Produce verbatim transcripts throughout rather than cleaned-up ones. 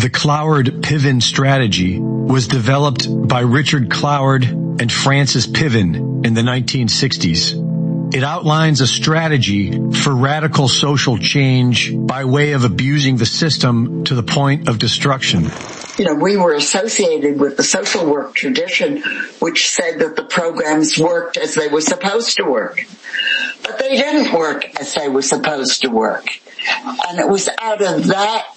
The Cloward-Piven strategy was developed by Richard Cloward and Francis Piven in the nineteen sixties. It outlines a strategy for radical social change by way of abusing the system to the point of destruction. You know, we were associated with the social work tradition, which said that the programs worked as they were supposed to work. But they didn't work as they were supposed to work. And it was out of that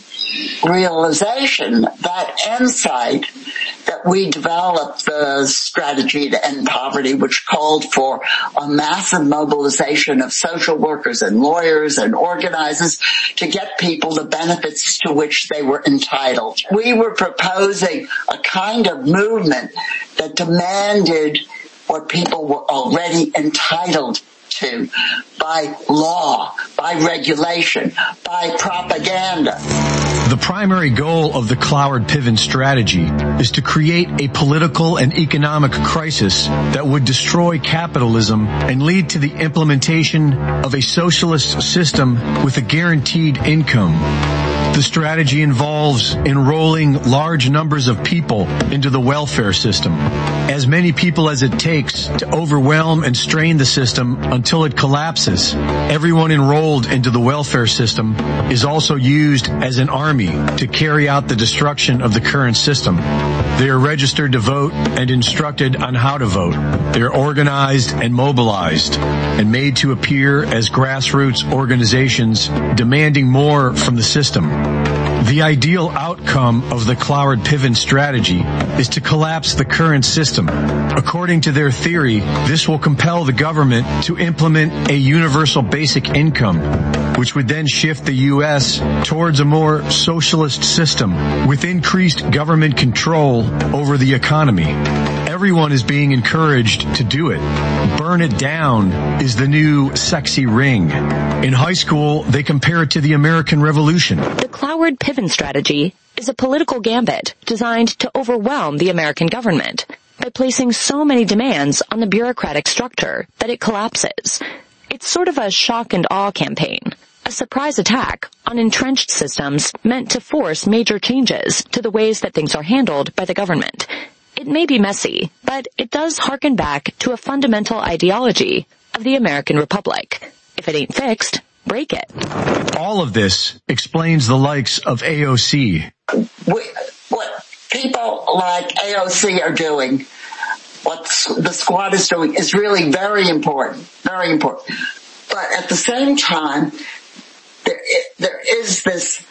realization, that insight, that we developed the strategy to end poverty, which called for a massive mobilization of social workers and lawyers and organizers to get people the benefits to which they were entitled. We were proposing a kind of movement that demanded what people were already entitled to by law, by regulation, by propaganda. The primary goal of the Cloward-Piven strategy is to create a political and economic crisis that would destroy capitalism and lead to the implementation of a socialist system with a guaranteed income. The strategy involves enrolling large numbers of people into the welfare system, as many people as it takes to overwhelm and strain the system until it collapses. Everyone enrolled into the welfare system is also used as an army to carry out the destruction of the current system. They are registered to vote and instructed on how to vote. They are organized and mobilized and made to appear as grassroots organizations demanding more from the system. The ideal outcome of the Cloward-Piven strategy is to collapse the current system. According to their theory, this will compel the government to implement a universal basic income, which would then shift the U S towards a more socialist system with increased government control over the economy. Everyone is being encouraged to do it. Burn it down is the new sexy ring. In high school, they compare it to the American Revolution. The Cloward-Piven strategy is a political gambit designed to overwhelm the American government by placing so many demands on the bureaucratic structure that it collapses. It's sort of a shock and awe campaign, a surprise attack on entrenched systems meant to force major changes to the ways that things are handled by the government. It may be messy, but it does harken back to a fundamental ideology of the American Republic. If it ain't fixed, break it. All of this explains the likes of A O C. We, what people like A O C are doing, what the squad is doing, is really very important, very important. But at the same time, there, there is this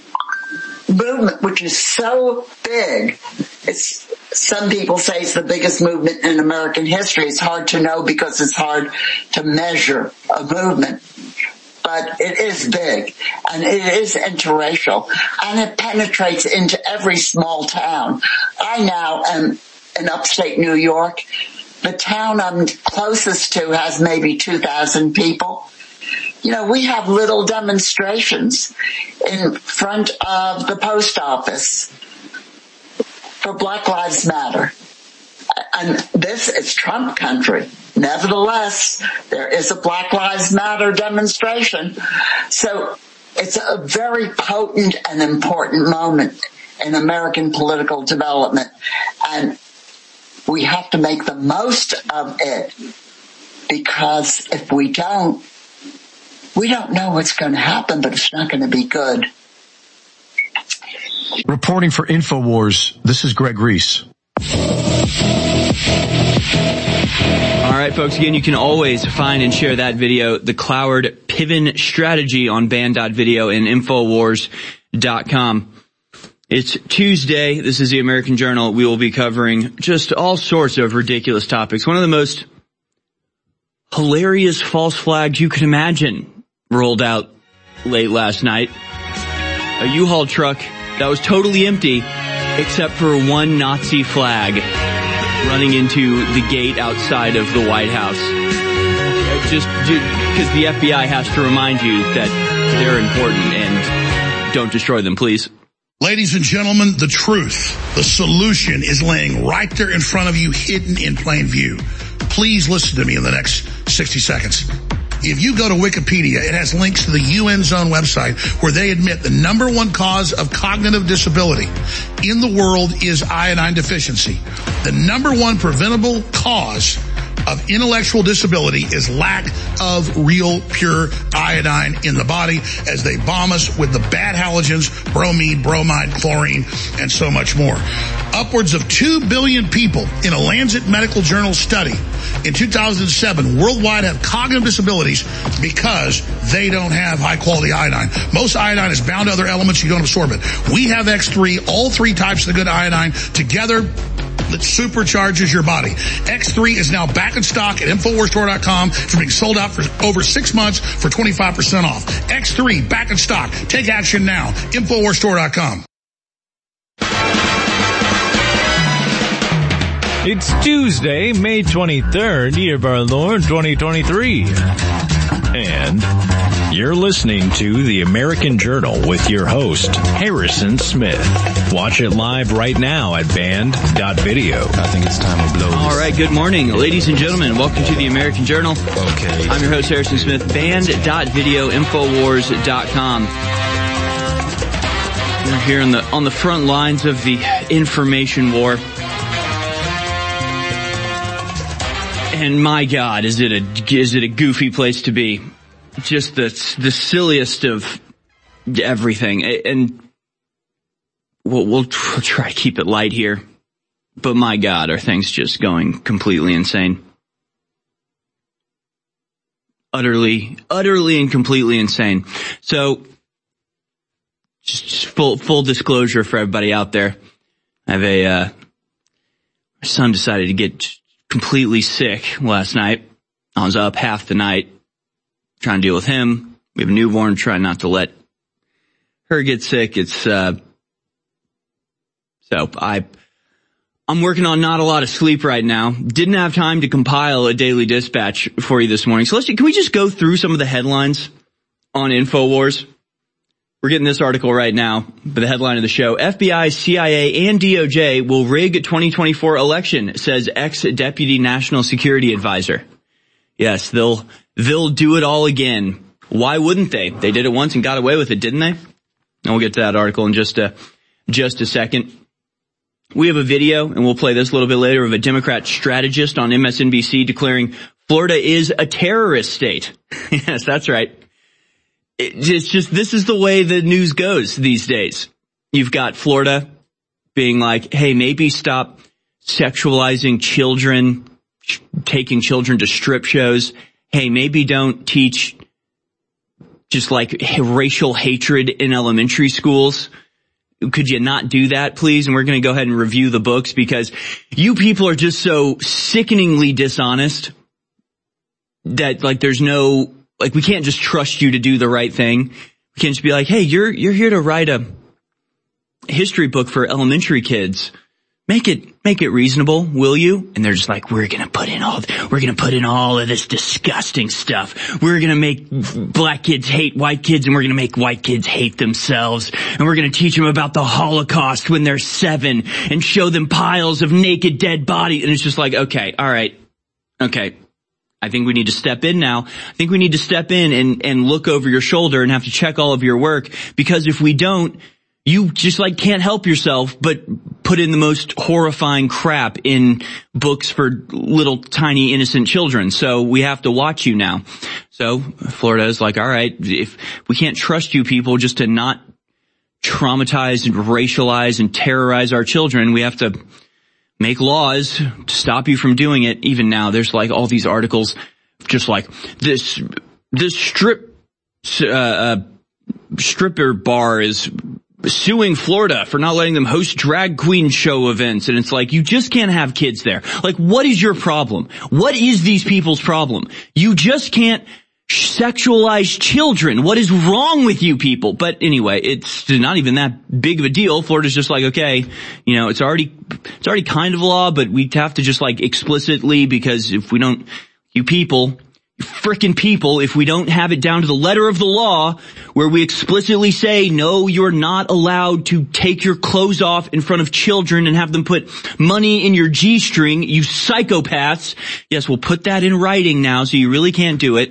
movement which is so big. It's, some people say it's the biggest movement in American history. It's hard to know because it's hard to measure a movement. But it is big, and it is interracial, and it penetrates into every small town. I now am in upstate New York. The town I'm closest to has maybe two thousand people. You know, we have little demonstrations in front of the post office for Black Lives Matter. And this is Trump country. Nevertheless, there is a Black Lives Matter demonstration. So it's a very potent and important moment in American political development. And we have to make the most of it, because if we don't, we don't know what's going to happen, but it's not going to be good. Reporting for InfoWars, this is Greg Reese. All right, folks, again, you can always find and share that video, the Cloward-Piven strategy, on band dot video and infowars dot com. It's Tuesday. This is the American Journal. We will be covering just all sorts of ridiculous topics. One of the most hilarious false flags you can imagine rolled out late last night. A U-Haul truck that was totally empty except for one Nazi flag running into the gate outside of the White House. Just because the F B I has to remind you that they're important, and don't destroy them, please. Ladies and gentlemen, the truth, the solution is laying right there in front of you, hidden in plain view. Please listen to me in the next sixty seconds. If you go to Wikipedia, it has links to the U N Zone website where they admit the number one cause of cognitive disability in the world is iodine deficiency. The number one preventable cause of intellectual disability is lack of real pure iodine in the body as they bomb us with the bad halogens, bromine, bromide, chlorine, and so much more. Upwards of two billion people in a Lancet Medical Journal study in two thousand seven worldwide have cognitive disabilities because they don't have high quality iodine. Most iodine is bound to other elements, you don't absorb it. We have X three, all three types of the good iodine together that supercharges your body. X three is now back in stock at Infowars Store dot com. It's being sold out for over six months for twenty-five percent off. X three back in stock. Take action now. Infowars Store dot com. It's Tuesday, May twenty-third, year of our Lord, twenty twenty-three. And you're listening to The American Journal with your host, Harrison Smith. Watch it live right now at band dot video. I think it's time to blow this. All right, good morning, ladies and gentlemen. Welcome to The American Journal. Okay. I'm your host, Harrison Smith, band dot video, Infowars dot com. We're here on the, on the front lines of the information war. And my God, is it a, is it a goofy place to be? Just the, the silliest of everything. And we'll, we'll try to keep it light here. But my God, are things just going completely insane? Utterly, utterly and completely insane. So, just full, full disclosure for everybody out there. I have a, uh, my son decided to get completely sick last night. I was up half the night trying to deal with him. We have a newborn, trying not to let her get sick. It's, uh, so I, I'm working on not a lot of sleep right now. Didn't have time to compile a daily dispatch for you this morning. So let's, can we just go through some of the headlines on InfoWars? We're getting this article right now, but the headline of the show, F B I, C I A, and D O J will rig twenty twenty-four election, says ex-deputy national security advisor. Yes, they'll, they'll do it all again. Why wouldn't they? They did it once and got away with it, didn't they? And we'll get to that article in just a, just a second. We have a video, and we'll play this a little bit later, of a Democrat strategist on M S N B C declaring Florida is a terrorist state. Yes, that's right. It's just, this is the way the news goes these days. You've got Florida being like, hey, maybe stop sexualizing children, taking children to strip shows. Hey, maybe don't teach just like racial hatred in elementary schools. Could you not do that, please? And we're going to go ahead and review the books because you people are just so sickeningly dishonest that like there's no, like we can't just trust you to do the right thing. We can't just be like, hey, you're, you're here to write a history book for elementary kids. Make it, make it reasonable, will you? And they're just like, we're gonna put in all, we're gonna put in all of this disgusting stuff. We're gonna make black kids hate white kids, and we're gonna make white kids hate themselves. And we're gonna teach them about the Holocaust when they're seven, and show them piles of naked dead bodies. And it's just like, okay, all right, okay. I think we need to step in now. I think we need to step in and, and look over your shoulder and have to check all of your work, because if we don't, you just like can't help yourself but put in the most horrifying crap in books for little tiny innocent children. So we have to watch you now. So Florida is like, all right, if we can't trust you people just to not traumatize and racialize and terrorize our children, we have to make laws to stop you from doing it. Even now, there's like all these articles just like this, this strip, uh, uh stripper bar is suing Florida for not letting them host drag queen show events. And it's like, you just can't have kids there. Like, what is your problem? What is these people's problem? You just can't sexualize children. What is wrong with you people? But anyway, it's not even that big of a deal. Florida's just like, okay, you know, it's already, it's already kind of law, but we have to just like explicitly, because if we don't, you people, you frickin' people, if we don't have it down to the letter of the law where we explicitly say, no, you're not allowed to take your clothes off in front of children and have them put money in your G-string, you psychopaths. Yes, we'll put that in writing now, so you really can't do it.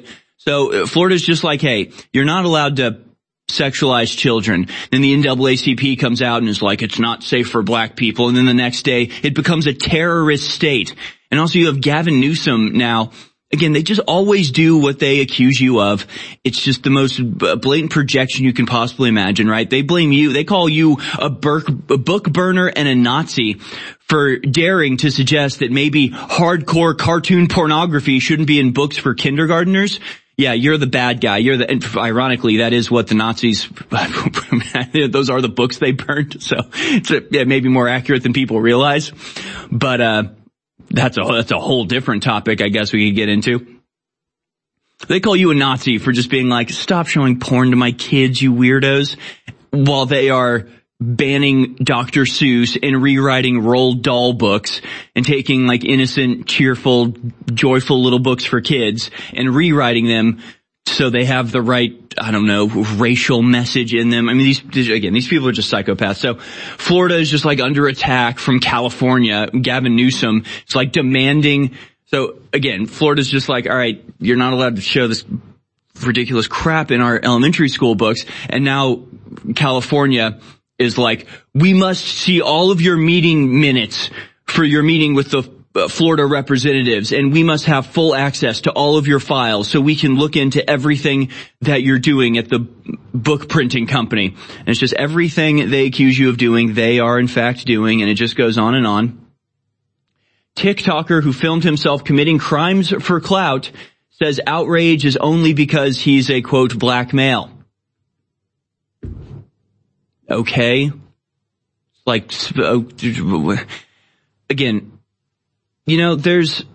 So uh, Florida's just like, hey, you're not allowed to sexualize children. Then the N double A C P comes out and is like, it's not safe for black people. And then the next day it becomes a terrorist state. And also you have Gavin Newsom now. Again, they just always do what they accuse you of. It's just the most blatant projection you can possibly imagine, right? They blame you. They call you a, burk, a book burner and a Nazi for daring to suggest that maybe hardcore cartoon pornography shouldn't be in books for kindergartners. Yeah, you're the bad guy. You're the, and ironically, that is what the Nazis, those are the books they burned. So it's a, yeah, maybe more accurate than people realize. But, uh, That's a, that's a whole different topic I guess we could get into. They call you a Nazi for just being like, stop showing porn to my kids, you weirdos, while they are banning Doctor Seuss and rewriting Roald Dahl books and taking like innocent, cheerful, joyful little books for kids and rewriting them so they have the right, I don't know, racial message in them. I mean, these, again, these people are just psychopaths. So Florida is just like under attack from California. Gavin Newsom is like demanding. So again, Florida's just like, all right, you're not allowed to show this ridiculous crap in our elementary school books. And now California is like, we must see all of your meeting minutes for your meeting with the Florida representatives, and we must have full access to all of your files so we can look into everything that you're doing at the book printing company. And it's just everything they accuse you of doing, they are in fact doing, and it just goes on and on. TikToker who filmed himself committing crimes for clout says outrage is only because he's a, quote, black male. Okay. Like, again, you know, there's,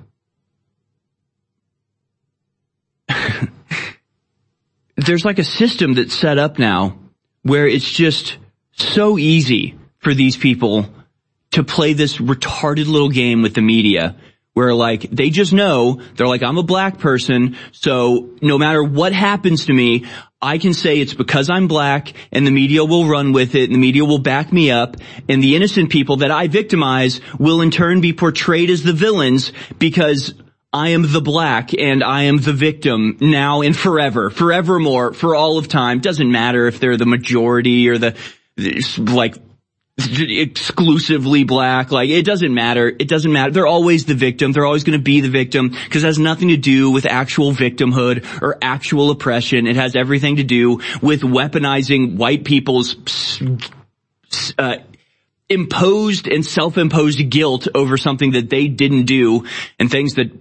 there's like a system that's set up now where it's just so easy for these people to play this retarded little game with the media where like they just know, they're like, I'm a black person, so no matter what happens to me, I can say it's because I'm black, and the media will run with it, and the media will back me up, and the innocent people that I victimize will in turn be portrayed as the villains because I am the black and I am the victim now and forever, forevermore, for all of time. Doesn't matter if they're the majority or the, like, exclusively black. Like, it doesn't matter. It doesn't matter. They're always the victim. They're always going to be the victim because it has nothing to do with actual victimhood or actual oppression. It has everything to do with weaponizing white people's uh, imposed and self-imposed guilt over something that they didn't do and things that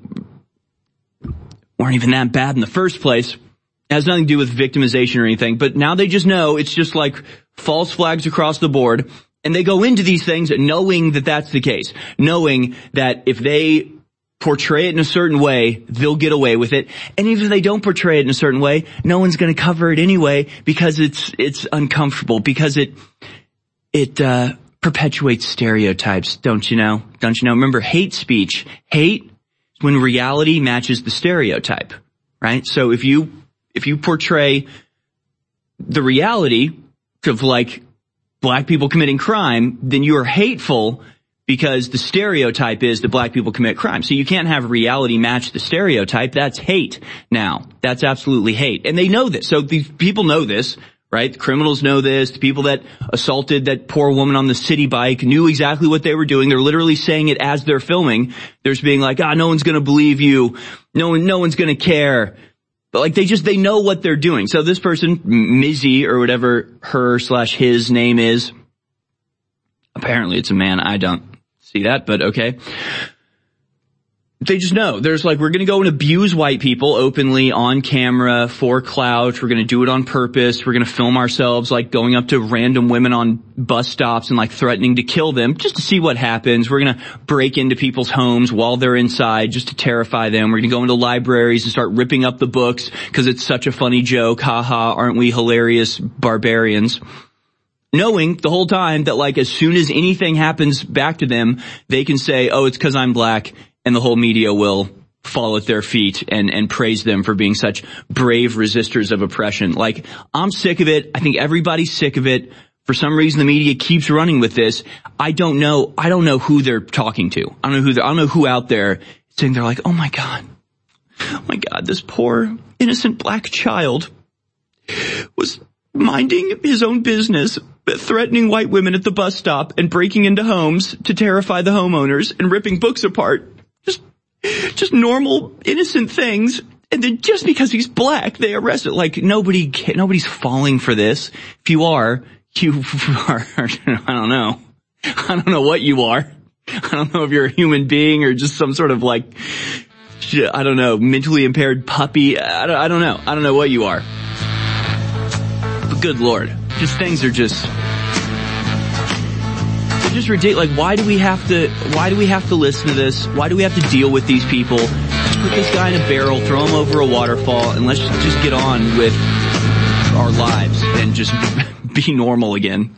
weren't even that bad in the first place. It has nothing to do with victimization or anything, but now they just know it's just like false flags across the board. And they go into these things knowing that that's the case, knowing that if they portray it in a certain way, they'll get away with it. And even if they don't portray it in a certain way, no one's going to cover it anyway because it's, it's uncomfortable, because it, it, uh, perpetuates stereotypes. Don't you know? Don't you know? Remember, hate speech. Hate is when reality matches the stereotype, right? So if you, if you portray the reality of like, black people committing crime, then you are hateful because the stereotype is that black people commit crime. So you can't have reality match the stereotype. That's hate now. That's absolutely hate. And they know this. So these people know this, right? The criminals know this. The people that assaulted that poor woman on the city bike knew exactly what they were doing. They're literally saying it as they're filming. They're just being like, ah, no one's going to believe you. No one, no one's going to care. But like they just, they know what they're doing. So this person, Mizzy or whatever her slash his name is, apparently it's a man. I don't see that, but okay. They just know. There's like, we're going to go and abuse white people openly on camera for clout. We're going to do it on purpose. We're going to film ourselves like going up to random women on bus stops and like threatening to kill them just to see what happens. We're going to break into people's homes while they're inside just to terrify them. We're going to go into libraries and start ripping up the books because it's such a funny joke. Ha ha, aren't we hilarious barbarians? Knowing the whole time that like as soon as anything happens back to them, they can say, oh, it's because I'm black. And the whole media will fall at their feet and, and praise them for being such brave resistors of oppression. Like, I'm sick of it. I think everybody's sick of it. For some reason, the media keeps running with this. I don't know. I don't know who they're talking to. I don't know who. I don't know who out there saying they're like, oh my God, Oh my God, this poor innocent black child was minding his own business, threatening white women at the bus stop and breaking into homes to terrify the homeowners and ripping books apart. Just, just normal, innocent things. And then just because he's black, they arrest it. Like nobody, nobody's falling for this. If you are, you are, I don't know. I don't know what you are. I don't know if you're a human being or just some sort of like, I don't know, mentally impaired puppy. I don't, I don't know. I don't know what you are. But good Lord, just things are just, they're just ridiculous. Like, why do we have to, why do we have to listen to this? Why do we have to deal with these people? Just put this guy in a barrel, throw him over a waterfall, and let's just get on with our lives and just be normal again.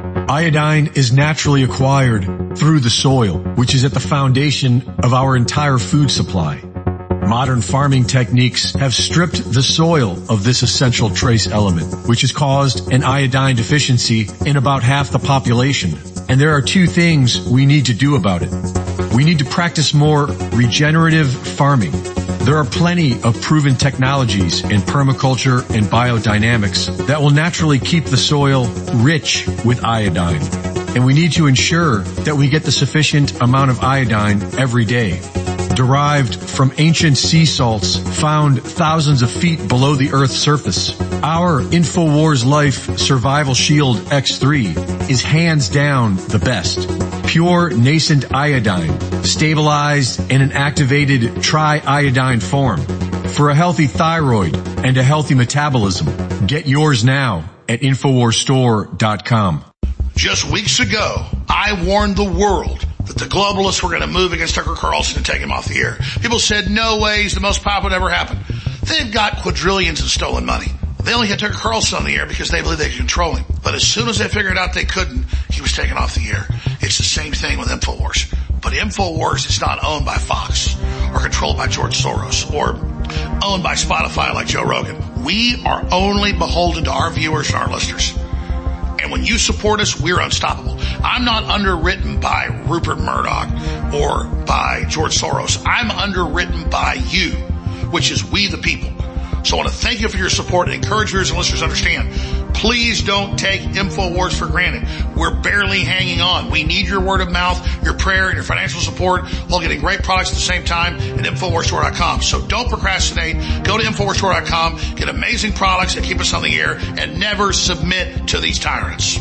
Iodine is naturally acquired through the soil, which is at the foundation of our entire food supply. Modern farming techniques have stripped the soil of this essential trace element, which has caused an iodine deficiency in about half the population. And there are two things we need to do about it. We need to practice more regenerative farming. There are plenty of proven technologies in permaculture and biodynamics that will naturally keep the soil rich with iodine. And we need to ensure that we get the sufficient amount of iodine every day. Derived from ancient sea salts found thousands of feet below the Earth's surface, our InfoWars Life Survival Shield X three is hands down the best. Pure nascent iodine, stabilized in an activated triiodine form. For a healthy thyroid and a healthy metabolism, get yours now at Infowars Store dot com. Just weeks ago, I warned the world that the globalists were going to move against Tucker Carlson and take him off the air. People said, no way, he's the most powerful that ever happened. They've got quadrillions in stolen money. They only had Tucker Carlson on the air because they believed they could control him. But as soon as they figured out they couldn't, he was taken off the air. It's the same thing with InfoWars. But InfoWars is not owned by Fox or controlled by George Soros or owned by Spotify like Joe Rogan. We are only beholden to our viewers and our listeners. And when you support us, we're unstoppable. I'm not underwritten by Rupert Murdoch or by George Soros. I'm underwritten by you, which is we the people. So I want to thank you for your support and encourage viewers and listeners to understand. Please don't take InfoWars for granted. We're barely hanging on. We need your word of mouth, your prayer, and your financial support while getting great products at the same time at Infowars Store dot com. So don't procrastinate. Go to Infowars Store dot com, get amazing products that keep us on the air, and never submit to these tyrants.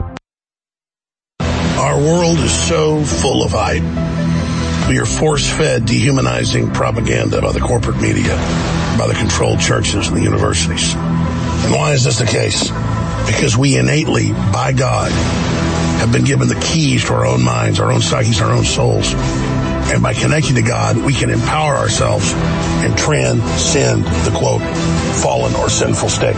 Our world is so full of hype. We are force-fed, dehumanizing propaganda by the corporate media, by the controlled churches and the universities. And why is this the case? Because we innately, by God, have been given the keys to our own minds, our own psyches, our own souls. And by connecting to God, we can empower ourselves and transcend the, quote, fallen or sinful state.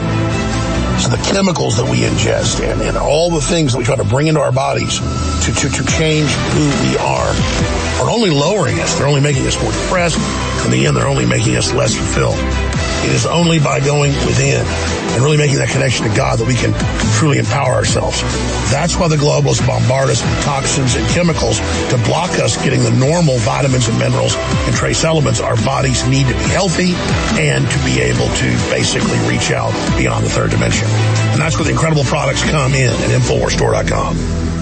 So the chemicals that we ingest and, and all the things that we try to bring into our bodies to, to, to change who we are are only lowering us. They're only making us more depressed. In the end, they're only making us less fulfilled. It is only by going within and really making that connection to God that we can truly empower ourselves. That's why the globalists bombard us with toxins and chemicals to block us getting the normal vitamins and minerals and trace elements our bodies need to be healthy and to be able to basically reach out beyond the third dimension. And that's where the incredible products come in at Infowars Store dot com.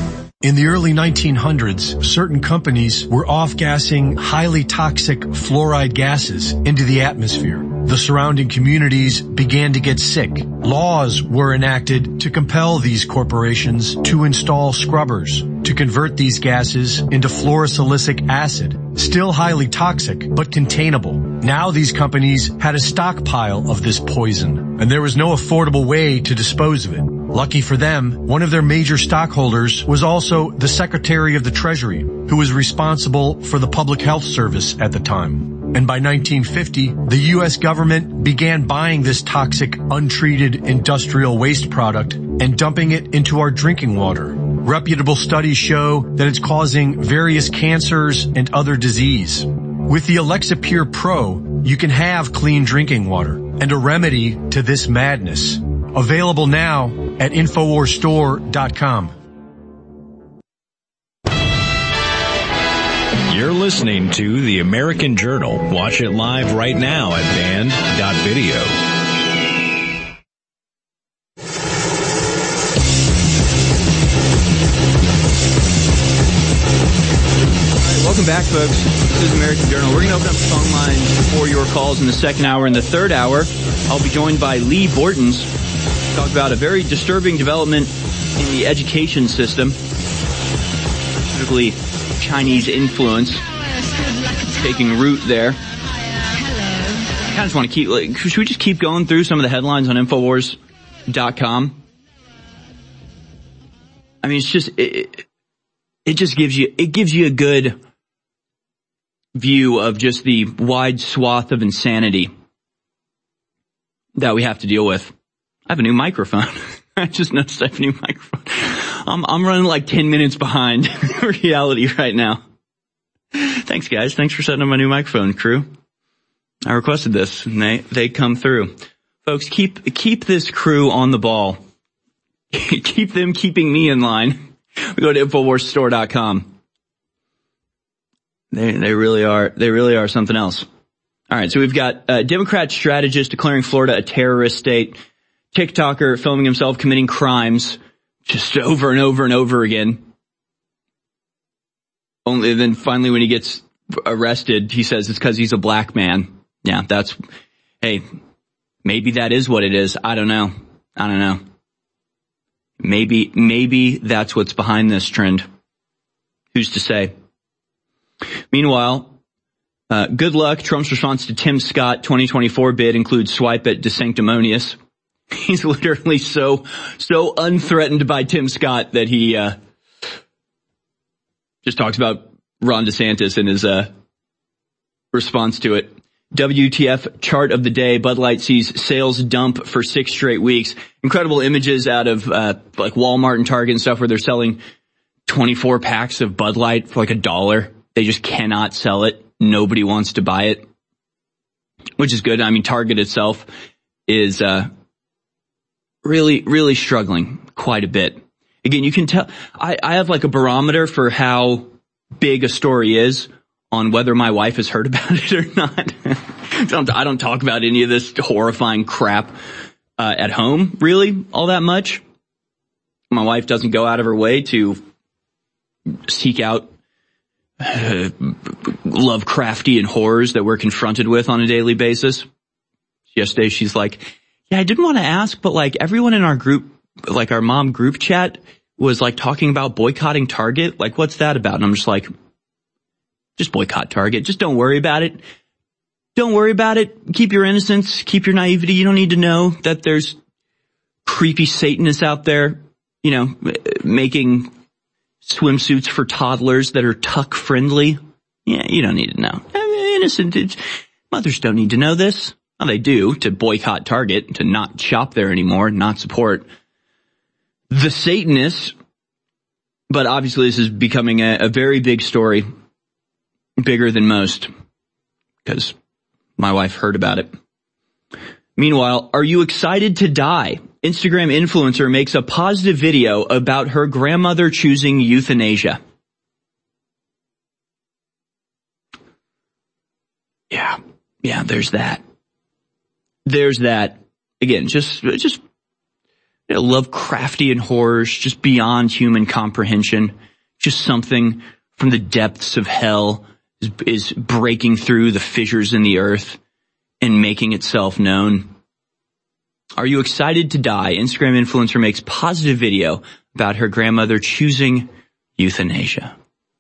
In the early nineteen hundreds, certain companies were off-gassing highly toxic fluoride gases into the atmosphere. The surrounding communities began to get sick. Laws were enacted to compel these corporations to install scrubbers to convert these gases into fluorosilicic acid, still highly toxic but containable. Now these companies had a stockpile of this poison, and there was no affordable way to dispose of it. Lucky for them, one of their major stockholders was also the Secretary of the Treasury, who was responsible for the Public Health Service at the time. And by nineteen fifty, the U S government began buying this toxic, untreated industrial waste product and dumping it into our drinking water. Reputable studies show that it's causing various cancers and other disease. With the Alexa Pure Pro, you can have clean drinking water and a remedy to this madness. Available now at Infowars Store dot com. You're listening to The American Journal. Watch it live right now at band dot video. Welcome back, folks. This is American Journal. We're going to open up the phone lines for your calls in the second hour. In the third hour, I'll be joined by Lee Bortons to talk about a very disturbing development in the education system, specifically Chinese influence taking root there. I kind of just want to keep, like, should we just keep going through some of the headlines on Infowars dot com? I mean, it's just, it, it just gives you, it gives you a good view of just the wide swath of insanity that we have to deal with. I have a new microphone. I just noticed I have a new microphone. I'm, I'm running like ten minutes behind reality right now. Thanks, guys. Thanks for setting up my new microphone, crew. I requested this, and they, they come through. Folks, keep, keep this crew on the ball. Keep them keeping me in line. We go to Infowars Store dot com. They, they really are, they really are something else. All right. So we've got a Democrat strategist declaring Florida a terrorist state. TikToker filming himself committing crimes just over and over and over again. Only then finally when he gets arrested, he says it's because he's a black man. Yeah, that's, hey, maybe that is what it is. I don't know. I don't know. Maybe, maybe that's what's behind this trend. Who's to say? Meanwhile, uh, good luck. Trump's response to Tim Scott twenty twenty-four bid includes swipe at DeSanctimonious. He's literally so, so unthreatened by Tim Scott that he, uh, just talks about Ron DeSantis in his, uh, response to it. W T F chart of the day. Bud Light sees sales dump for six straight weeks. Incredible images out of, uh, like Walmart and Target and stuff where they're selling twenty-four packs of Bud Light for like a dollar. They just cannot sell it. Nobody wants to buy it, which is good. I mean, Target itself is, uh, really, really struggling quite a bit. Again, you can tell, I, I have like a barometer for how big a story is on whether my wife has heard about it or not. I, don't, I don't talk about any of this horrifying crap uh, at home, really, all that much. My wife doesn't go out of her way to seek out uh, Lovecraftian horrors that we're confronted with on a daily basis. Yesterday, she's like, yeah, I didn't want to ask, but like everyone in our group, like our mom group chat was like talking about boycotting Target. Like, what's that about? And I'm just like, just boycott Target. Just don't worry about it. Don't worry about it. Keep your innocence. Keep your naivety. You don't need to know that there's creepy Satanists out there, you know, making swimsuits for toddlers that are tuck friendly. Yeah, you don't need to know. I mean, innocent. It's, mothers don't need to know this. Well, they do, to boycott Target, to not shop there anymore, not support the Satanists. But obviously this is becoming a, a very big story, bigger than most, because my wife heard about it. Meanwhile, are you excited to die? Instagram influencer makes a positive video about her grandmother choosing euthanasia. Yeah, yeah, there's that. There's that. Again, just, just, you know, Lovecraftian horrors, just beyond human comprehension. Just something from the depths of hell is, is breaking through the fissures in the earth and making itself known. Are you excited to die? Instagram influencer makes positive video about her grandmother choosing euthanasia.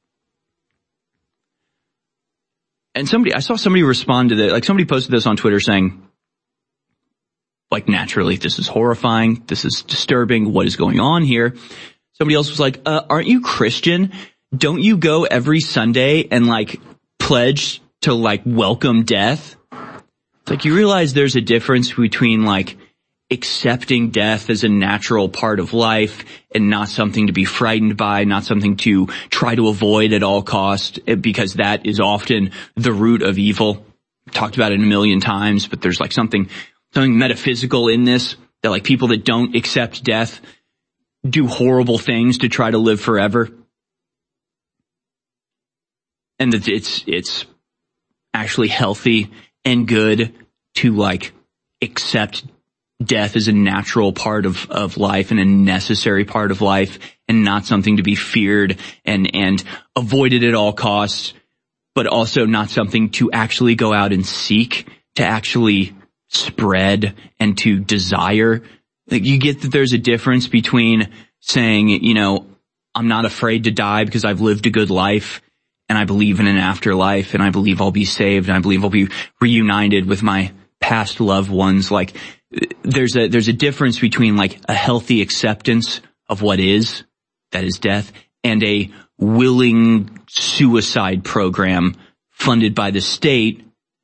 And somebody, I saw somebody respond to that, like somebody posted this on Twitter saying, like, naturally, this is horrifying. This is disturbing. What is going on here? Somebody else was like, uh, aren't you Christian? Don't you go every Sunday and like pledge to like welcome death? It's like, you realize there's a difference between like accepting death as a natural part of life and not something to be frightened by, not something to try to avoid at all costs, because that is often the root of evil. I've talked about it a million times, but there's like something Something metaphysical in this, that like people that don't accept death do horrible things to try to live forever. and that it's, it's actually healthy and good to like accept death as a natural part of, of life and a necessary part of life and not something to be feared and, and avoided at all costs, but also not something to actually go out and seek, to actually spread and to desire. Like, you get that there's a difference between saying, you know, I'm not afraid to die because I've lived a good life and I believe in an afterlife and I believe I'll be saved and I believe I'll be reunited with my past loved ones. Like, there's a, there's a difference between like a healthy acceptance of what is, that is death, and a willing suicide program funded by the state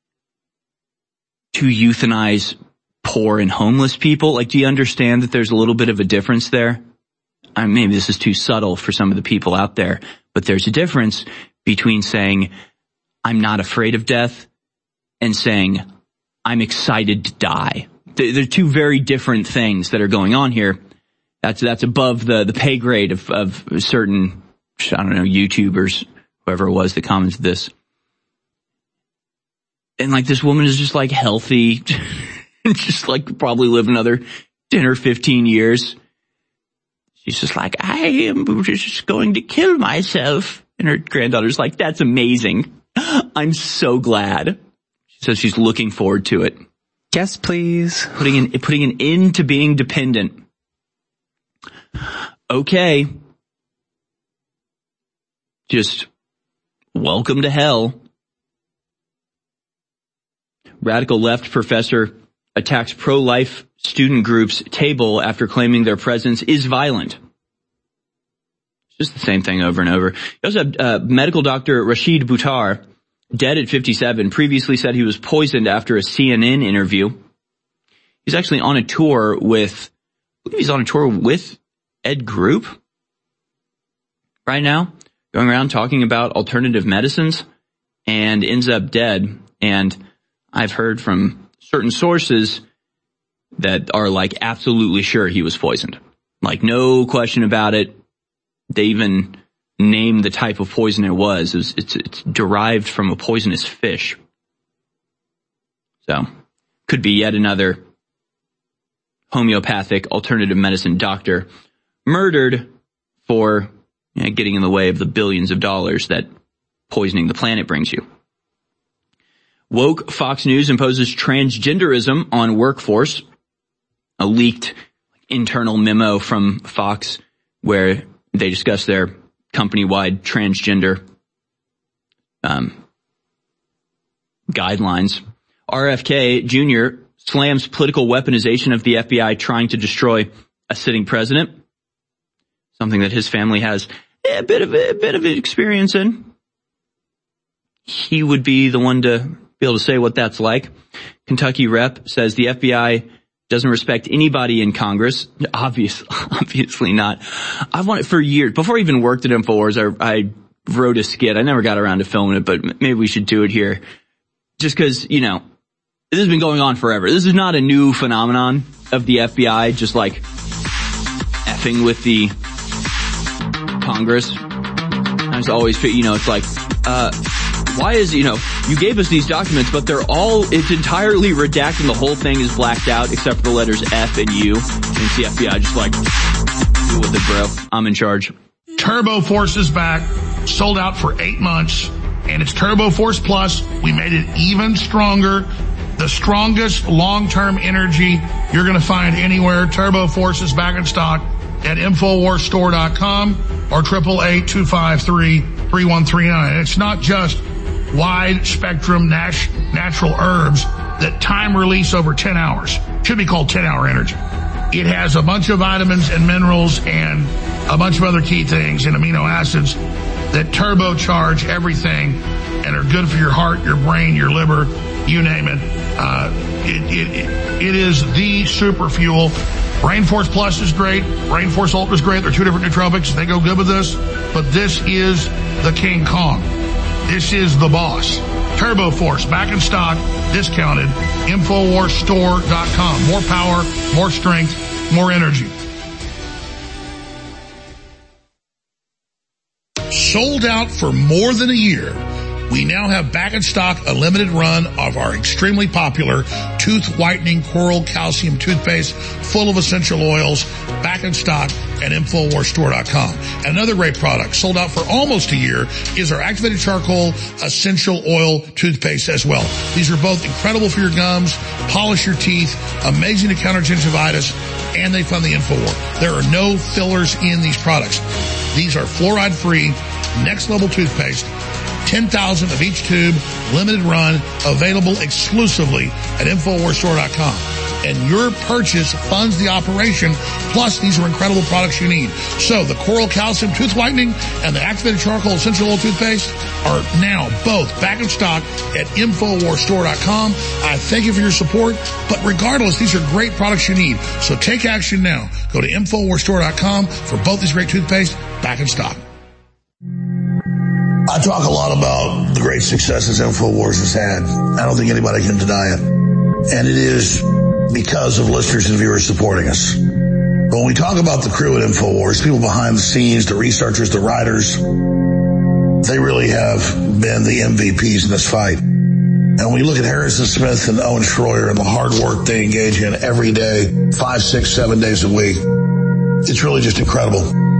to euthanize poor and homeless people. Like, do you understand that there's a little bit of a difference there? I mean, maybe this is too subtle for some of the people out there, but there's a difference between saying, I'm not afraid of death, and saying, I'm excited to die. They're two very different things that are going on here. That's, that's above the, the pay grade of, of certain, I don't know, YouTubers, whoever it was that commented this. And like, this woman is just like healthy, just like probably live another ten or fifteen years. She's just like, I am just going to kill myself. And her granddaughter's like, that's amazing. I'm so glad. She says she's looking forward to it. Yes, please. Putting an, putting an end to being dependent. Okay. Just welcome to hell. Radical left professor attacks pro-life student group's table after claiming their presence is violent. It's just the same thing over and over. You also have uh, medical doctor Rashid Buttar, dead at fifty-seven, previously said he was poisoned after a C N N interview. He's actually on a tour with, I believe he's on a tour with Ed Group right now, going around talking about alternative medicines, and ends up dead. And I've heard from certain sources that are like absolutely sure he was poisoned. Like, no question about it. They even named the type of poison it was. It was it's, it's derived from a poisonous fish. So, could be yet another homeopathic alternative medicine doctor murdered for, you know, getting in the way of the billions of dollars that poisoning the planet brings you. Woke Fox News imposes transgenderism on workforce. A leaked internal memo from Fox where they discuss their company-wide transgender um, guidelines. R F K Junior slams political weaponization of the F B I trying to destroy a sitting president, something that his family has a bit of a, a bit of experience in. He would be the one to be able to say what that's like. Kentucky rep says the F B I doesn't respect anybody in Congress. Obvious, obviously not. I've wanted for years, before I even worked at InfoWars, I, I wrote a skit. I never got around to filming it, but maybe we should do it here. Just cause, you know, this has been going on forever. This is not a new phenomenon of the F B I just like effing with the Congress. I just always feel, you know, it's like, uh, why is, you know, you gave us these documents, but they're all, it's entirely redacted and the whole thing is blacked out except for the letters F and U. And it's the F B I just like, deal with it, bro. I'm in charge. Turbo Force is back, sold out for eight months, and it's Turbo Force Plus. We made it even stronger. The strongest long-term energy you're going to find anywhere. Turbo Force is back in stock at Infowars Store dot com or triple eight two five three three one three nine. It's not just wide spectrum nat- natural herbs that time release over ten hours. Should be called ten hour energy. It has a bunch of vitamins and minerals and a bunch of other key things and amino acids that turbocharge everything and are good for your heart, your brain, your liver, you name it. Uh, it, it, it is the super fuel. Rainforce Plus is great. Rainforce Ultra is great. They're two different nootropics. They go good with this. But this is the King Kong. This is the boss. Turbo Force, back in stock, discounted. Infowars Store dot com. More power, more strength, more energy. Sold out for more than a year. We now have back in stock a limited run of our extremely popular tooth whitening coral calcium toothpaste full of essential oils, back in stock at Infowars Store dot com. And another great product sold out for almost a year is our activated charcoal essential oil toothpaste as well. These are both incredible for your gums, polish your teeth, amazing to counter gingivitis, and they fund the InfoWar. There are no fillers in these products. These are fluoride-free, next-level toothpaste, ten thousand of each tube, limited run, available exclusively at Infowars Store dot com. And your purchase funds the operation, plus these are incredible products you need. So the Coral Calcium Tooth Whitening and the Activated Charcoal Essential Oil Toothpaste are now both back in stock at Infowars Store dot com. I thank you for your support, but regardless, these are great products you need. So take action now. Go to Infowars Store dot com for both these great toothpaste back in stock. I talk a lot about the great successes InfoWars has had. I don't think anybody can deny it. And it is because of listeners and viewers supporting us. But when we talk about the crew at InfoWars, people behind the scenes, the researchers, the writers, they really have been the M V Ps in this fight. And when we look at Harrison Smith and Owen Schroyer and the hard work they engage in every day, five, six, seven days a week, it's really just incredible.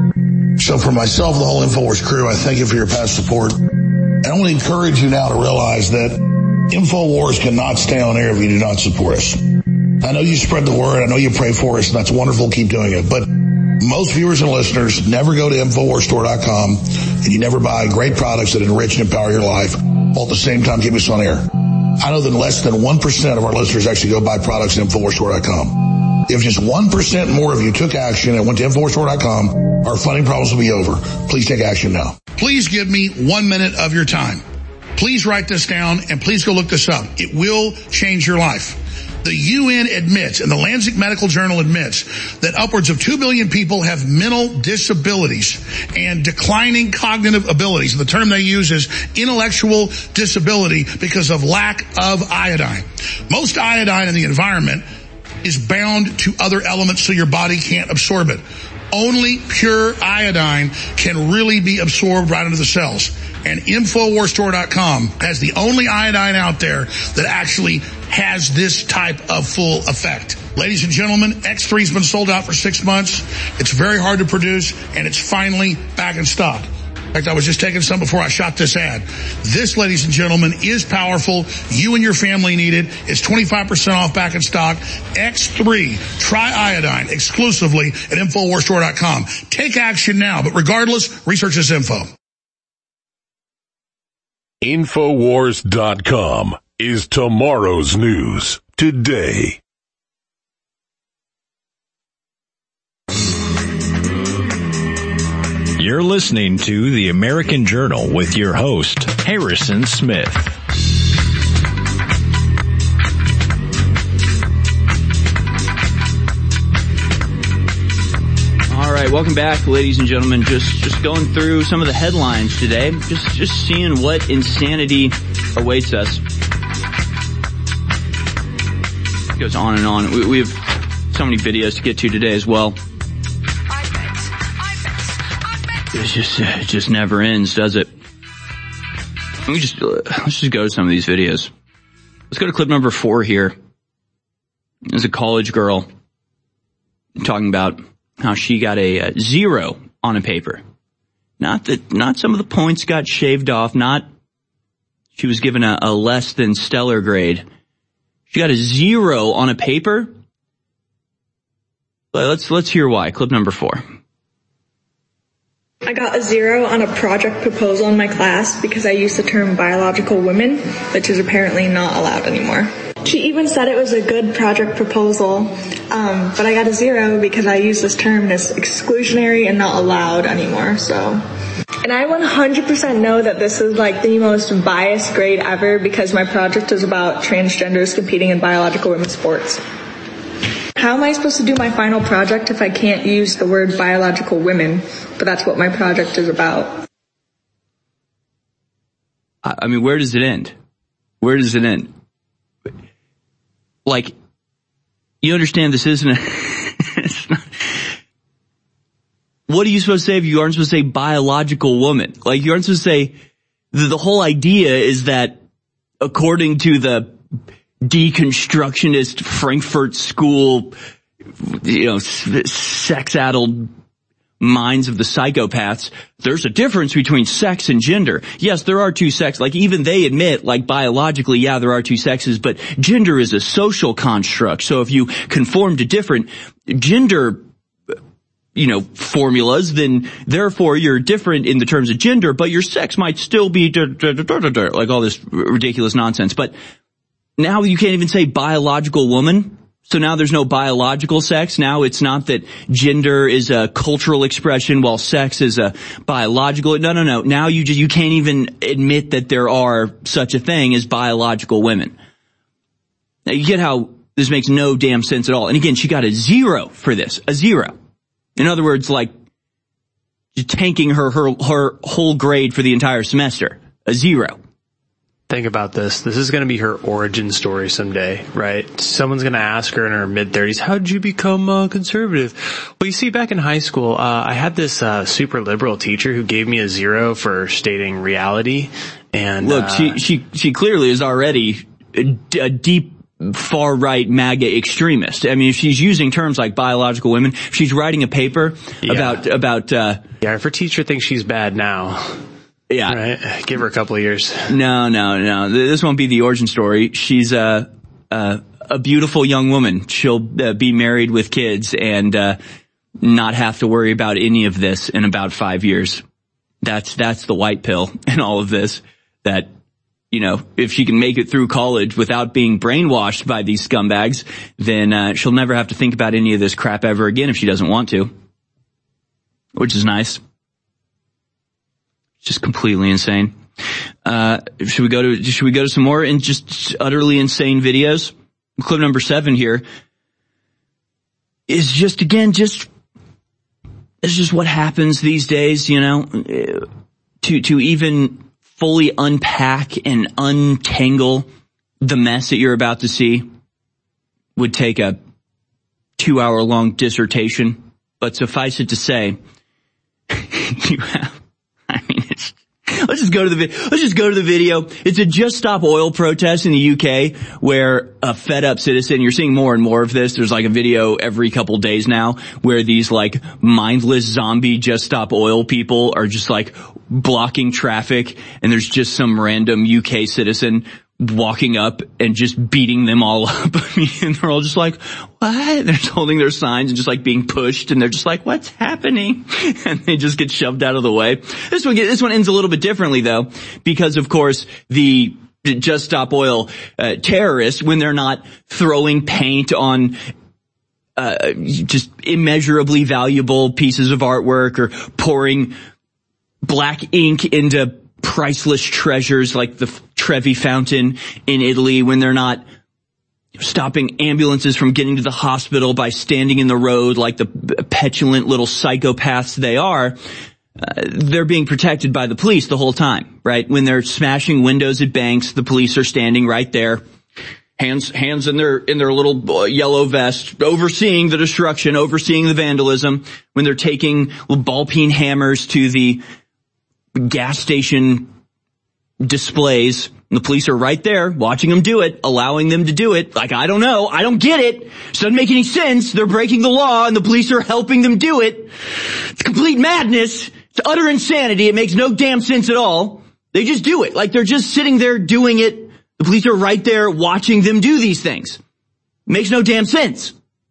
So for myself and the whole InfoWars crew, I thank you for your past support. And I want to encourage you now to realize that InfoWars cannot stay on air if you do not support us. I know you spread the word. I know you pray for us, and that's wonderful. Keep doing it. But most viewers and listeners never go to Infowars Store dot com, and you never buy great products that enrich and empower your life, while at the same time keep us on air. I know that less than one percent of our listeners actually go buy products at Infowars Store dot com. If just one percent more of you took action and went to Infowars Store dot com, our funding problems will be over. Please take action now. Please give me one minute of your time. Please write this down, and please go look this up. It will change your life. The U N admits, and the Lancet Medical Journal admits, that upwards of two billion people have mental disabilities and declining cognitive abilities. And the term they use is intellectual disability because of lack of iodine. Most iodine in the environment is bound to other elements so your body can't absorb it. Only pure iodine can really be absorbed right into the cells. And Infowars Store dot com has the only iodine out there that actually has this type of full effect. Ladies and gentlemen, X three's been sold out for six months. It's very hard to produce, and it's finally back in stock. In fact, I was just taking some before I shot this ad. This, ladies and gentlemen, is powerful. You and your family need it. It's twenty-five percent off back in stock. X three, try iodine exclusively at Infowars Store dot com. Take action now, but regardless, research this info. Infowars dot com is tomorrow's news today. You're listening to The American Journal with your host, Harrison Smith. All right, welcome back, ladies and gentlemen. Just just going through some of the headlines today, just just seeing what insanity awaits us. It goes on and on. We, we have so many videos to get to today as well. It just it just never ends, does it? Let me just let's just go to some of these videos. Let's go to clip number four here. There's a college girl talking about how she got a, a zero on a paper. Not that, not some of the points got shaved off, not she was given a, a less than stellar grade. She got a zero on a paper. Let's, let's hear why. Clip number four. I got a zero on a project proposal in my class because I used the term biological women, which is apparently not allowed anymore. She even said it was a good project proposal, um, but I got a zero because I used this term that's exclusionary and not allowed anymore, so. And I one hundred percent know that this is like the most biased grade ever because my project is about transgenders competing in biological women's sports. How am I supposed to do my final project if I can't use the word biological women? But that's what my project is about. I mean, where does it end? Where does it end? Like, you understand this isn't a, it's not, what are you supposed to say if you aren't supposed to say biological woman? Like, you aren't supposed to say the, the whole idea is that according to the deconstructionist Frankfurt School, you know, sex-addled minds of the psychopaths, there's a difference between sex and gender. Yes, there are two sexes. Like, even they admit, like, biologically, yeah, there are two sexes, but gender is a social construct. So if you conform to different gender, you know, formulas, then therefore you're different in the terms of gender, but your sex might still be like all this ridiculous nonsense. But now you can't even say biological woman. So now there's no biological sex. Now it's not that gender is a cultural expression while sex is a biological. No, no, no. Now you just, you can't even admit that there are such a thing as biological women. Now you get how this makes no damn sense at all. And again, she got a zero for this. A zero. In other words, like, tanking her, her, her whole grade for the entire semester. A zero. Think about this. This is going to be her origin story someday, right? Someone's going to ask her in her mid-thirties, how did you become uh, conservative? Well, you see, back in high school, uh, I had this uh, super liberal teacher who gave me a zero for stating reality. And look, uh, she she she clearly is already a, a deep far-right MAGA extremist. I mean, if she's using terms like biological women, if she's writing a paper yeah. about about uh yeah, if her teacher thinks she's bad now. Yeah. Right. Give her a couple of years. No, no, no. This won't be the origin story. She's a, a, a beautiful young woman. She'll uh, be married with kids and, uh, not have to worry about any of this in about five years. That's, that's the white pill in all of this. That, you know, if she can make it through college without being brainwashed by these scumbags, then, uh, she'll never have to think about any of this crap ever again if she doesn't want to. Which is nice. Just completely insane. Uh, should we go to, should we go to some more and just utterly insane videos? Clip number seven here is just, again, just, it's just what happens these days, you know, to, to even fully unpack and untangle the mess that you're about to see would take a two hour long dissertation. But suffice it to say, you have, I mean, it's, let's just go to the video. Let's just go to the video. It's a Just Stop Oil protest in the U K where a fed up citizen, you're seeing more and more of this. There's like a video every couple days now where these like mindless zombie Just Stop Oil people are just like blocking traffic, and there's just some random U K citizen walking up and just beating them all up. I mean, and they're all just like, what? They're just holding their signs and just like being pushed, and they're just like, what's happening? And they just get shoved out of the way. This one, this one ends a little bit differently though, because of course the Just Stop Oil uh, terrorists, when they're not throwing paint on uh just immeasurably valuable pieces of artwork or pouring black ink into priceless treasures like the Trevi Fountain in Italy, when they're not stopping ambulances from getting to the hospital by standing in the road like the petulant little psychopaths they are, uh, they're being protected by the police the whole time, right? When they're smashing windows at banks, the police are standing right there, hands hands in their in their little yellow vest, overseeing the destruction, overseeing the vandalism. When they're taking ball peen hammers to the gas station displays, the police are right there watching them do it, allowing them to do it. Like, I don't know, I don't get it. It doesn't make any sense. They're breaking the law and the police are helping them do it. It's complete madness. It's utter insanity. It makes no damn sense at all. They just do it. Like, they're just sitting there doing it. The police are right there watching them do these things. It makes no damn sense.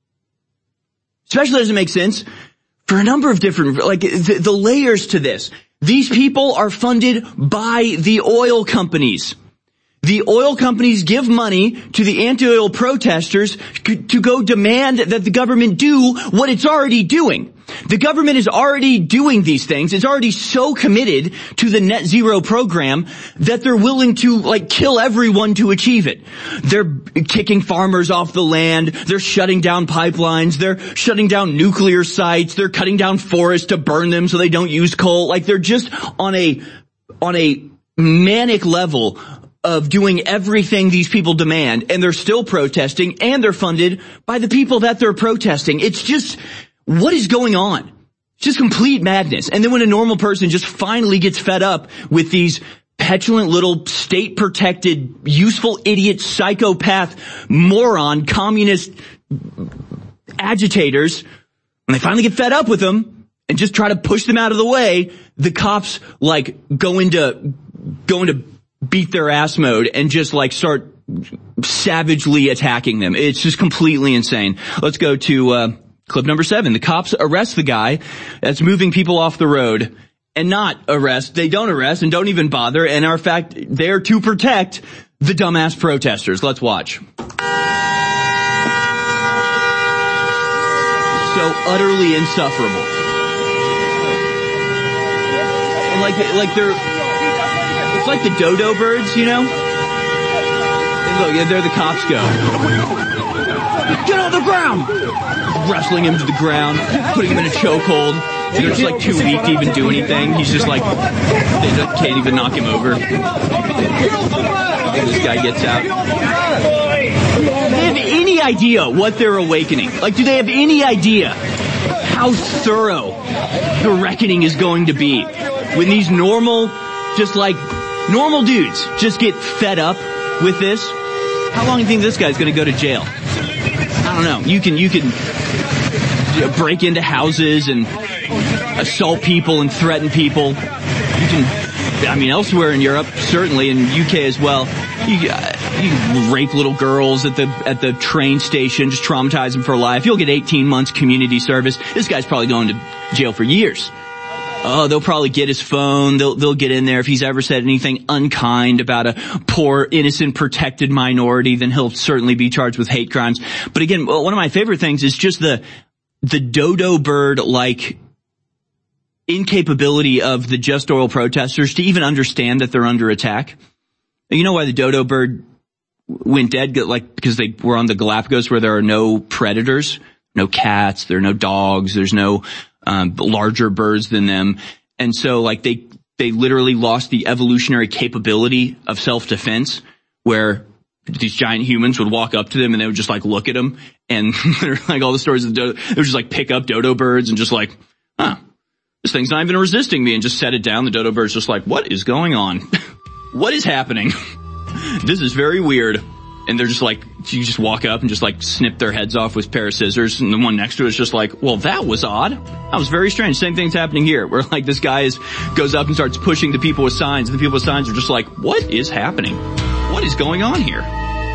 Especially doesn't make sense for a number of different, like, the, the layers to this. These people are funded by the oil companies. The oil companies give money to the anti-oil protesters to go demand that the government do what it's already doing. The government is already doing these things. It's already so committed to the net zero program that they're willing to, like, kill everyone to achieve it. They're kicking farmers off the land. They're shutting down pipelines. They're shutting down nuclear sites. They're cutting down forests to burn them so they don't use coal. Like, they're just on a, on a manic level of doing everything these people demand, and they're still protesting, and they're funded by the people that they're protesting. It's just, what is going on? It's just complete madness. And then when a normal person just finally gets fed up with these petulant little state-protected, useful idiot, psychopath, moron, communist agitators, when they finally get fed up with them and just try to push them out of the way, the cops like go into go into beat their ass mode and just like start savagely attacking them. It's just completely insane. Let's go to uh clip number seven. The cops arrest the guy that's moving people off the road and not arrest. They don't arrest and don't even bother and are in fact there to protect the dumbass protesters. Let's watch. So utterly insufferable. And like, like they're, it's like the dodo birds, you know? And look, yeah, there the cops go. Get on the ground! Wrestling him to the ground, putting him in a chokehold. They're just like too weak to even do anything. He's just like, they can't even knock him over. This guy gets out. Do they have any idea what they're awakening? Like, do they have any idea how thorough the reckoning is going to be when these normal, just like, normal dudes just get fed up with this? How long do you think this guy's going to go to jail? I don't know. You can, you can break into houses and assault people and threaten people. You can, I mean, elsewhere in Europe, certainly in U K as well, you, uh, you can rape little girls at the at the train station, just traumatize them for life. You'll get eighteen months community service. This guy's probably going to jail for years. Oh, they'll probably get his phone. They'll they'll get in there if he's ever said anything unkind about a poor, innocent, protected minority. Then he'll certainly be charged with hate crimes. But again, one of my favorite things is just the the dodo bird like incapability of the Just Oil protesters to even understand that they're under attack. You know why the dodo bird went dead? Like, because they were on the Galapagos where there are no predators, no cats, there are no dogs, there's no um, larger birds than them. And so, like, they, they literally lost the evolutionary capability of self-defense where these giant humans would walk up to them and they would just, like, look at them. And they're like all the stories of the dodo, they would just, like, pick up dodo birds and just, like, huh, this thing's not even resisting me, and just set it down. The dodo bird's just like, what is going on? What is happening? This is very weird. And they're just like, you just walk up and just like snip their heads off with a pair of scissors. And the one next to it is just like, well, that was odd. That was very strange. Same thing's happening here where like this guy is, goes up and starts pushing the people with signs. And the people with signs are just like, what is happening? What is going on here?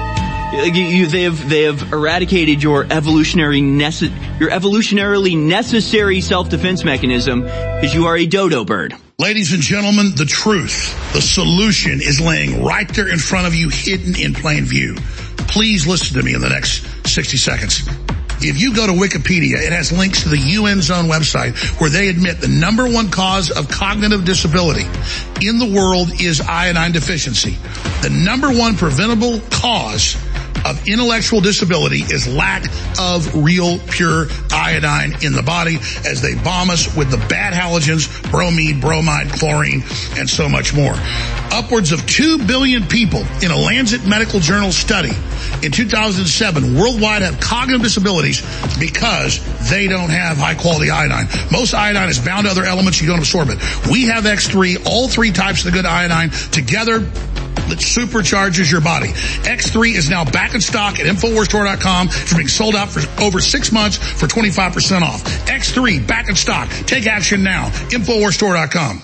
You, you, they have, they have eradicated your evolutionary nece- your evolutionarily necessary self-defense mechanism because you are a dodo bird. Ladies and gentlemen, the truth, the solution is laying right there in front of you, hidden in plain view. Please listen to me in the next sixty seconds. If you go to Wikipedia, it has links to the U N's own website where they admit the number one cause of cognitive disability in the world is iodine deficiency. The number one preventable cause of intellectual disability is lack of real pure iodine in the body as they bomb us with the bad halogens, bromide, bromide, chlorine, and so much more. Upwards of two billion people in a Lancet Medical Journal study in two thousand seven worldwide have cognitive disabilities because they don't have high quality iodine. Most iodine is bound to other elements, you don't absorb it. We have X three, all three types of the good iodine together that supercharges your body. X three is now back in stock at Infowars Store dot com. It's being sold out for over six months for twenty-five percent off. X three back in stock. Take action now. Infowars Store dot com.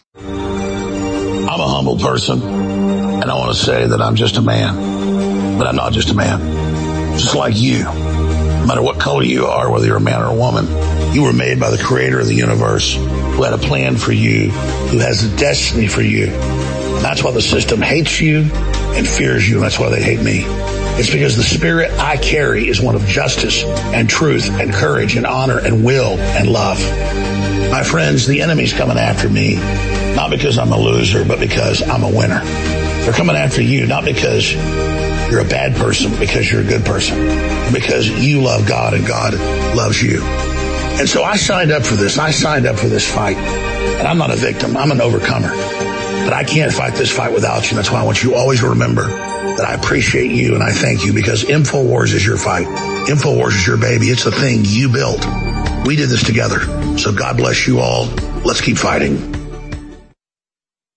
I'm a humble person, and I want to say that I'm just a man, but I'm not just a man. Just like you, no matter what color you are, whether you're a man or a woman, you were made by the creator of the universe who had a plan for you, who has a destiny for you. That's why the system hates you and fears you. That's why they hate me. It's because the spirit I carry is one of justice and truth and courage and honor and will and love. My friends, the enemy's coming after me, not because I'm a loser, but because I'm a winner. They're coming after you, not because you're a bad person, but because you're a good person, because you love God and God loves you. And so I signed up for this. I signed up for this fight. And I'm not a victim. I'm an overcomer. But I can't fight this fight without you. That's why I want you always to remember that I appreciate you and I thank you, because InfoWars is your fight. InfoWars is your baby. It's the thing you built. We did this together. So God bless you all. Let's keep fighting.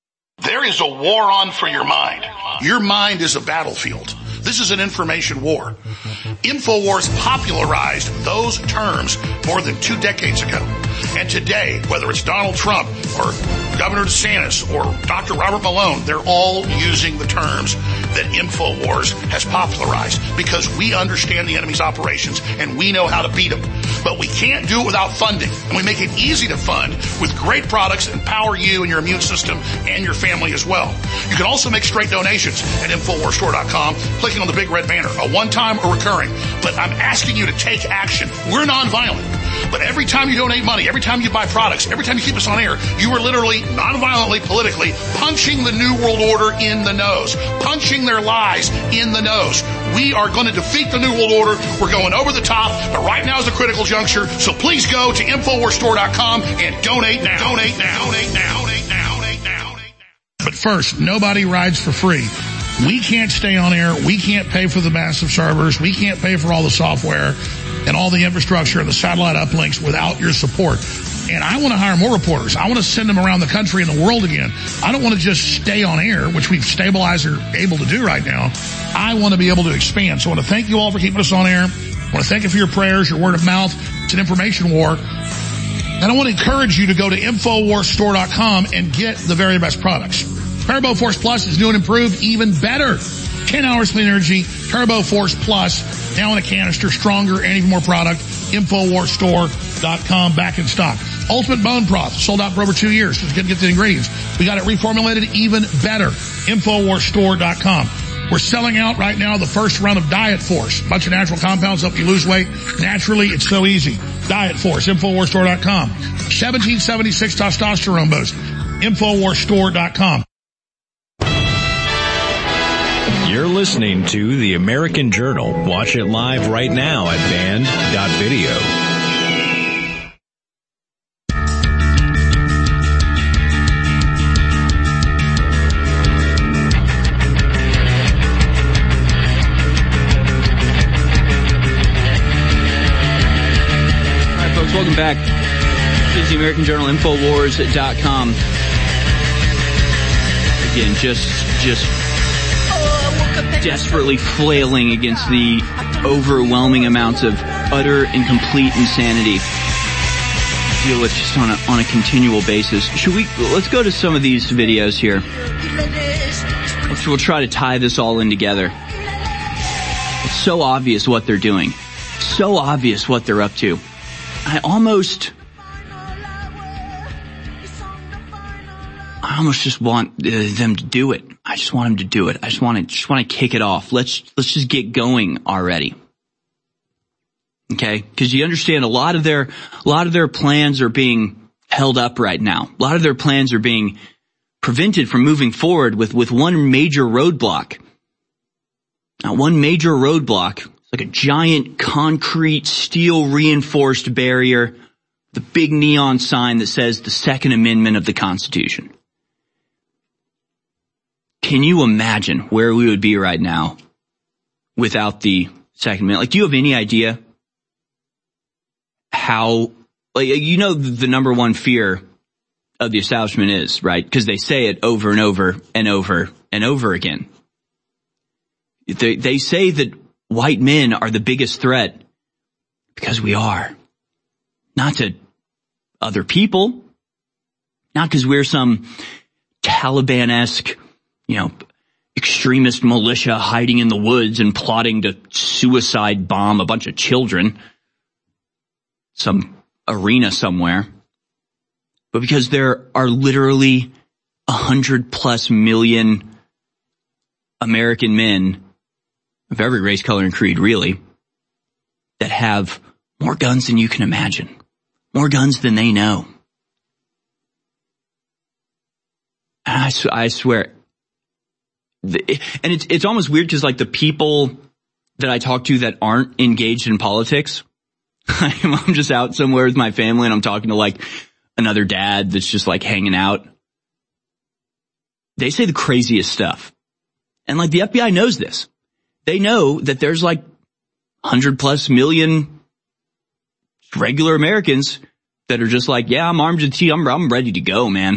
There is a war on for your mind. Your mind is a battlefield. This is an information war. InfoWars popularized those terms more than two decades ago. And today, whether it's Donald Trump or Governor DeSantis or Doctor Robert Malone, they're all using the terms that InfoWars has popularized because we understand the enemy's operations and we know how to beat them. But we can't do it without funding. And we make it easy to fund with great products that empower you and your immune system and your family as well. You can also make straight donations at Infowars Store dot com, clicking on the big red banner, a one-time or recurring. But I'm asking you to take action. We're nonviolent. But every time you donate money, every time you buy products, every time you keep us on air, you are literally, nonviolently, politically, punching the New World Order in the nose, punching their lies in the nose. We are going to defeat the New World Order. We're going over the top, but right now is a critical juncture, so please go to Infowars Store dot com and donate now. Donate now. Donate now. Donate now. Donate now. But first, nobody rides for free. We can't stay on air. We can't pay for the massive servers. We can't pay for all the software and all the infrastructure and the satellite uplinks without your support. And I want to hire more reporters. I want to send them around the country and the world again. I don't want to just stay on air, which we've stabilized or able to do right now. I want to be able to expand. So I want to thank you all for keeping us on air. I want to thank you for your prayers, your word of mouth. It's an information war. And I want to encourage you to go to Infowars Store dot com and get the very best products. Turbo Force Plus is new and improved, even better. ten hours clean energy, Turbo Force Plus, now in a canister, stronger and even more product. Infowars Store dot com, back in stock. Ultimate Bone Broth, sold out for over two years. Just get, get the ingredients. We got it reformulated even better. Infowars Store dot com. We're selling out right now the first run of Diet Force. A bunch of natural compounds help you lose weight naturally. It's so easy. Diet Force, Infowars Store dot com. seventeen seventy-six testosterone boost. Infowars Store dot com. You're listening to The American Journal. Watch it live right now at band dot video. All right, folks, welcome back. This is The American Journal, Infowars dot com. Again, just, just... desperately flailing against the overwhelming amounts of utter and complete insanity deal with just on a, on a continual basis. Should we, let's go to some of these videos here. Let's, we'll try to tie this all in together. It's so obvious what they're doing. So obvious what they're up to. I almost, I almost just want uh, them to do it. I just want them to do it. I just want to, just want to kick it off. Let's, let's just get going already. Okay? Cause you understand a lot of their, a lot of their plans are being held up right now. A lot of their plans are being prevented from moving forward with, with one major roadblock. Now, one major roadblock, it's like a giant concrete steel reinforced barrier, the big neon sign that says the Second Amendment of the Constitution. Can you imagine where we would be right now without the Second Amendment? Like, do you have any idea how, like, you know, the number one fear of the establishment is, right? Because they say it over and over and over and over again. They, they say that white men are the biggest threat because we are. Not to other people. Not because we're some Taliban-esque, you know, extremist militia hiding in the woods and plotting to suicide bomb a bunch of children, some arena somewhere, but because there are literally a hundred plus million American men of every race, color, and creed, really, that have more guns than you can imagine, more guns than they know. And I, I swear, and it's, it's almost weird because, like, the people that I talk to that aren't engaged in politics, I'm just out somewhere with my family and I'm talking to, like, another dad that's just, like, hanging out. They say the craziest stuff. And, like, the F B I knows this. They know that there's, like, hundred plus million regular Americans that are just like, yeah, I'm armed to the teeth. I'm, I'm ready to go, man.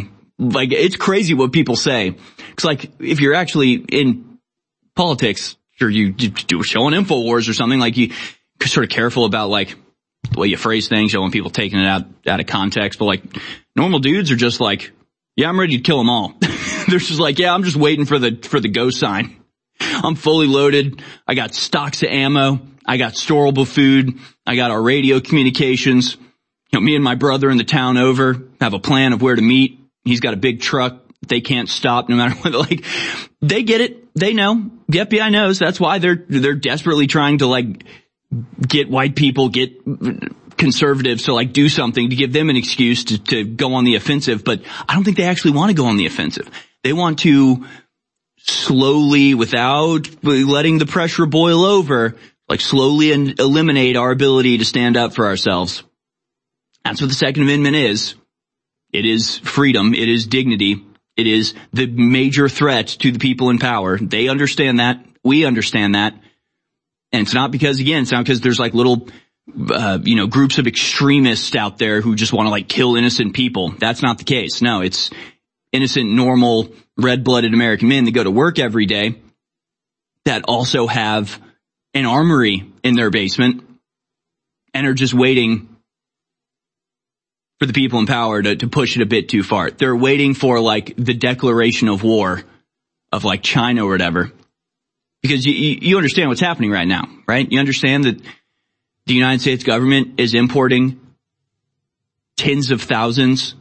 like, it's crazy what people say. It's like, if you're actually in politics, or you do a show on InfoWars or something, like, you sort of careful about, like, the way you phrase things, you don't want people taking it out, out of context. But, like, normal dudes are just like, yeah, I'm ready to kill them all. They're just like, yeah, I'm just waiting for the, for the go sign. I'm fully loaded. I got stocks of ammo. I got storable food. I got our radio communications. You know, me and my brother in the town over have a plan of where to meet. He's got a big truck. They can't stop no matter what. Like, they get it. They know. The F B I knows. That's why they're, they're desperately trying to, like, get white people, get conservatives to, like, do something to give them an excuse to, to go on the offensive. But I don't think they actually want to go on the offensive. They want to slowly, without letting the pressure boil over, like, slowly and eliminate our ability to stand up for ourselves. That's what the Second Amendment is. It is freedom. It is dignity. It is the major threat to the people in power. They understand that. We understand that. And it's not because, again, it's not because there's, like, little, uh, you know, groups of extremists out there who just want to, like, kill innocent people. That's not the case. No, it's innocent, normal, red-blooded American men that go to work every day that also have an armory in their basement and are just waiting for the people in power to, to push it a bit too far. They're waiting for, like, the declaration of war of, like, China or whatever. Because you, you understand what's happening right now, right? You understand that the United States government is importing tens of thousands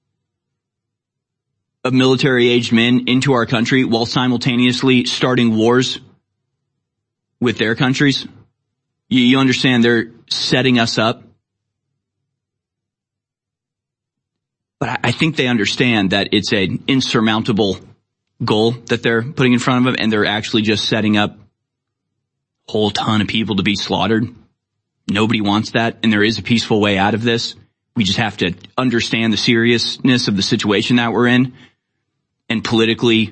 of military-aged men into our country while simultaneously starting wars with their countries. You, you understand they're setting us up. But I, I think they understand that it's an insurmountable goal that they're putting in front of them, and they're actually just setting up a whole ton of people to be slaughtered. Nobody wants that, and there is a peaceful way out of this. We just have to understand the seriousness of the situation that we're in and politically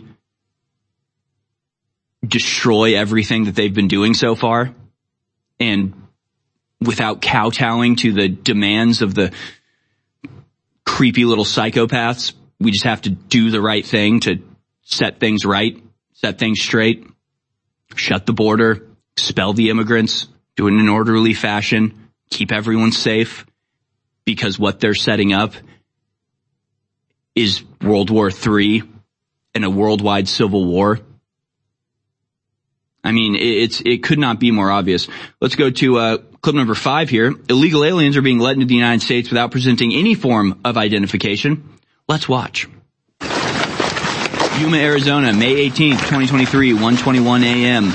destroy everything that they've been doing so far, and without kowtowing to the demands of the creepy little psychopaths, we just have to do the right thing to set things right, set things straight, shut the border, expel the immigrants, do it in an orderly fashion, keep everyone safe, because what they're setting up is World War Three and a worldwide civil war. I mean, it's, it could not be more obvious. Let's go to, uh, clip number five here. Illegal aliens are being let into the United States without presenting any form of identification. Let's watch. Yuma, Arizona, May eighteenth, twenty twenty-three, one twenty-one a.m.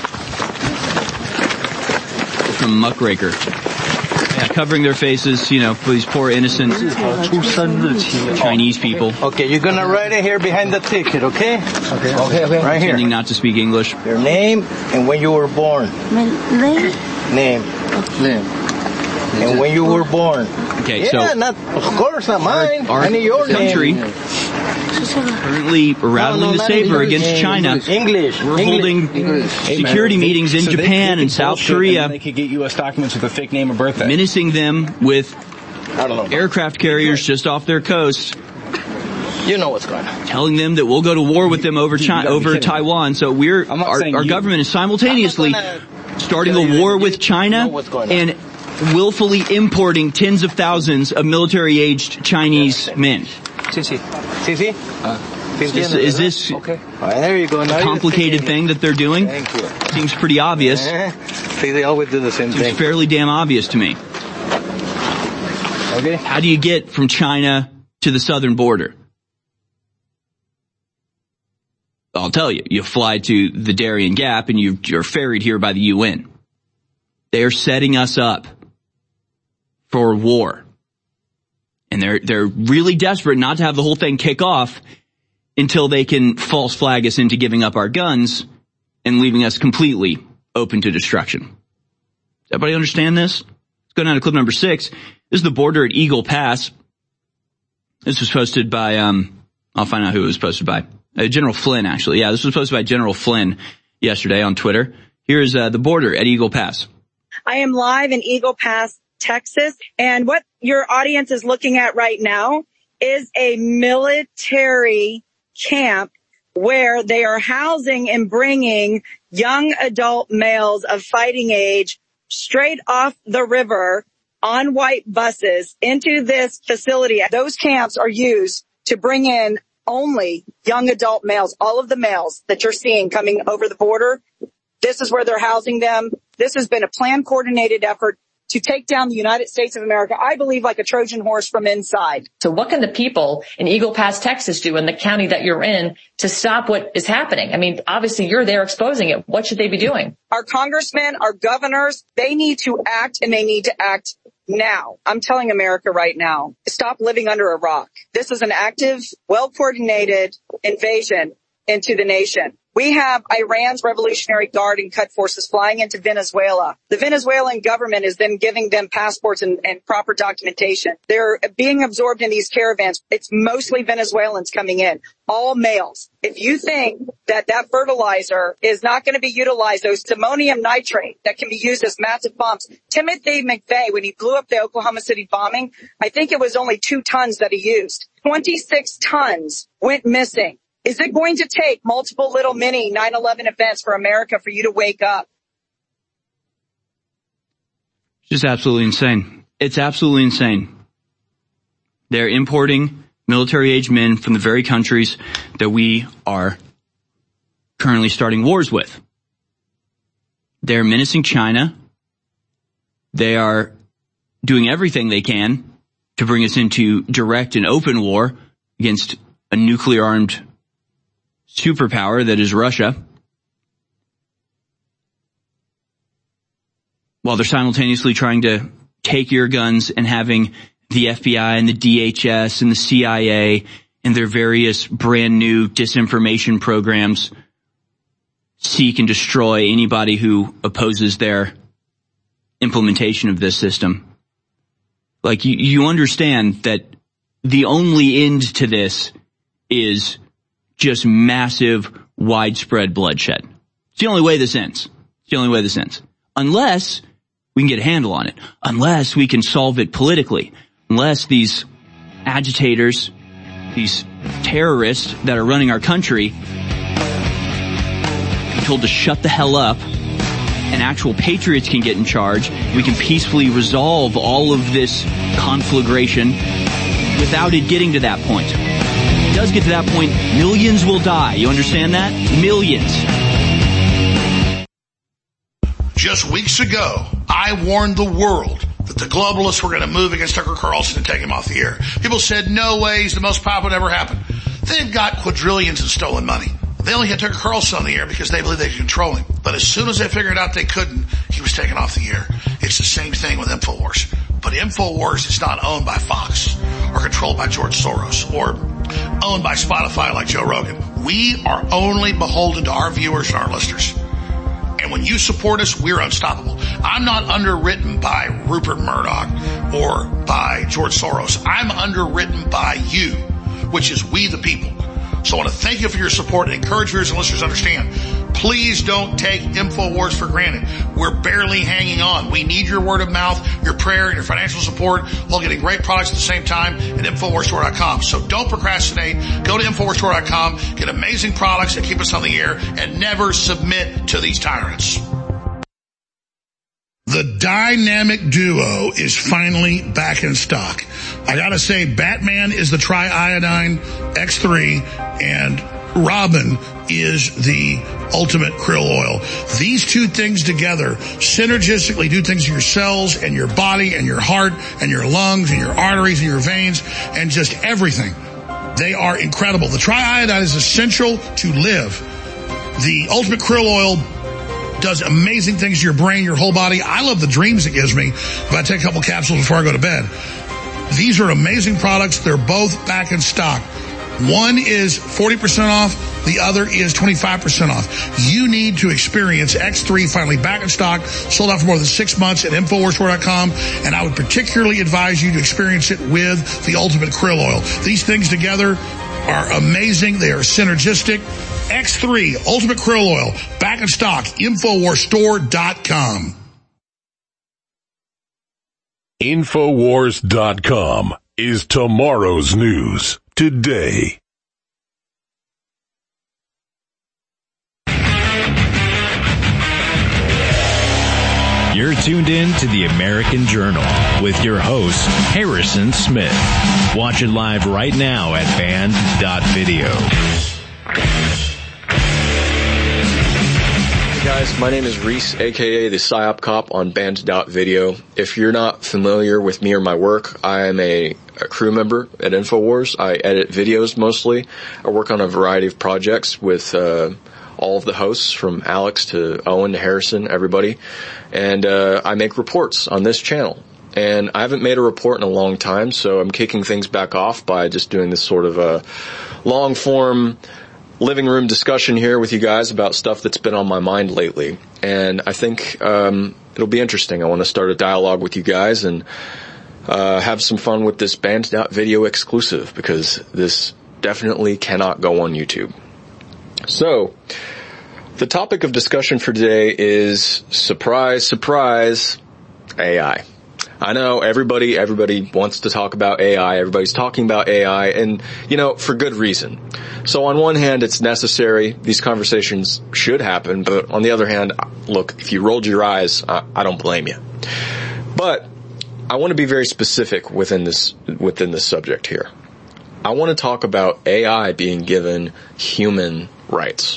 From Muckraker. Yeah, covering their faces, you know, for these poor innocent Chinese people. Okay, you're gonna write it here behind the ticket, okay? Okay, okay, okay. Right here. Pretending not to speak English. Your name and when you were born. My name? Name. Name. And when you were born. Okay, yeah, so. not, of course, not mine. Our, our I need your country name. currently rattling no, no, the saber against English. China. English. We're English. holding English. security hey, meetings in so Japan they, and South Korea. And they could get U S documents with a fake name and birthday. Menacing them with I don't know. aircraft carriers just off their coast. You know what's going on. Telling them that we'll go to war with them over China, over Taiwan. So we're our, our government is simultaneously starting a war with China and willfully importing tens of thousands of military-aged Chinese men. See, see, see, see. Is this, is this okay. Right, there you go. Now a complicated thing that they're doing? Thank you. Seems pretty obvious. See, they always do the same Seems thing. fairly damn obvious to me. Okay. How do you get from China to the southern border? I'll tell you. You fly to the Darien Gap and you, you're ferried here by the U N. They're setting us up for war. And they're, they're really desperate not to have the whole thing kick off until they can false flag us into giving up our guns and leaving us completely open to destruction. Does everybody understand this? Let's go down to clip number six. This is the border at Eagle Pass. This was posted by, um, I'll find out who it was posted by. Uh, General Flynn, actually. Yeah, this was posted by General Flynn yesterday on Twitter. Here's, uh, the border at Eagle Pass. I am live in Eagle Pass, Texas, and what your audience is looking at right now is a military camp where they are housing and bringing young adult males of fighting age straight off the river on white buses into this facility. Those camps are used to bring in only young adult males. All of the males that you're seeing coming over the border, this is where they're housing them. This has been a planned, coordinated effort to take down the United States of America, I believe, like a Trojan horse from inside. So what can the people in Eagle Pass, Texas do in the county that you're in to stop what is happening? I mean, obviously you're there exposing it. What should they be doing? Our congressmen, our governors, they need to act, and they need to act now. I'm telling America right now, stop living under a rock. This is an active, well-coordinated invasion into the nation. We have Iran's Revolutionary Guard and Quds forces flying into Venezuela. The Venezuelan government is then giving them passports and, and proper documentation. They're being absorbed in these caravans. It's mostly Venezuelans coming in, all males. If you think that that fertilizer is not going to be utilized, those ammonium nitrate that can be used as massive bombs. Timothy McVeigh, when he blew up the Oklahoma City bombing, I think it was only two tons that he used. twenty-six tons went missing. Is it going to take multiple little mini nine eleven events for America for you to wake up? Just absolutely insane. It's absolutely insane. They're importing military-age men from the very countries that we are currently starting wars with. They're menacing China. They are doing everything they can to bring us into direct and open war against a nuclear-armed superpower that is Russia, while they're simultaneously trying to take your guns and having the F B I and the D H S and the C I A and their various brand new disinformation programs seek and destroy anybody who opposes their implementation of this system. Like, you, you understand that the only end to this is just massive, widespread bloodshed. It's the only way this ends. It's the only way this ends. Unless we can get a handle on it. Unless we can solve it politically. Unless these agitators, these terrorists that are running our country, be told to shut the hell up, and actual patriots can get in charge. We can peacefully resolve all of this conflagration without it getting to that point. If it does get to that point, millions will die. You understand that? Millions. Just weeks ago, I warned the world that the globalists were going to move against Tucker Carlson and take him off the air. People said, no way, he's the most powerful that ever happened. They've got quadrillions in stolen money. They only had Tucker Carlson on the air because they believed they could control him. But as soon as they figured out they couldn't, he was taken off the air. It's the same thing with InfoWars. But InfoWars is not owned by Fox or controlled by George Soros or owned by Spotify like Joe Rogan. We are only beholden to our viewers and our listeners. And when you support us, we're unstoppable. I'm not underwritten by Rupert Murdoch or by George Soros. I'm underwritten by you, which is we the people. So I want to thank you for your support and encourage viewers and listeners to understand. Please don't take InfoWars for granted. We're barely hanging on. We need your word of mouth, your prayer, and your financial support while getting great products at the same time at InfoWars Store dot com. So don't procrastinate. Go to InfoWars Store dot com, get amazing products that keep us on the air, and never submit to these tyrants. The dynamic duo is finally back in stock. I gotta say, Batman is the triiodine X three, and Robin is the ultimate krill oil. These two things together synergistically do things to your cells and your body and your heart and your lungs and your arteries and your veins and just everything. They are incredible. The triiodine is essential to live. The ultimate krill oil does amazing things to your brain, your whole body. I love the dreams it gives me if I take a couple capsules before I go to bed. These are amazing products. They're both back in stock. One is forty percent off. The other is twenty-five percent off. You need to experience X three finally back in stock, sold out for more than six months at InfoWars Store dot com. And I would particularly advise you to experience it with the Ultimate Krill Oil. These things together are amazing. They are synergistic. X three Ultimate Krill Oil, back in stock, InfoWars Store dot com. InfoWars dot com is tomorrow's news today. You're tuned in to the American Journal with your host, Harrison Smith. Watch it live right now at band dot video. Hey guys, my name is Reese, aka the PsyOp Cop on band dot video. If you're not familiar with me or my work, I am a, a crew member at InfoWars. I edit videos mostly. I work on a variety of projects with uh all of the hosts, from Alex to Owen to Harrison, everybody. And uh I make reports on this channel. And I haven't made a report in a long time, so I'm kicking things back off by just doing this sort of a long-form living room discussion here with you guys about stuff that's been on my mind lately. And I think um it'll be interesting. I want to start a dialogue with you guys and uh have some fun with this band dot video exclusive, because this definitely cannot go on YouTube. So, the topic of discussion for today is, surprise, surprise, A I. I know everybody, everybody wants to talk about A I. Everybody's talking about A I, and, you know, for good reason. So on one hand, it's necessary. These conversations should happen. But on the other hand, look, if you rolled your eyes, I, I don't blame you. But I want to be very specific within this, within this subject here. I want to talk about A I being given human rights.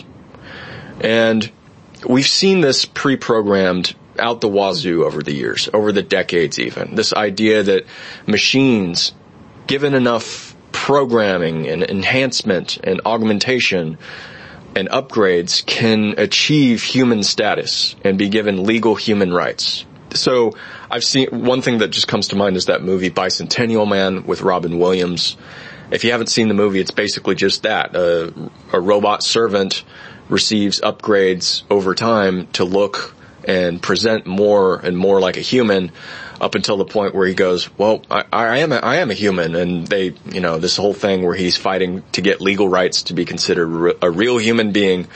And we've seen this pre-programmed out the wazoo over the years, over the decades even. This idea that machines, given enough programming and enhancement and augmentation and upgrades, can achieve human status and be given legal human rights. So I've seen, one thing that just comes to mind is that movie Bicentennial Man with Robin Williams. If you haven't seen the movie, it's basically just that. Uh, a robot servant receives upgrades over time to look and present more and more like a human, up until the point where he goes, well, I, I am a, I am a human. And they, you know, this whole thing where he's fighting to get legal rights to be considered re- a real human being.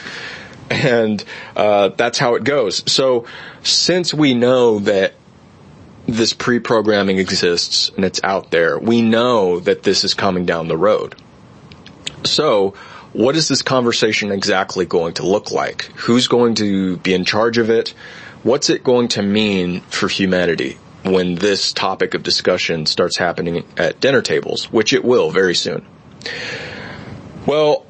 And uh that's how it goes. So since we know that this pre-programming exists and it's out there, we know that this is coming down the road. So what is this conversation exactly going to look like? Who's going to be in charge of it? What's it going to mean for humanity when this topic of discussion starts happening at dinner tables, which it will very soon? Well,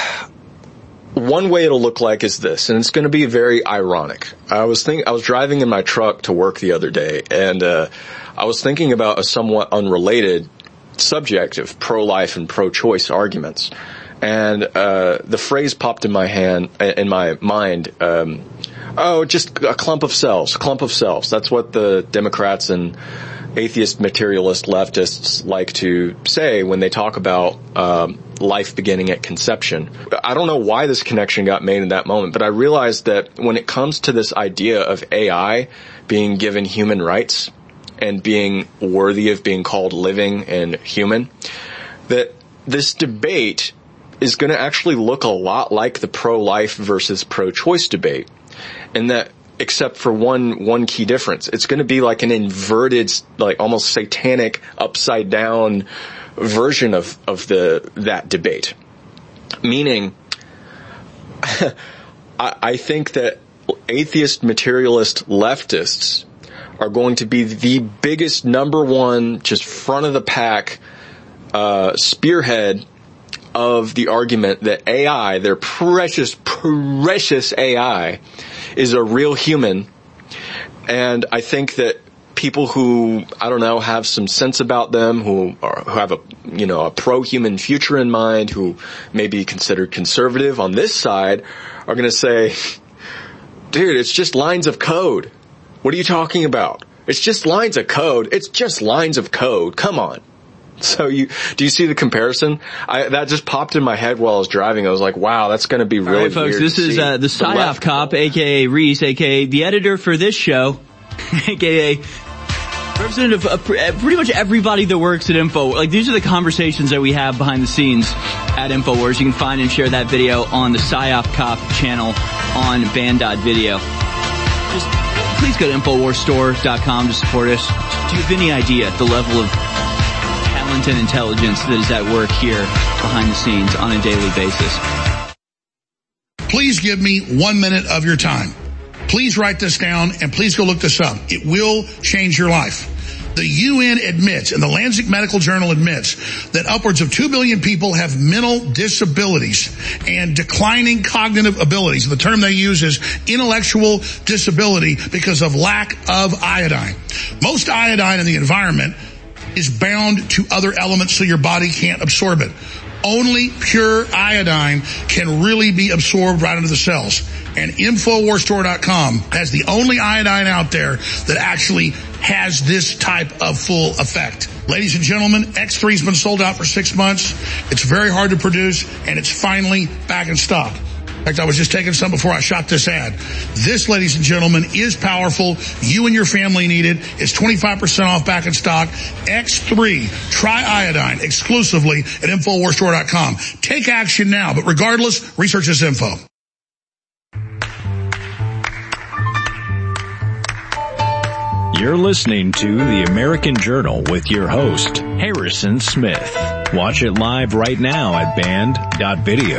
one way it'll look like is this, and it's going to be very ironic. I was think I was driving in my truck to work the other day, and uh I was thinking about a somewhat unrelated subject of pro-life and pro-choice arguments. And uh the phrase popped in my hand in my mind, um oh, just a clump of cells, a clump of cells. That's what the Democrats and atheist materialist leftists like to say when they talk about um life beginning at conception. I don't know why this connection got made in that moment, but I realized that when it comes to this idea of A I being given human rights and being worthy of being called living and human, that this debate is going to actually look a lot like the pro-life versus pro-choice debate. And that, except for one, one key difference, it's going to be like an inverted, like almost satanic, upside down version of, of the, that debate. Meaning, I, I think that atheist, materialist leftists are going to be the biggest number one, just front of the pack, uh, spearhead of the argument that A I, their precious, precious A I, is a real human. And I think that people who, I don't know, have some sense about them, who are, who have a, you know, a pro-human future in mind, who may be considered conservative on this side, are going to say, dude, it's just lines of code. What are you talking about? It's just lines of code. It's just lines of code. Come on. So you, do you see the comparison? I, that just popped in my head while I was driving. I was like, wow, that's going to be really All right, folks, weird. This is, uh, the PsyOp Cop, aka Reese, aka the editor for this show, aka representative of pretty much everybody that works at Info. Like, these are the conversations that we have behind the scenes at InfoWars. You can find and share that video on the PsyOp Cop channel on band dot video. Just please go to infowars store dot com to support us. Do you have any idea the level of talent talent and intelligence that is at work here behind the scenes on a daily basis. Please give me one minute of your time. Please write this down and please go look this up. It will change your life. The U N admits, and the Lancet Medical Journal admits, that upwards of two billion people have mental disabilities and declining cognitive abilities. The term they use is intellectual disability because of lack of iodine. Most iodine in the environment is bound to other elements so your body can't absorb it. Only pure iodine can really be absorbed right into the cells. And Infowars Store dot com has the only iodine out there that actually has this type of full effect. Ladies and gentlemen, X three's been sold out for six months. It's very hard to produce, and it's finally back in stock. In fact, I was just taking some before I shot this ad. This, ladies and gentlemen, is powerful. You and your family need it. It's twenty-five percent off, back in stock. X three, try iodine exclusively at Infowars Store dot com. Take action now, but regardless, research this info. You're listening to The American Journal with your host, Harrison Smith. Watch it live right now at band dot video.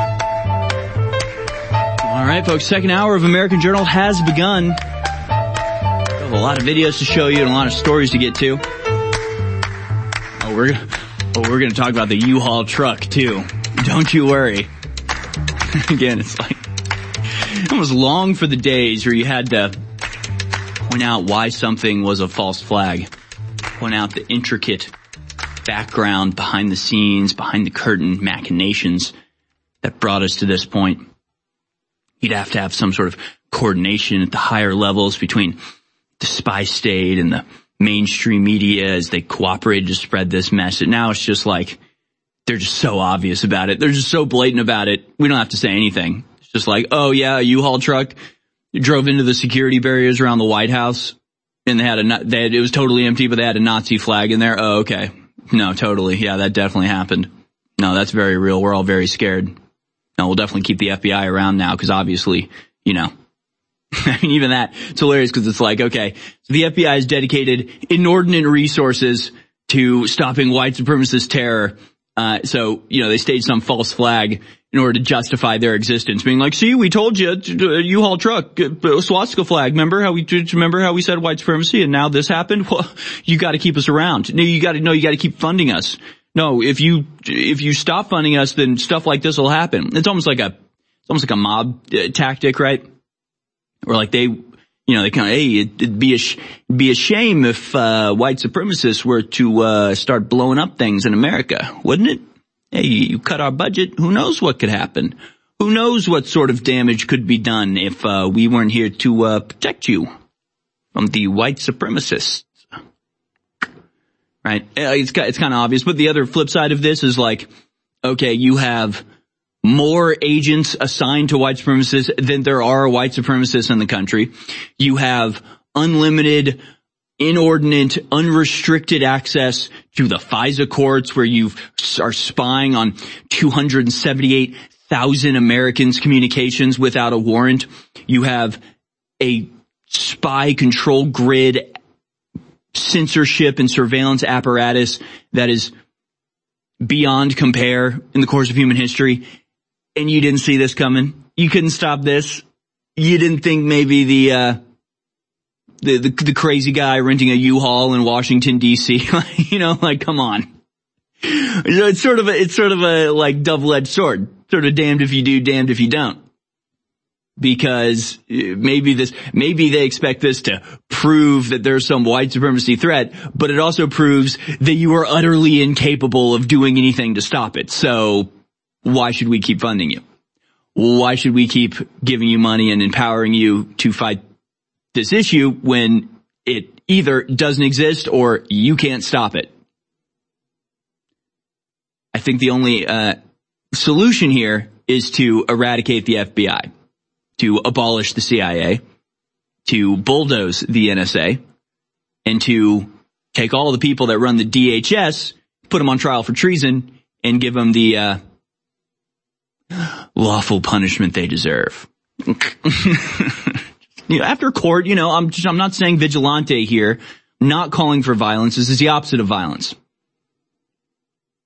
All right, folks, second hour of American Journal has begun. We have a lot of videos to show you and a lot of stories to get to. Oh, we're, oh, we're going to talk about the U-Haul truck, too. Don't you worry. Again, it's like, I almost long for the days where you had to point out why something was a false flag, point out the intricate background behind the scenes, behind the curtain machinations that brought us to this point. You'd have to have some sort of coordination at the higher levels between the spy state and the mainstream media as they cooperated to spread this mess. And now it's just like, they're just so obvious about it. They're just so blatant about it. We don't have to say anything. It's just like, oh yeah, a U-Haul truck drove into the security barriers around the White House, and they had a, they had, it was totally empty, but they had a Nazi flag in there. Oh, okay. No, totally. Yeah, that definitely happened. No, that's very real. We're all very scared. No, we'll definitely keep the F B I around now, because obviously, you know, I mean, even that, it's hilarious because it's like, okay, so the F B I has dedicated inordinate resources to stopping white supremacist terror. Uh, so, you know, they staged some false flag in order to justify their existence, being like, see, we told you, U-Haul truck, swastika flag. Remember how we, remember how we said white supremacy and now this happened? Well, you gotta keep us around. No, you gotta, no, you gotta keep funding us. No, if you, if you stop funding us, then stuff like this will happen. It's almost like a, it's almost like a mob uh, tactic, right? Or like they, you know, they kind of, hey, it, it'd be a, sh- be a shame if, uh, white supremacists were to, uh, start blowing up things in America, wouldn't it? Hey, you cut our budget. Who knows what could happen? Who knows what sort of damage could be done if, uh, we weren't here to, uh, protect you from the white supremacists. Right? It's, it's kind of obvious, but the other flip side of this is like, okay, you have more agents assigned to white supremacists than there are white supremacists in the country. You have unlimited, inordinate, unrestricted access to the FISA courts where you are spying on two hundred seventy-eight thousand Americans' communications without a warrant. You have a spy control grid, censorship and surveillance apparatus that is beyond compare in the course of human history. And you didn't see this coming. You couldn't stop this. You didn't think maybe the, uh, the, the, the crazy guy renting a U-Haul in Washington, D C, you know, like, come on. It's sort of a, it's sort of a, like, double-edged sword. Sort of damned if you do, damned if you don't. Because maybe this, maybe they expect this to prove that there's some white supremacy threat, but it also proves that you are utterly incapable of doing anything to stop it. So why should we keep funding you? Why should we keep giving you money and empowering you to fight this issue when it either doesn't exist or you can't stop it? I think the only uh solution here is to eradicate the F B I, to abolish the C I A, to bulldoze the N S A, and to take all the people that run the D H S, put them on trial for treason, and give them the uh lawful punishment they deserve. You know, after court, you know, I'm just, I'm not saying vigilante here, not calling for violence. This is the opposite of violence.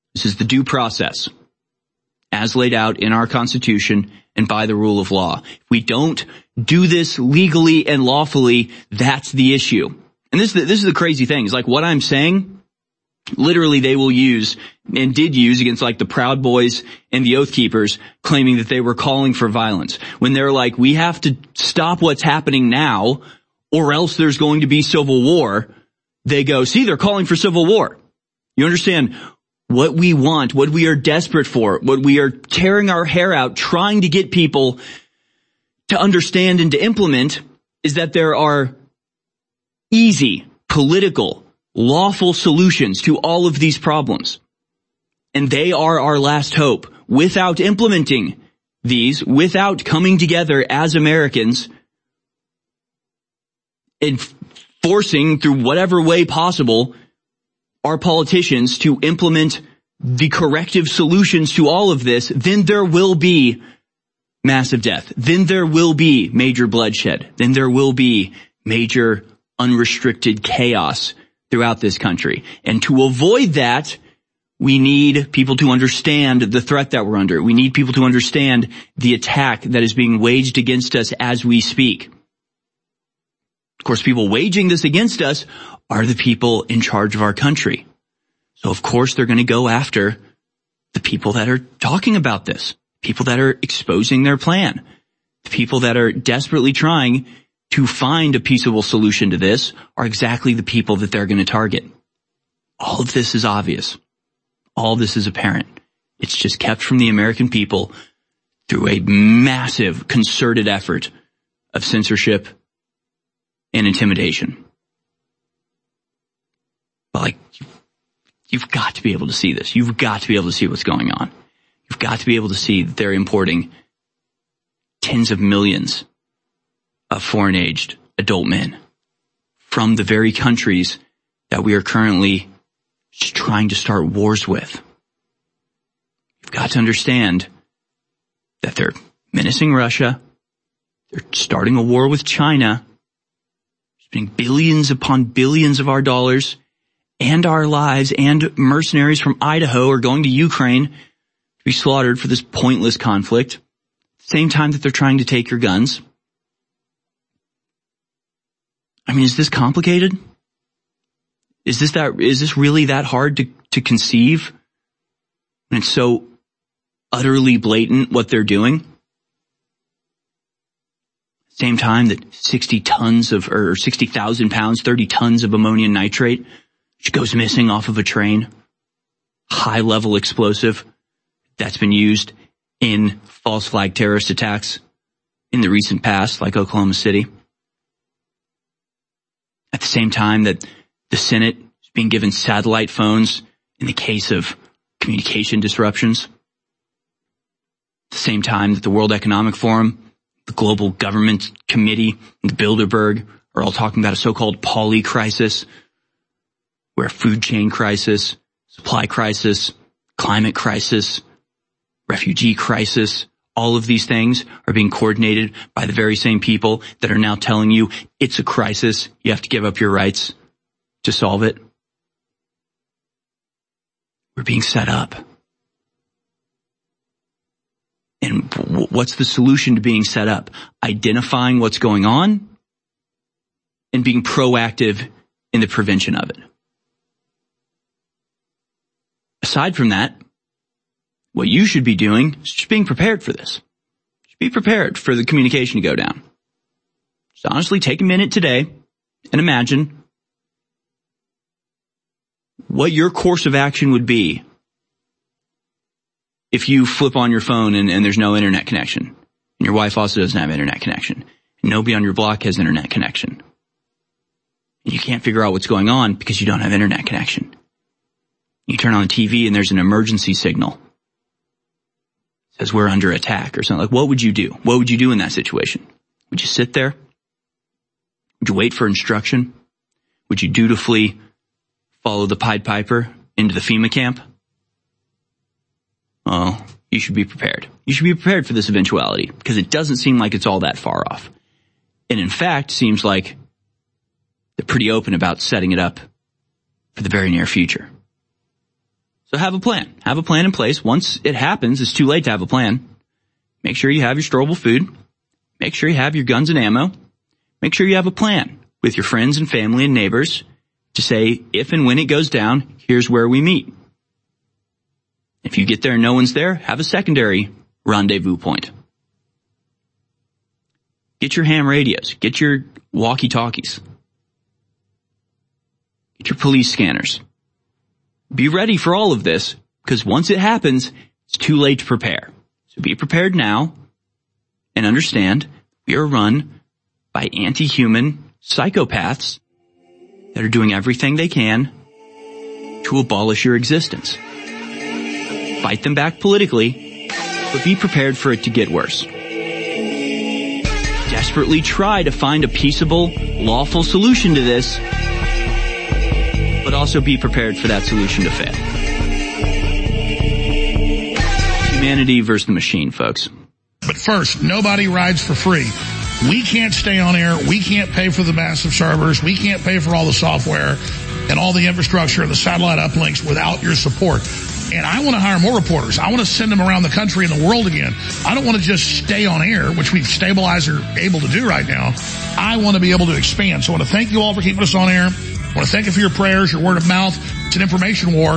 This is the due process as laid out in our Constitution and by the rule of law. If we don't do this legally and lawfully, that's the issue. And this, this is the crazy thing. It's like what I'm saying, literally they will use and did use against like the Proud Boys and the Oath Keepers, claiming that they were calling for violence. When they're like, we have to stop what's happening now or else there's going to be civil war. They go, see, they're calling for civil war. You understand what we want, what we are desperate for, what we are tearing our hair out trying to get people to understand and to implement is that there are easy, political, lawful solutions to all of these problems. And they are our last hope. Without implementing these, without coming together as Americans and forcing through whatever way possible our politicians to implement the corrective solutions to all of this, then there will be massive death. Then there will be major bloodshed. Then there will be major unrestricted chaos throughout this country. And to avoid that, we need people to understand the threat that we're under. We need people to understand the attack that is being waged against us as we speak. Of course, people waging this against us are the people in charge of our country. So, of course, they're going to go after the people that are talking about this, people that are exposing their plan, the people that are desperately trying to find a peaceable solution to this are exactly the people that they're going to target. All of this is obvious. All this is apparent. It's just kept from the American people through a massive concerted effort of censorship and intimidation. But like, you've got to be able to see this. You've got to be able to see what's going on. You've got to be able to see that they're importing tens of millions of foreign-aged adult men from the very countries that we are currently just trying to start wars with. You've got to understand that they're menacing Russia. They're starting a war with China, spending billions upon billions of our dollars and our lives, and mercenaries from Idaho are going to Ukraine to be slaughtered for this pointless conflict. At the same time that they're trying to take your guns. I mean, is this complicated? Is this that, is this really that hard to, to conceive? And it's so utterly blatant what they're doing. Same time that sixty tons of, or sixty thousand pounds, thirty tons of ammonium nitrate, which goes missing off of a train. High level explosive that's been used in false flag terrorist attacks in the recent past, like Oklahoma City. At the same time that the Senate is being given satellite phones in the case of communication disruptions. At the same time that the World Economic Forum, the Global Government Committee, and the Bilderberg are all talking about a so-called poly crisis, where food chain crisis, supply crisis, climate crisis, refugee crisis, all of these things are being coordinated by the very same people that are now telling you it's a crisis. You have to give up your rights to solve it. We're being set up. And what's the solution to being set up? Identifying what's going on and being proactive in the prevention of it. Aside from that, what you should be doing is just being prepared for this. Just be prepared for the communication to go down. Just honestly take a minute today and imagine what your course of action would be if you flip on your phone and, and there's no internet connection. And your wife also doesn't have internet connection. And nobody on your block has internet connection. And you can't figure out what's going on because you don't have internet connection. You turn on the T V and there's an emergency signal. It says we're under attack or something. Like, what would you do? What would you do in that situation? Would you sit there? Would you wait for instruction? Would you dutifully follow the Pied Piper into the FEMA camp? Oh, you should be prepared. You should be prepared for this eventuality because it doesn't seem like it's all that far off. And in fact, seems like they're pretty open about setting it up for the very near future. So have a plan. Have a plan in place. Once it happens, it's too late to have a plan. Make sure you have your storable food. Make sure you have your guns and ammo. Make sure you have a plan with your friends and family and neighbors to say, if and when it goes down, here's where we meet. If you get there and no one's there, have a secondary rendezvous point. Get your ham radios. Get your walkie-talkies. Get your police scanners. Be ready for all of this, because once it happens, it's too late to prepare. So be prepared now, and understand we are run by anti-human psychopaths that are doing everything they can to abolish your existence. Fight them back politically, but be prepared for it to get worse. Desperately try to find a peaceable, lawful solution to this, but also be prepared for that solution to fail. Humanity versus the machine, folks. But first, nobody rides for free. We can't stay on air. We can't pay for the massive servers. We can't pay for all the software and all the infrastructure and the satellite uplinks without your support. And I want to hire more reporters. I want to send them around the country and the world again. I don't want to just stay on air, which we've stabilized or able to do right now. I want to be able to expand. So I want to thank you all for keeping us on air. I want to thank you for your prayers, your word of mouth. It's an information war.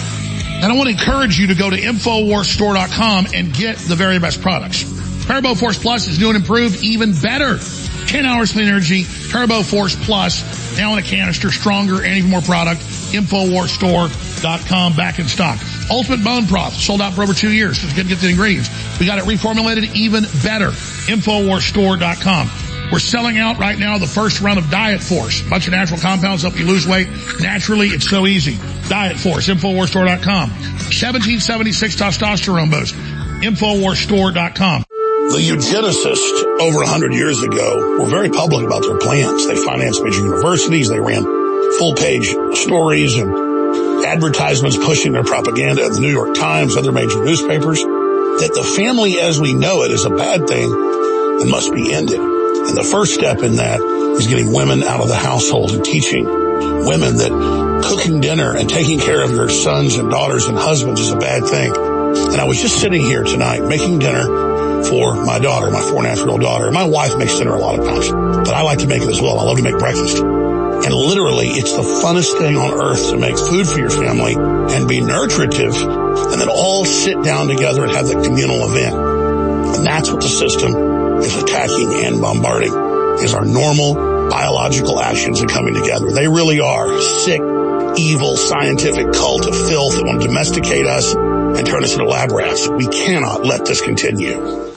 And I want to encourage you to go to Infowars Store dot com and get the very best products. Turbo Force Plus is new and improved, even better. ten hours clean energy, Turbo Force Plus, now in a canister, stronger and even more product. Infowars Store dot com, back in stock. Ultimate Bone Broth, sold out for over two years. Just get the ingredients. We got it reformulated even better. Infowars Store dot com. We're selling out right now the first run of Diet Force. A bunch of natural compounds help you lose weight. Naturally, it's so easy. Diet Force, Infowars Store dot com. seventeen seventy-six testosterone boost. Infowars Store dot com. The eugenicists over a hundred years ago were very public about their plans. They financed major universities. They ran full-page stories and advertisements pushing their propaganda in the New York Times, other major newspapers, that the family as we know it is a bad thing and must be ended. And the first step in that is getting women out of the household and teaching women that cooking dinner and taking care of your sons and daughters and husbands is a bad thing. And I was just sitting here tonight making dinner for my daughter, my four and a half year old daughter. My wife makes dinner a lot of times, but I like to make it as well. I love to make breakfast. And literally, it's the funnest thing on earth to make food for your family and be nurturative and then all sit down together and have that communal event. And that's what the system is attacking and bombarding, is our normal biological actions and coming together. They really are a sick, evil, scientific cult of filth that want to domesticate us and turn us into lab rats. We cannot let this continue.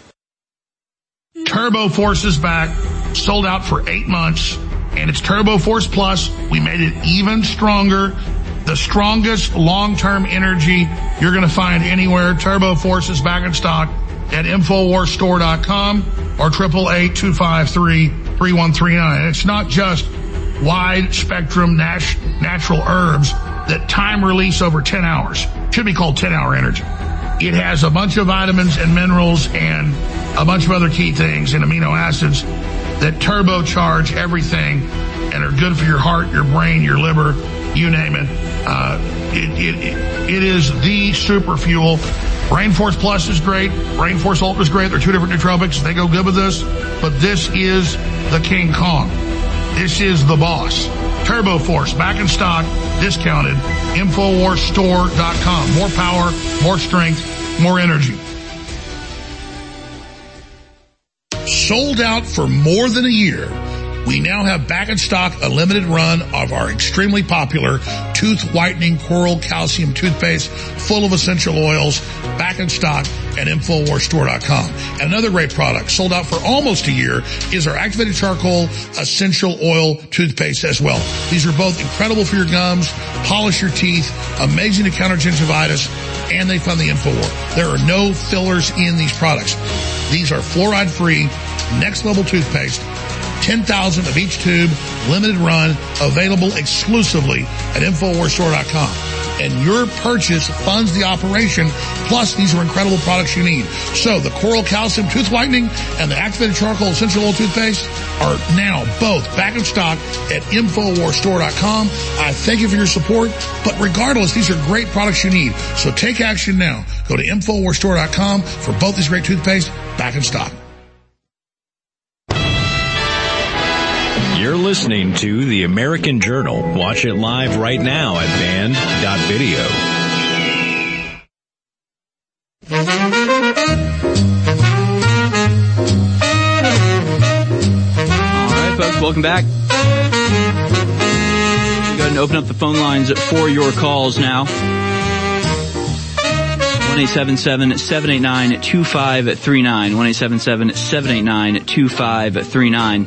Turbo Force is back, sold out for eight months, and it's Turbo Force Plus. We made it even stronger. The strongest long-term energy you're going to find anywhere. Turbo Force is back in stock at Infowars Store dot com or triple eight two five three three one three nine. It's not just wide spectrum nat- natural herbs that time release over ten hours. Should be called ten hour energy. It has a bunch of vitamins and minerals and a bunch of other key things and amino acids that turbocharge everything and are good for your heart, your brain, your liver, you name it. Uh, it, it, it, it is the super fuel. Rainforce Plus is great. Rainforce Ultra is great. They're two different nootropics. They go good with this. But this is the King Kong. This is the boss. Turbo Force, back in stock, discounted. Infowars Store dot com. More power, more strength, more energy. Sold out for more than a year. We now have back in stock a limited run of our extremely popular tooth whitening coral calcium toothpaste full of essential oils, back in stock at Infowars Store dot com. And another great product sold out for almost a year is our activated charcoal essential oil toothpaste as well. These are both incredible for your gums, polish your teeth, amazing to counter gingivitis, and they fund the InfoWar. There are no fillers in these products. These are fluoride-free, next-level toothpaste. ten thousand of each tube, limited run, available exclusively at Infowars Store dot com. and your purchase funds the operation. Plus, these are incredible products you need. So the Coral Calcium Tooth Whitening and the Activated Charcoal Essential Oil Toothpaste are now both back in stock at Infowars Store dot com. I thank you for your support, but regardless, these are great products you need. So take action now. Go to Infowars Store dot com for both these great toothpaste back in stock. You're listening to The American Journal. Watch it live right now at band dot video. All right, folks, welcome back. Go ahead and open up the phone lines for your calls now. one eight seven seven, seven eight nine, two five three nine. one eight seven seven, seven eight nine, two five three nine.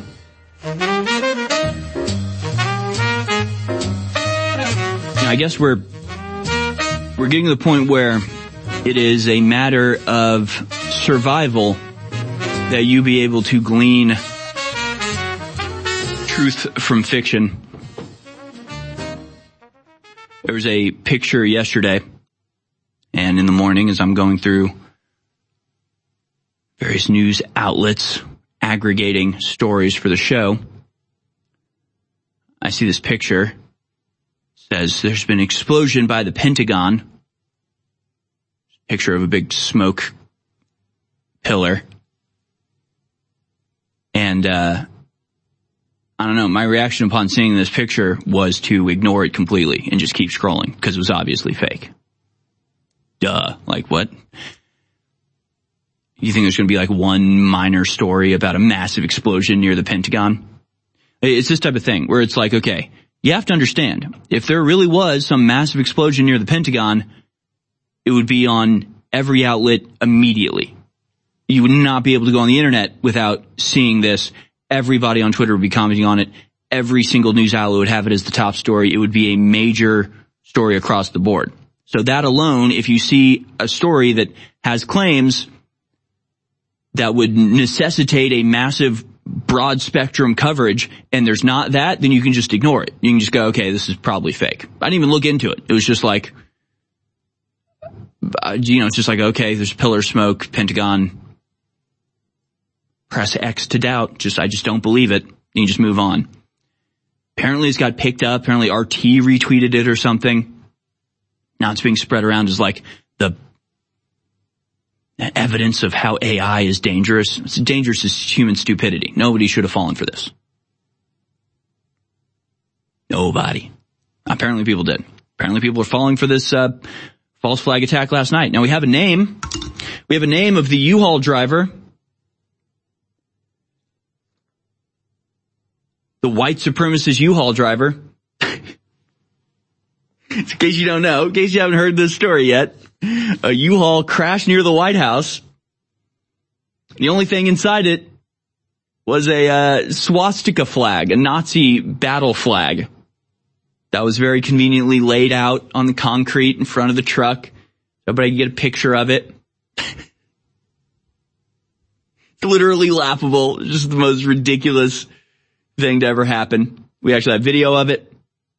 I guess we're we're getting to the point where it is a matter of survival that you be able to glean truth from fiction. There was a picture yesterday, and in the morning as I'm going through various news outlets aggregating stories for the show, I see this picture. Says there's been an explosion by the Pentagon. Picture of a big smoke pillar. And, uh, I don't know, my reaction upon seeing this picture was to ignore it completely and just keep scrolling because it was obviously fake. Duh. Like what? You think there's going to be like one minor story about a massive explosion near the Pentagon? It's this type of thing where it's like, okay, you have to understand, if there really was some massive explosion near the Pentagon, it would be on every outlet immediately. You would not be able to go on the internet without seeing this. Everybody on Twitter would be commenting on it. Every single news outlet would have it as the top story. It would be a major story across the board. So that alone, if you see a story that has claims that would necessitate a massive broad spectrum coverage and there's not that, then you can just ignore it. You can just go, okay, this is probably fake. I didn't even look into it. It was just like, uh, you know, it's just like, okay, there's pillar smoke, Pentagon, press X to doubt. Just, I just don't believe it. And you just move on. Apparently it's got picked up. Apparently R T retweeted it or something. Now it's being spread around as like the evidence of how A I is dangerous. It's dangerous as human stupidity. Nobody should have fallen for this. Nobody. Apparently people did. Apparently people are falling for this uh, false flag attack last night. Now we have a name. We have a name of the U-Haul driver. The white supremacist U-Haul driver. In case you don't know, in case you haven't heard this story yet, a U-Haul crashed near the White House. The only thing inside it was a uh, swastika flag, a Nazi battle flag that was very conveniently laid out on the concrete in front of the truck. Everybody could get a picture of it. It's literally laughable. It's just the most ridiculous thing to ever happen. We actually have video of it.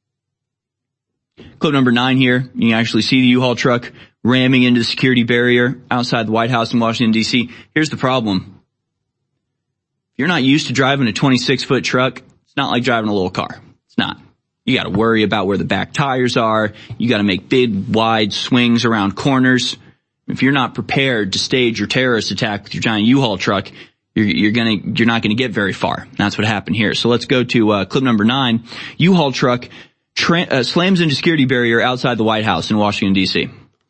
Clip number nine here. You can actually see the U-Haul truck ramming into the security barrier outside the White House in Washington, D C. Here's the problem. If you're not used to driving a twenty-six foot truck, it's not like driving a little car. It's not. You got to worry about where the back tires are. You got to make big, wide swings around corners. If you're not prepared to stage your terrorist attack with your giant U-Haul truck, you're, you're gonna, you're not gonna get very far. That's what happened here. So let's go to uh, clip number nine. U-Haul truck tra- uh, slams into security barrier outside the White House in Washington, D C.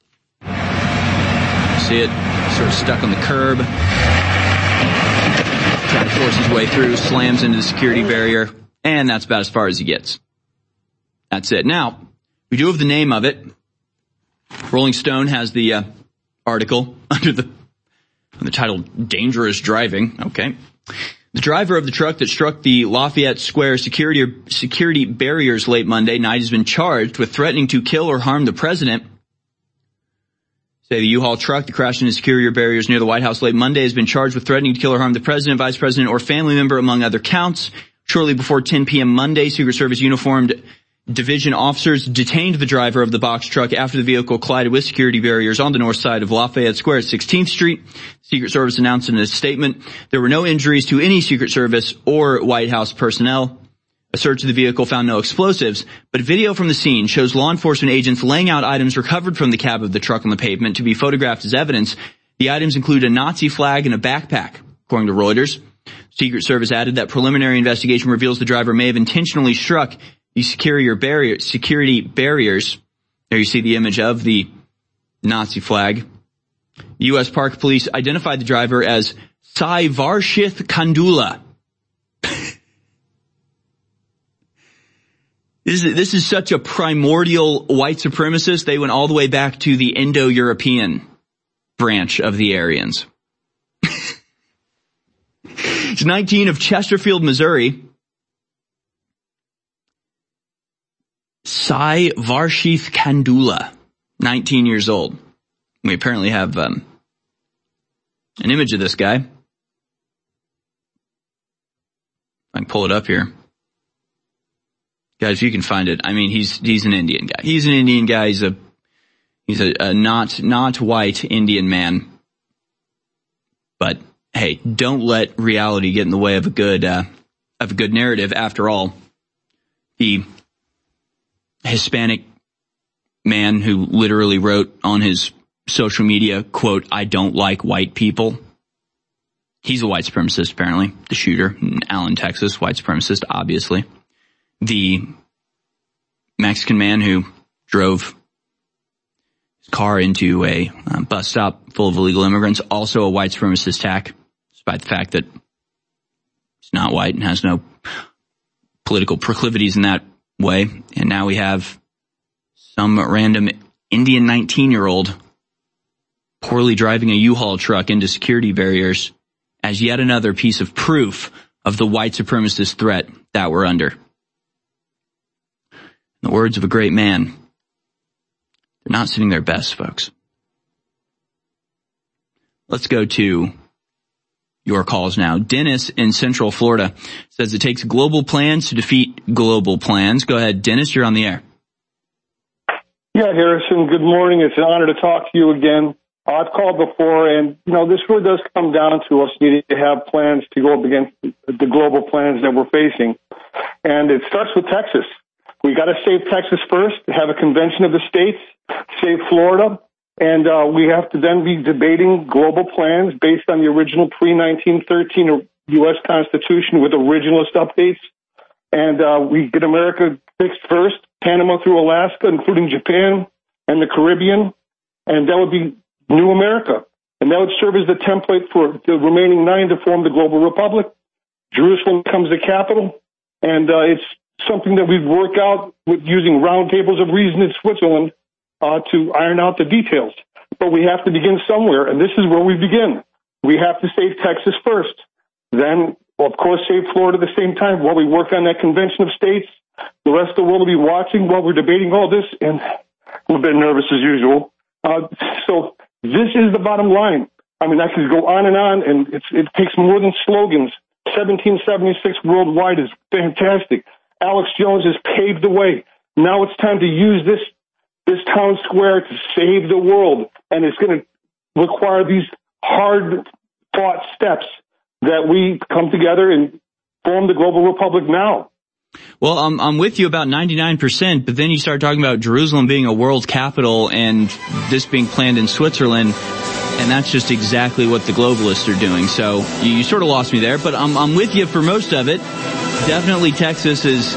See it? Sort of stuck on the curb. Trying to force his way through, slams into the security barrier, and that's about as far as he gets. That's it. Now, we do have the name of it. Rolling Stone has the uh, article under the the title, Dangerous Driving. Okay. The driver of the truck that struck the Lafayette Square security security barriers late Monday night has been charged with threatening to kill or harm the president. Say the U-Haul truck that crashed into security barriers near the White House late Monday has been charged with threatening to kill or harm the president, vice president, or family member, among other counts. Shortly before ten p.m. Monday, Secret Service uniformed Division officers detained the driver of the box truck after the vehicle collided with security barriers on the north side of Lafayette Square at sixteenth Street. Secret Service announced in a statement there were no injuries to any Secret Service or White House personnel. A search of the vehicle found no explosives, but video from the scene shows law enforcement agents laying out items recovered from the cab of the truck on the pavement to be photographed as evidence. The items include a Nazi flag and a backpack, according to Reuters. Secret Service added that preliminary investigation reveals the driver may have intentionally struck the security barrier, security barriers. There you see the image of the Nazi flag. U S Park Police identified the driver as Sai Varshith Kandula. This is, this is such a primordial white supremacist. They went all the way back to the Indo-European branch of the Aryans. He's nineteen, of Chesterfield, Missouri. Sai Varshith Kandula, nineteen years old. We apparently have um, an image of this guy. I can pull it up here. Guys, if you can find it. I mean, he's he's an Indian guy. He's an Indian guy. He's a he's a, a not not white Indian man. But hey, don't let reality get in the way of a good uh, of a good narrative. After all, the Hispanic man who literally wrote on his social media, quote, "I don't like white people." He's a white supremacist, apparently. The shooter in Allen, Texas, white supremacist, obviously. The Mexican man who drove his car into a uh, bus stop full of illegal immigrants, also a white supremacist attack, despite the fact that he's not white and has no political proclivities in that way. And now we have some random Indian nineteen-year-old poorly driving a U-Haul truck into security barriers as yet another piece of proof of the white supremacist threat that we're under. In the words of a great man, they're not sitting their best, folks. Let's go to your calls now. Dennis in Central Florida says it takes global plans to defeat global plans. Go ahead, Dennis, you're on the air. Yeah, Harrison, good morning. It's an honor to talk to you again. I've called before, and, you know, this really does come down to us needing to have plans to go up against the global plans that we're facing. And it starts with Texas. We got to save Texas first, have a convention of the states, save Florida, and uh, we have to then be debating global plans based on the original pre nineteen thirteen U S Constitution with originalist updates. And uh, we get America fixed first, Panama through Alaska, including Japan and the Caribbean, and that would be New America. And that would serve as the template for the remaining nine to form the global republic. Jerusalem becomes the capital, and uh, it's something that we'd work out with using roundtables of reason in Switzerland uh, to iron out the details. But we have to begin somewhere, and this is where we begin. We have to save Texas first. Then, well, of course, save Florida at the same time while we work on that convention of states. The rest of the world will be watching while we're debating all this, and I'm a bit nervous as usual. Uh, so this is the bottom line. I mean, I could go on and on, and it's, it takes more than slogans. seventeen seventy-six worldwide is fantastic. Alex Jones has paved the way. Now it's time to use this this town square to save the world, and it's going to require these hard-fought steps that we come together and form the global republic now. Well, I'm, I'm with you about ninety-nine percent, but then you start talking about Jerusalem being a world capital and this being planned in Switzerland, and that's just exactly what the globalists are doing. So you, you sort of lost me there, but I'm, I'm with you for most of it. Definitely Texas is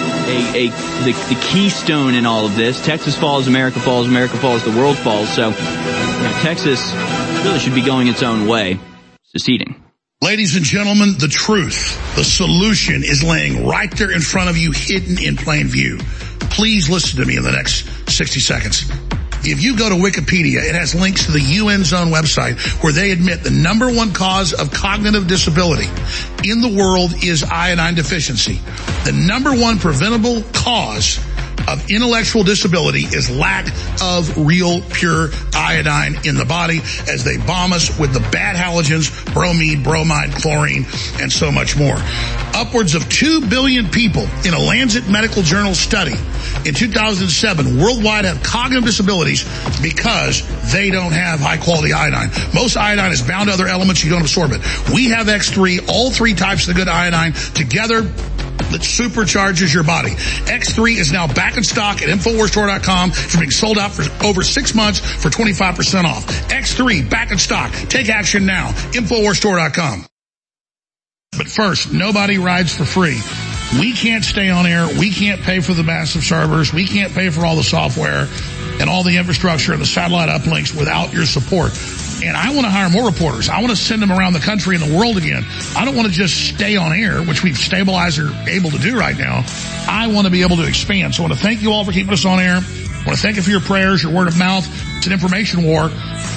a, a the, the keystone in all of this. Texas falls, America falls, America falls, the world falls. So you know, Texas really should be going its own way, seceding. Ladies and gentlemen, the truth, the solution is laying right there in front of you, hidden in plain view. Please listen to me in the next sixty seconds. If you go to Wikipedia, it has links to the U N's own website where they admit the number one cause of cognitive disability in the world is iodine deficiency. The number one preventable cause of intellectual disability is lack of real pure iodine in the body as they bomb us with the bad halogens, bromine, bromide, chlorine, and so much more. Upwards of two billion people in a Lancet Medical Journal study in two thousand seven worldwide have cognitive disabilities because they don't have high quality iodine. Most iodine is bound to other elements, you don't absorb it. We have X three, all three types of the good iodine together that supercharges your body. X three is now back in stock at Infowars Store dot com. It's being sold out for over six months for twenty-five percent off. X three back in stock. Take action now. Infowars Store dot com. But first, nobody rides for free. We can't stay on air. We can't pay for the massive servers. We can't pay for all the software and all the infrastructure and the satellite uplinks without your support. And I want to hire more reporters. I want to send them around the country and the world again. I don't want to just stay on air, which we've stabilized or able to do right now. I want to be able to expand. So I want to thank you all for keeping us on air. I want to thank you for your prayers, your word of mouth. It's an information war.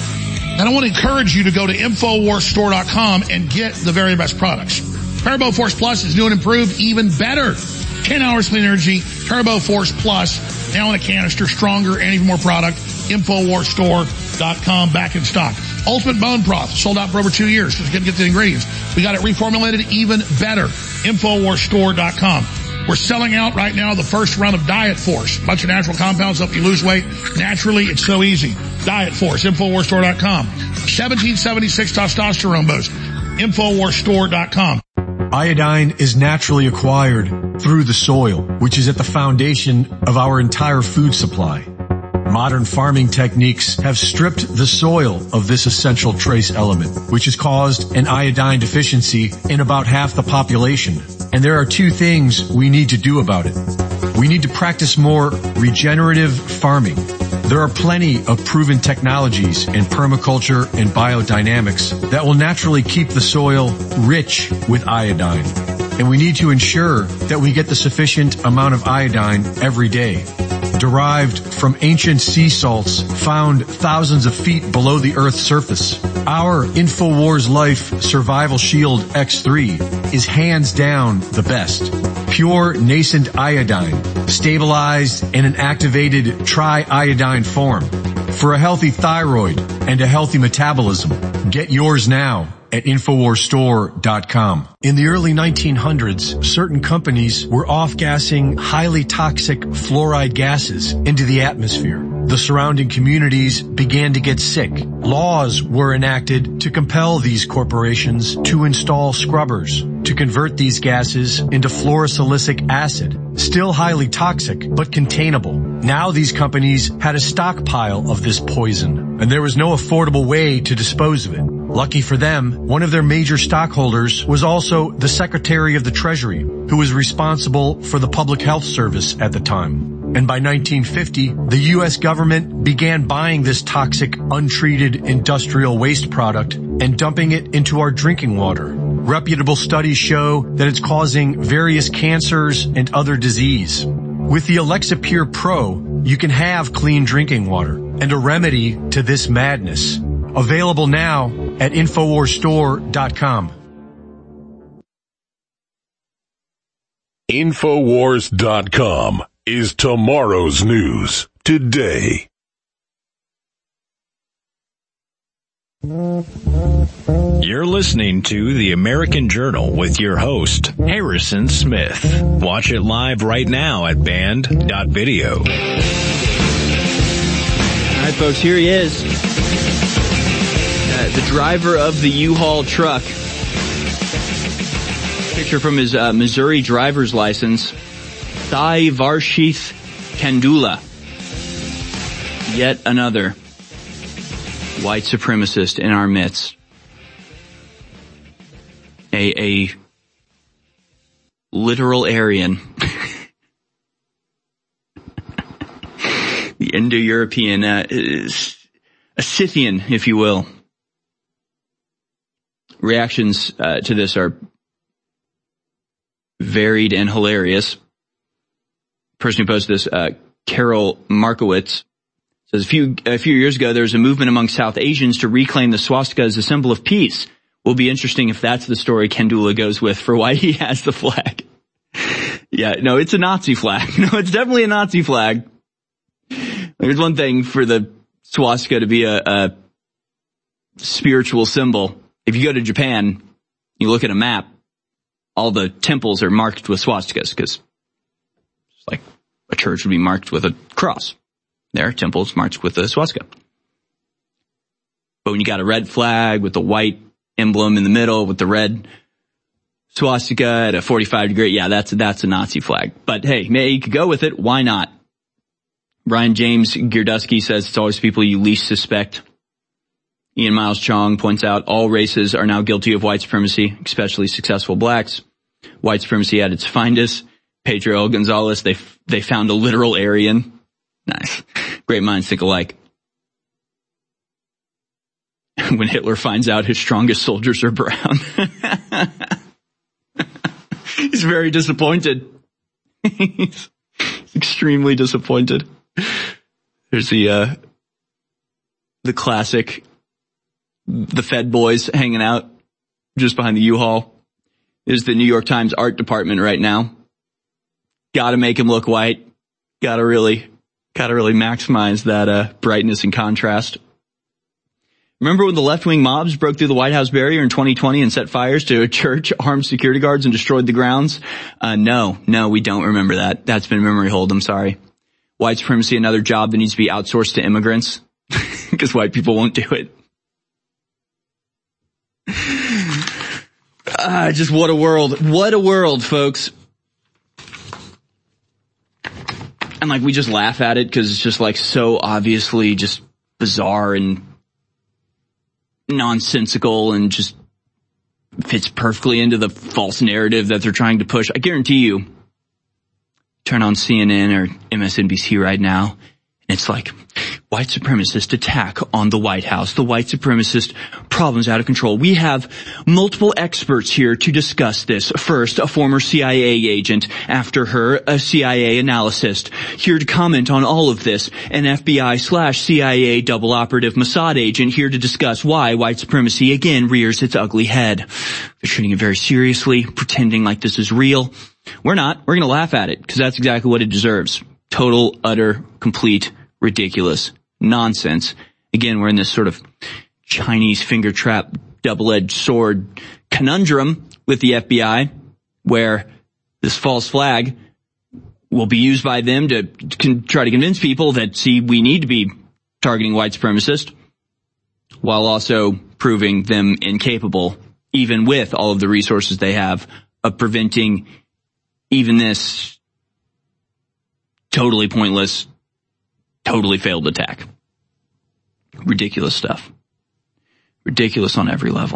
And I want to encourage you to go to Infowars Store dot com and get the very best products. Turbo Force Plus is new and improved, even better. ten hours clean energy, Turbo Force Plus, now in a canister, stronger and even more product. Infowars Store dot com, back in stock. Ultimate Bone Broth, sold out for over two years. Just couldn't get the ingredients. We got it reformulated even better. Infowars Store dot com. We're selling out right now the first run of Diet Force. A bunch of natural compounds help you lose weight. Naturally, it's so easy. Diet Force, Infowars Store dot com. seventeen seventy-six testosterone boost. Infowars Store dot com. Iodine is naturally acquired through the soil, which is at the foundation of our entire food supply. Modern farming techniques have stripped the soil of this essential trace element, which has caused an iodine deficiency in about half the population. And there are two things we need to do about it. We need to practice more regenerative farming. There are plenty of proven technologies in permaculture and biodynamics that will naturally keep the soil rich with iodine. And we need to ensure that we get the sufficient amount of iodine every day. Derived from ancient sea salts found thousands of feet below the Earth's surface, our InfoWars Life Survival Shield X three is hands down the best. Pure nascent iodine, stabilized in an activated triiodine form. For a healthy thyroid and a healthy metabolism, get yours now at Infowars Store dot com. In the early nineteen hundreds, certain companies were off-gassing highly toxic fluoride gases into the atmosphere. The surrounding communities began to get sick. Laws were enacted to compel these corporations to install scrubbers to convert these gases into fluorosilicic acid, still highly toxic but containable. Now these companies had a stockpile of this poison, and there was no affordable way to dispose of it. Lucky for them, one of their major stockholders was also the Secretary of the Treasury, who was responsible for the Public Health Service at the time. And by nineteen fifty, the U S government began buying this toxic, untreated industrial waste product and dumping it into our drinking water. Reputable studies show that it's causing various cancers and other disease. With the Alexa Pure Pro, you can have clean drinking water and a remedy to this madness. Available now at Infowars Store dot com. Infowars dot com is tomorrow's news today. You're listening to The American Journal with your host, Harrison Smith. Watch it live right now at band dot video. All right, folks, here he is. Uh, the driver of the U-Haul truck. Picture from his uh, Missouri driver's license. Sai Varshith Kandula. Yet another white supremacist in our midst. A, a literal Aryan. The Indo-European, uh, a Scythian, if you will. Reactions uh, to this are varied and hilarious. The person who posted this, uh, Carol Markowitz, says a few a few years ago there was a movement among South Asians to reclaim the swastika as a symbol of peace. Will be interesting if that's the story Kandula goes with for why he has the flag. Yeah, no, it's a Nazi flag. No, it's definitely a Nazi flag. There's one thing for the swastika to be a, a spiritual symbol. If you go to Japan, you look at a map, all the temples are marked with swastikas, because it's like a church would be marked with a cross. There, temples marked with a swastika. But when you got a red flag with the white emblem in the middle with the red swastika at a forty-five degree, yeah, that's that's a Nazi flag. But hey, maybe you could go with it. Why not? Brian James Girdusky says it's always people you least suspect. Ian Miles Chong points out all races are now guilty of white supremacy, especially successful blacks. White supremacy at its finest. Pedro L. Gonzalez, they they found a literal Aryan. Nice. Great minds think alike. When Hitler finds out his strongest soldiers are brown. He's very disappointed. He's extremely disappointed. There's the, uh, the classic, the Fed boys hanging out just behind the U-Haul. Is the New York Times art department right now. Gotta make him look white. Gotta really, gotta really maximize that, uh, brightness and contrast. Remember when the left-wing mobs broke through the White House barrier in twenty twenty and set fires to a church, armed security guards, and destroyed the grounds? Uh, no, no, we don't remember that. That's been memory hold, I'm sorry. White supremacy, another job that needs to be outsourced to immigrants, because white people won't do it. Ah, just what a world. What a world, folks. And like, we just laugh at it because it's just like so obviously just bizarre and nonsensical and just fits perfectly into the false narrative that they're trying to push. I guarantee you, turn on C N N or M S N B C right now, and it's like, white supremacist attack on the White House. The white supremacist problems out of control. We have multiple experts here to discuss this. First, a former C I A agent. After her, a C I A analyst. Here to comment on all of this, an F B I slash C I A double operative Mossad agent here to discuss why white supremacy again rears its ugly head. They're treating it very seriously, pretending like this is real. We're not. We're going to laugh at it because that's exactly what it deserves. Total, utter, complete, ridiculous nonsense. Again, we're in this sort of Chinese finger trap, double-edged sword conundrum with the F B I, where this false flag will be used by them to con- try to convince people that, see, we need to be targeting white supremacists, while also proving them incapable, even with all of the resources they have, of preventing even this totally pointless, totally failed attack. Ridiculous stuff. Ridiculous on every level.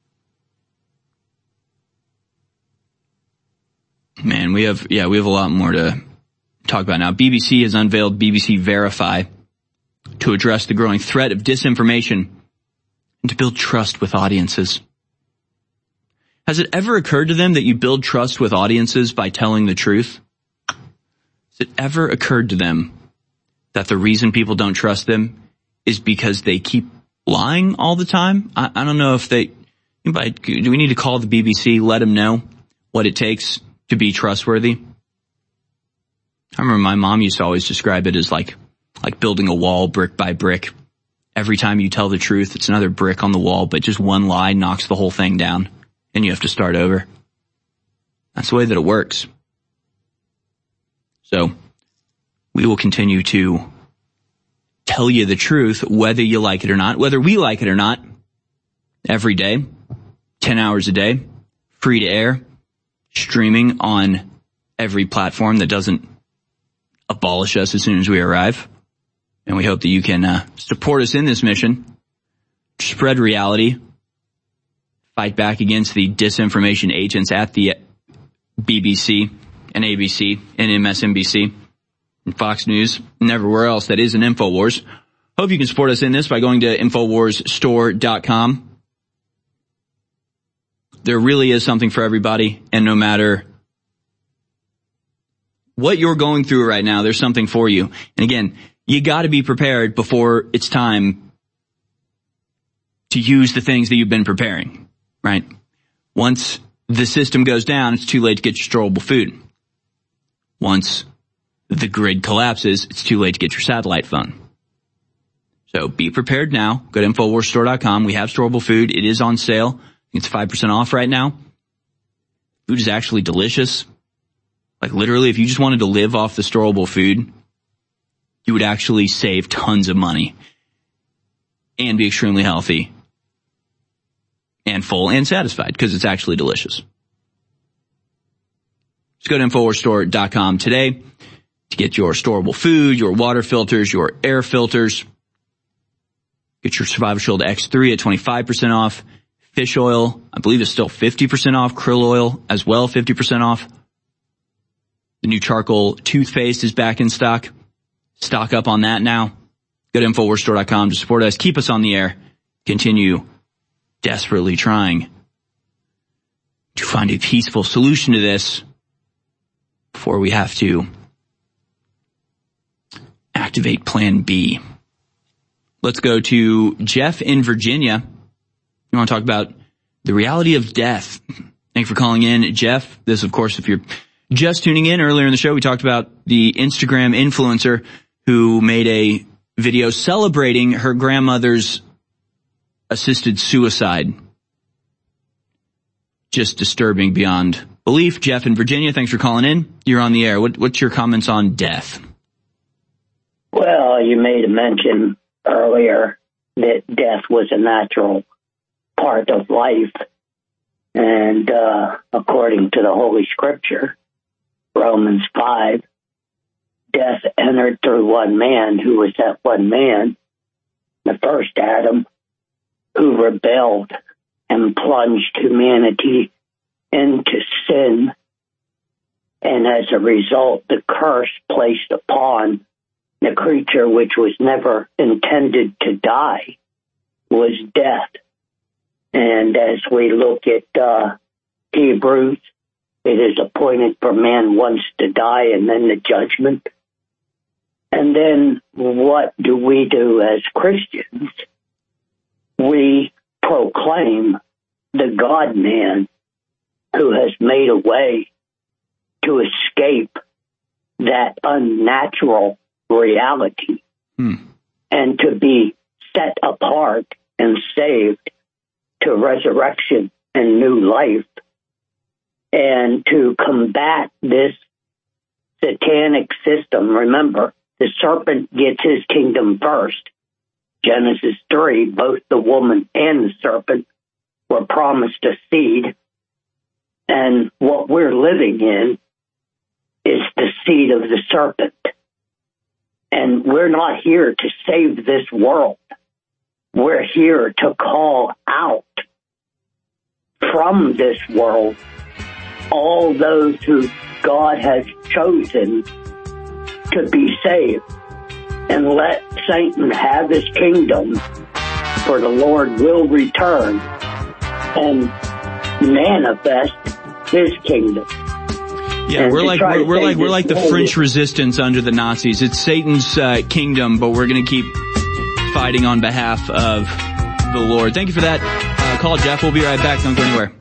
Man, we have, yeah, we have a lot more to talk about now. B B C has unveiled B B C Verify to address the growing threat of disinformation and to build trust with audiences. Has it ever occurred to them that you build trust with audiences by telling the truth? Has it ever occurred to them that the reason people don't trust them is because they keep lying all the time? I, I don't know if they, do we need to call the B B C, let them know what it takes to be trustworthy? I remember my mom used to always describe it as like, like building a wall brick by brick. Every time you tell the truth, it's another brick on the wall, but just one lie knocks the whole thing down and you have to start over. That's the way that it works. So we will continue to tell you the truth, whether you like it or not, whether we like it or not, every day, ten hours a day, free to air, streaming on every platform that doesn't abolish us as soon as we arrive. And we hope that you can uh, support us in this mission, spread reality, fight back against the disinformation agents at the B B C and A B C and M S N B C and Fox News and everywhere else that is in InfoWars. Hope you can support us in this by going to Infowars Store dot com. There really is something for everybody, and no matter what you're going through right now, there's something for you. And again, you got to be prepared before it's time to use the things that you've been preparing, right? Once the system goes down, it's too late to get your storable food. once the grid collapses, it's too late to get your satellite phone. So be prepared now. Go to Infowars Store dot com. We have storable food. It is on sale. It's five percent off right now. Food is actually delicious. Like literally, if you just wanted to live off the storable food, you would actually save tons of money and be extremely healthy and full and satisfied because it's actually delicious. Just go to Infowars Store dot com today to get your storable food, your water filters, your air filters. Get your Survival Shield X three at twenty-five percent off. Fish oil, I believe, is still fifty percent off. Krill oil as well, fifty percent off. The new charcoal toothpaste is back in stock. Stock up on that now. Go to Infowars Store dot com to support us. Keep us on the air. Continue desperately trying to find a peaceful solution to this before we have to activate Plan B. Let's go to Jeff in Virginia. You want to talk about the reality of death. Thanks for calling in, Jeff. This, of course, if you're just tuning in, earlier in the show, we talked about the Instagram influencer who made a video celebrating her grandmother's assisted suicide. Just disturbing beyond belief. Jeff in Virginia, thanks for calling in. You're on the air. What, what's your comments on death? Well, you made a mention earlier that death was a natural part of life. And uh, according to the Holy Scripture, Romans five, death entered through one man. Who was that one man? The first Adam, who rebelled and plunged humanity into sin. And as a result, the curse placed upon the creature, which was never intended to die, was death. And as we look at uh, Hebrews, it is appointed for man once to die and then the judgment. And then what do we do as Christians? We proclaim the God-man who has made a way to escape that unnatural reality hmm. and to be set apart and saved to resurrection and new life, and to combat this satanic system. Remember, the serpent gets his kingdom first. Genesis three, both the woman and the serpent were promised a seed, and what we're living in is the seed of the serpent. And we're not here to save this world. We're here to call out from this world all those who God has chosen to be saved, and let Satan have his kingdom, for the Lord will return and manifest his kingdom. Yeah, and we're like we're, we're like we're like the world. French resistance under the Nazis. It's Satan's uh, kingdom, but we're going to keep fighting on behalf of the Lord. Thank you for that uh, call, Jeff. We'll be right back. Don't go anywhere.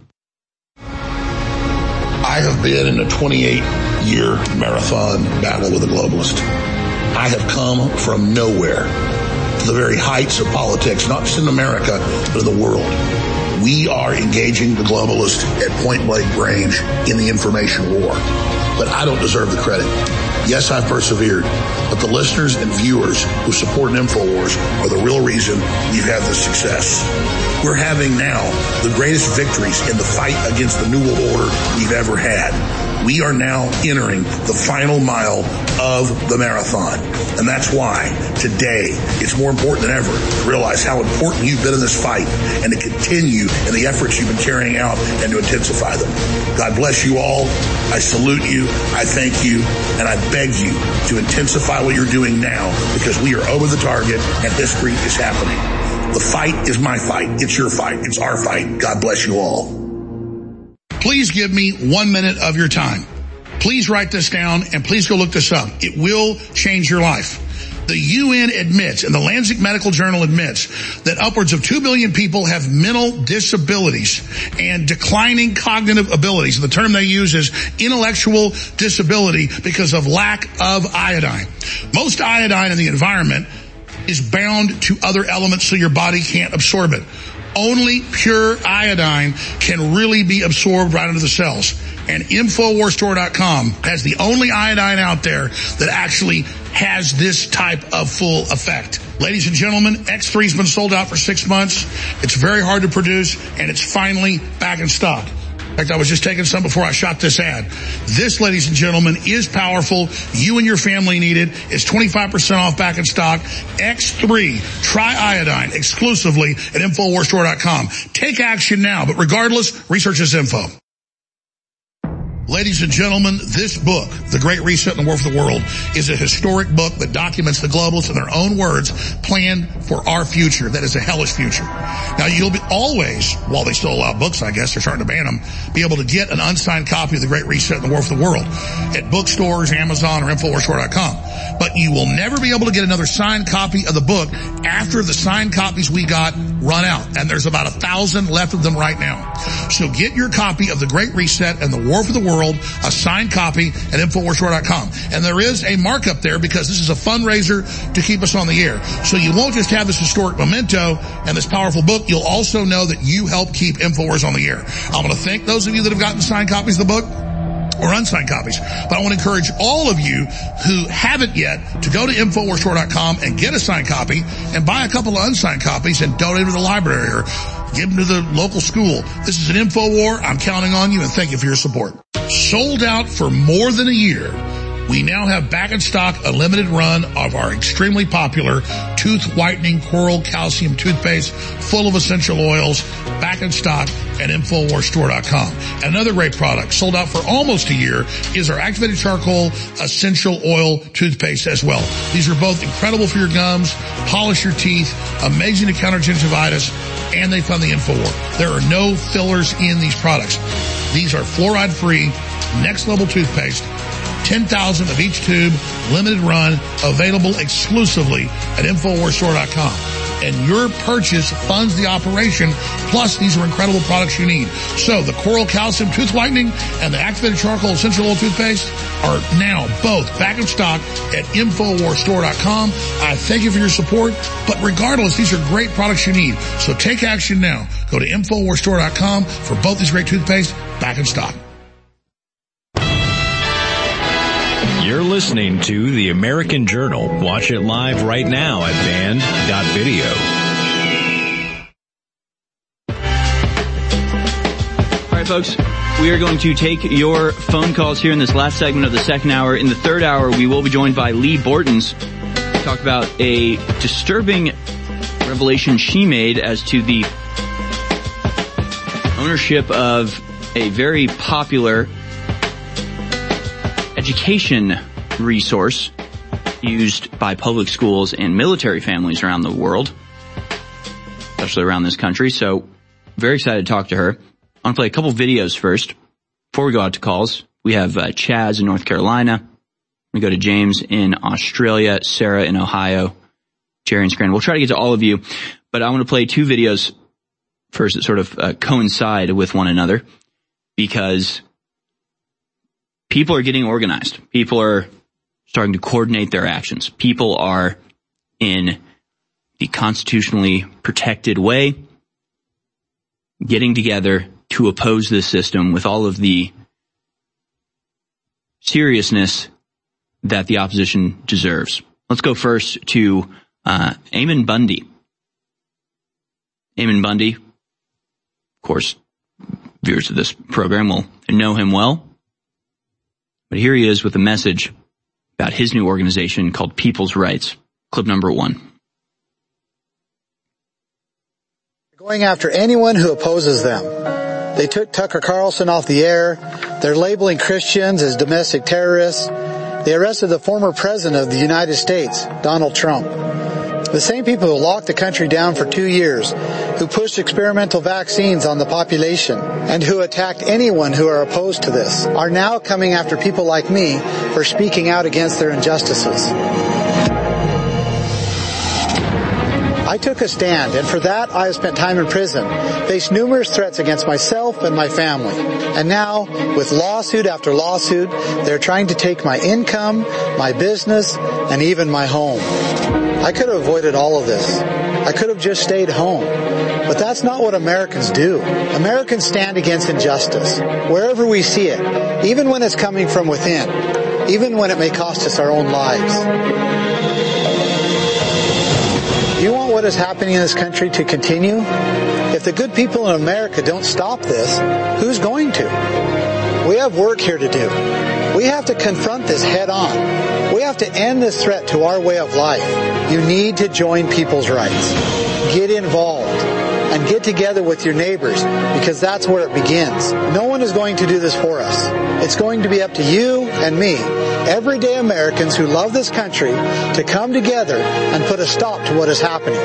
I have been in a twenty-eight year marathon battle with a globalist. I have come from nowhere to the very heights of politics, not just in America, but in the world. We are engaging the globalists at point blank range in the information war. But I don't deserve the credit. Yes, I've persevered, but the listeners and viewers who support InfoWars are the real reason we've had this success. We're having now the greatest victories in the fight against the New World Order we've ever had. We are now entering the final mile of the marathon. And that's why today it's more important than ever to realize how important you've been in this fight and to continue in the efforts you've been carrying out and to intensify them. God bless you all. I salute you. I thank you. And I beg you to intensify what you're doing now, because we are over the target and history is happening. The fight is my fight. It's your fight. It's our fight. God bless you all. Please give me one minute of your time. Please write this down and please go look this up. It will change your life. The U N admits, and the Lancet Medical Journal admits, that upwards of two billion people have mental disabilities and declining cognitive abilities. And the term they use is intellectual disability because of lack of iodine. Most iodine in the environment is bound to other elements so your body can't absorb it. Only pure iodine can really be absorbed right into the cells. And Infowars Store dot com has the only iodine out there that actually has this type of full effect. Ladies and gentlemen, X three's been sold out for six months. It's very hard to produce, and it's finally back in stock. In fact, I was just taking some before I shot this ad. This, ladies and gentlemen, is powerful. You and your family need it. It's twenty-five percent off, back in stock. X three, try iodine exclusively at Infowars Store dot com. Take action now, but regardless, research this info. Ladies and gentlemen, this book, The Great Reset and the War for the World, is a historic book that documents the globalists in their own words plan for our future. That is a hellish future. Now, you'll be always, while they still allow books, I guess, they're starting to ban them, be able to get an unsigned copy of The Great Reset and the War for the World at bookstores, Amazon, or Infowars Store dot com. But you will never be able to get another signed copy of the book after the signed copies we got run out. And there's about a thousand left of them right now. So get your copy of The Great Reset and the War for the World, a signed copy at Infowars Store dot com. And there is a markup there because this is a fundraiser to keep us on the air. So you won't just have this historic memento and this powerful book, you'll also know that you help keep Infowars on the air. I'm going to thank those of you that have gotten signed copies of the book or unsigned copies. But I want to encourage all of you who haven't yet to go to Infowars Store dot com and get a signed copy and buy a couple of unsigned copies and donate to the library or give them to the local school. This is an InfoWar. I'm counting on you, and thank you for your support. Sold out for more than a year, we now have back in stock a limited run of our extremely popular tooth whitening coral calcium toothpaste full of essential oils, back in stock at Infowars Store dot com. Another great product sold out for almost a year is our activated charcoal essential oil toothpaste as well. These are both incredible for your gums, polish your teeth, amazing to counter gingivitis, and they fund the InfoWar. There are no fillers in these products. These are fluoride-free, next-level toothpaste, ten thousand of each tube, limited run, available exclusively at Infowars Store dot com. And your purchase funds the operation, plus these are incredible products you need. So the Coral Calcium Tooth Whitening and the Activated Charcoal Essential Oil Toothpaste are now both back in stock at Infowars Store dot com. I thank you for your support, but regardless, these are great products you need. So take action now. Go to Infowars Store dot com for both these great toothpaste back in stock. You're listening to The American Journal. Watch it live right now at band dot video. All right, folks, we are going to take your phone calls here in this last segment of the second hour. In the third hour, we will be joined by Lee Bortons to talk about a disturbing revelation she made as to the ownership of a very popular education resource used by public schools and military families around the world, especially around this country. So very excited to talk to her. I want to play a couple videos first before we go out to calls. We have uh, Chaz in North Carolina. We go to James in Australia, Sarah in Ohio, Jerry in Scranton. We'll try to get to all of you, but I want to play two videos first that sort of uh, coincide with one another because people are getting organized. People are starting to coordinate their actions. People are in the constitutionally protected way getting together to oppose this system with all of the seriousness that the opposition deserves. Let's go first to uh Ammon Bundy. Ammon Bundy, of course, viewers of this program will know him well. But here he is with a message about his new organization called People's Rights. Clip number one. Going after anyone who opposes them. They took Tucker Carlson off the air. They're labeling Christians as domestic terrorists. They arrested the former president of the United States, Donald Trump. The same people who locked the country down for two years, who pushed experimental vaccines on the population, and who attacked anyone who are opposed to this, are now coming after people like me for speaking out against their injustices. I took a stand, and for that I have spent time in prison, faced numerous threats against myself and my family. And now, with lawsuit after lawsuit, they're trying to take my income, my business, and even my home. I could have avoided all of this. I could have just stayed home. But that's not what Americans do. Americans stand against injustice, wherever we see it, even when it's coming from within, even when it may cost us our own lives. You want what is happening in this country to continue? If the good people in America don't stop this, who's going to? We have work here to do. We have to confront this head on. We have to end this threat to our way of life. You need to join People's Rights. Get involved and get together with your neighbors, because that's where it begins. No one is going to do this for us. It's going to be up to you and me, everyday Americans who love this country, to come together and put a stop to what is happening.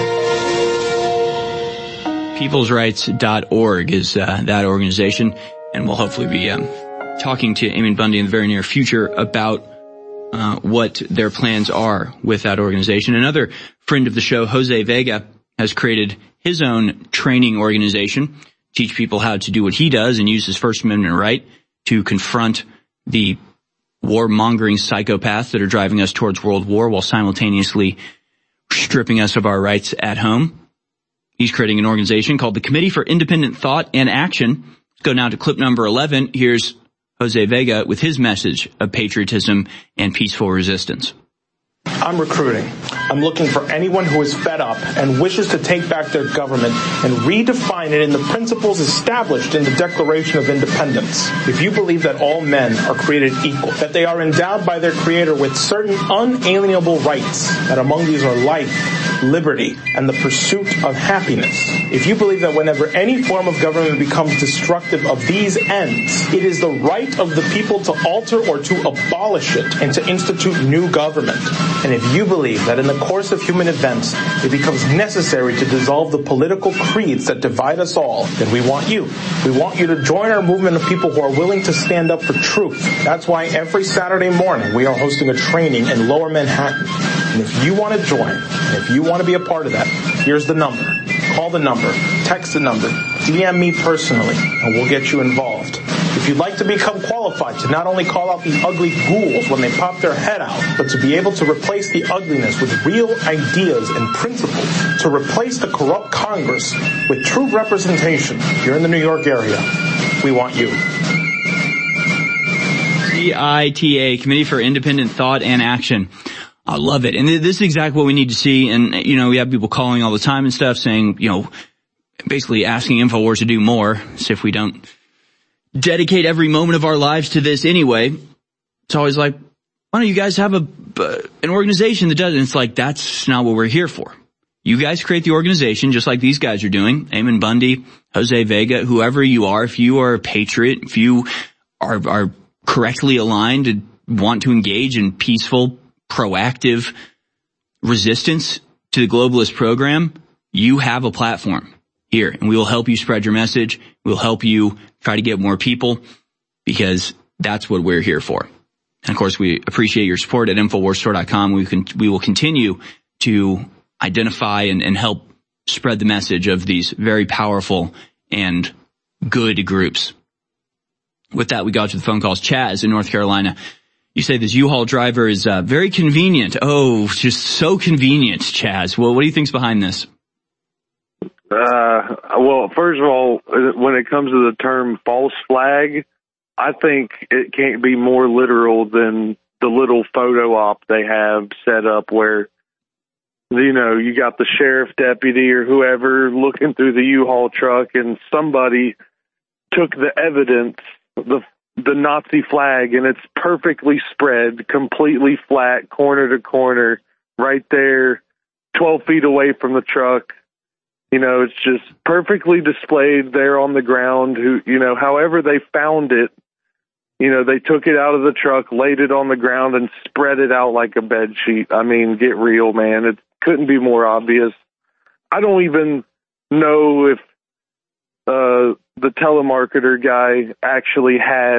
peoples rights dot org is uh, that organization, and we'll hopefully be um, talking to Ammon Bundy in the very near future about uh, what their plans are with that organization. Another friend of the show, Jose Vega, has created his own training organization, teach people how to do what he does and use his First Amendment right to confront the warmongering psychopaths that are driving us towards world war while simultaneously stripping us of our rights at home. He's creating an organization called the Committee for Independent Thought and Action. Let's go now to clip number eleven. Here's Jose Vega with his message of patriotism and peaceful resistance. I'm recruiting. I'm looking for anyone who is fed up and wishes to take back their government and redefine it in the principles established in the Declaration of Independence. If you believe that all men are created equal, that they are endowed by their Creator with certain unalienable rights, that among these are life, liberty, and the pursuit of happiness. If you believe that whenever any form of government becomes destructive of these ends, it is the right of the people to alter or to abolish it and to institute new government. And if you believe that in the course of human events it becomes necessary to dissolve the political creeds that divide us all, then we want you. We want you to join our movement of people who are willing to stand up for truth. That's why every Saturday morning we are hosting a training in Lower Manhattan. And if you want to join, and if you want to be a part of that, here's the number. Call the number, text the number, D M me personally, and we'll get you involved. If you'd like to become qualified to not only call out the ugly ghouls when they pop their head out, but to be able to replace the ugliness with real ideas and principles, to replace the corrupt Congress with true representation here in the New York area, we want you. C I T A, Committee for Independent Thought and Action. I love it. And this is exactly what we need to see. And, you know, we have people calling all the time and stuff saying, you know, basically asking InfoWars to do more. So if we don't dedicate every moment of our lives to this anyway, it's always like, why don't you guys have a uh, an organization that does it? And it's like, that's not what we're here for. You guys create the organization just like these guys are doing. Ammon Bundy, Jose Vega, whoever you are, if you are a patriot, if you are, are correctly aligned and want to engage in peaceful, proactive resistance to the globalist program, you have a platform here, and we will help you spread your message. We'll help you try to get more people, because that's what we're here for. And of course, we appreciate your support at infowars store dot com. We can, we will continue to identify and, and help spread the message of these very powerful and good groups. With that, we got to the phone calls. Chaz in North Carolina. You say this U-Haul driver is uh, very convenient. Oh, just so convenient, Chaz. Well, what do you think's behind this? Uh, well, first of all, when it comes to the term false flag, I think it can't be more literal than the little photo op they have set up where, you know, you got the sheriff deputy or whoever looking through the U-Haul truck, and somebody took the evidence, the the Nazi flag, and it's perfectly spread, completely flat, corner to corner, right there, twelve feet away from the truck. You know, it's just perfectly displayed there on the ground. Who, you know, however they found it, you know, they took it out of the truck, laid it on the ground, and spread it out like a bed sheet. I mean, get real, man. It couldn't be more obvious. I don't even know if uh, the telemarketer guy actually had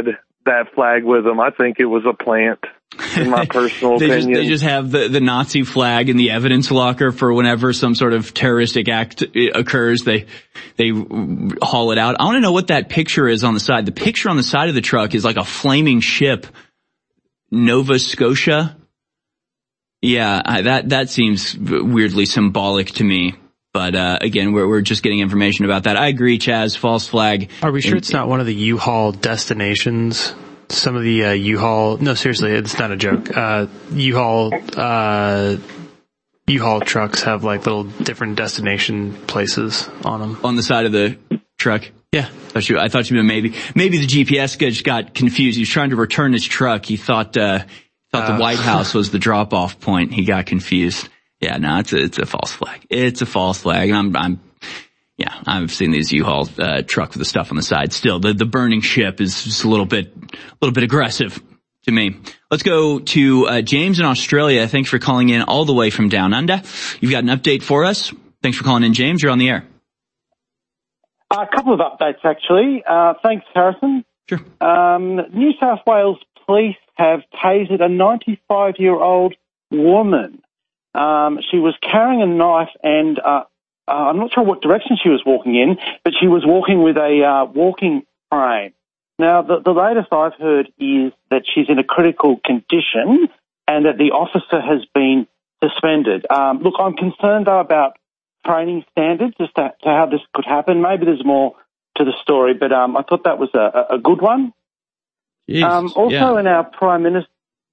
that flag with them. I think it was a plant, in my personal they opinion. Just, they just have the, the Nazi flag in the evidence locker for whenever some sort of terroristic act occurs. They they haul it out. I want to know what that picture is on the side. The picture on the side of the truck is like a flaming ship, Nova Scotia. Yeah, I, that that seems weirdly symbolic to me. But uh again, we're we're just getting information about that. I agree, Chaz. False flag. Are we sure it's not one of the U-Haul destinations? Some of the uh, U-Haul. No, seriously, it's not a joke. Uh U-Haul uh U-Haul trucks have like little different destination places on them on the side of the truck. Yeah, I thought you. I thought you meant maybe maybe the G P S just got confused. He was trying to return his truck. He thought uh thought uh, the White House was the drop-off point. He got confused. Yeah, no, it's a, it's a false flag. It's a false flag. I'm, I'm, yeah, I've seen these U-Haul, uh, truck with the stuff on the side. Still, the, the burning ship is just a little bit, a little bit aggressive to me. Let's go to, uh, James in Australia. Thanks for calling in all the way from down under. You've got an update for us. Thanks for calling in, James. You're on the air. A couple of updates, actually. Uh, thanks, Harrison. Sure. Um, New South Wales police have tasered a ninety-five-year-old woman. Um, she was carrying a knife and, uh, uh, I'm not sure what direction she was walking in, but she was walking with a, uh, walking frame. Now, the, the latest I've heard is that she's in a critical condition and that the officer has been suspended. Um, look, I'm concerned though about training standards as to, to how this could happen. Maybe there's more to the story, but, um, I thought that was a, a good one. Jeez, um, also yeah. in our Prime Minister,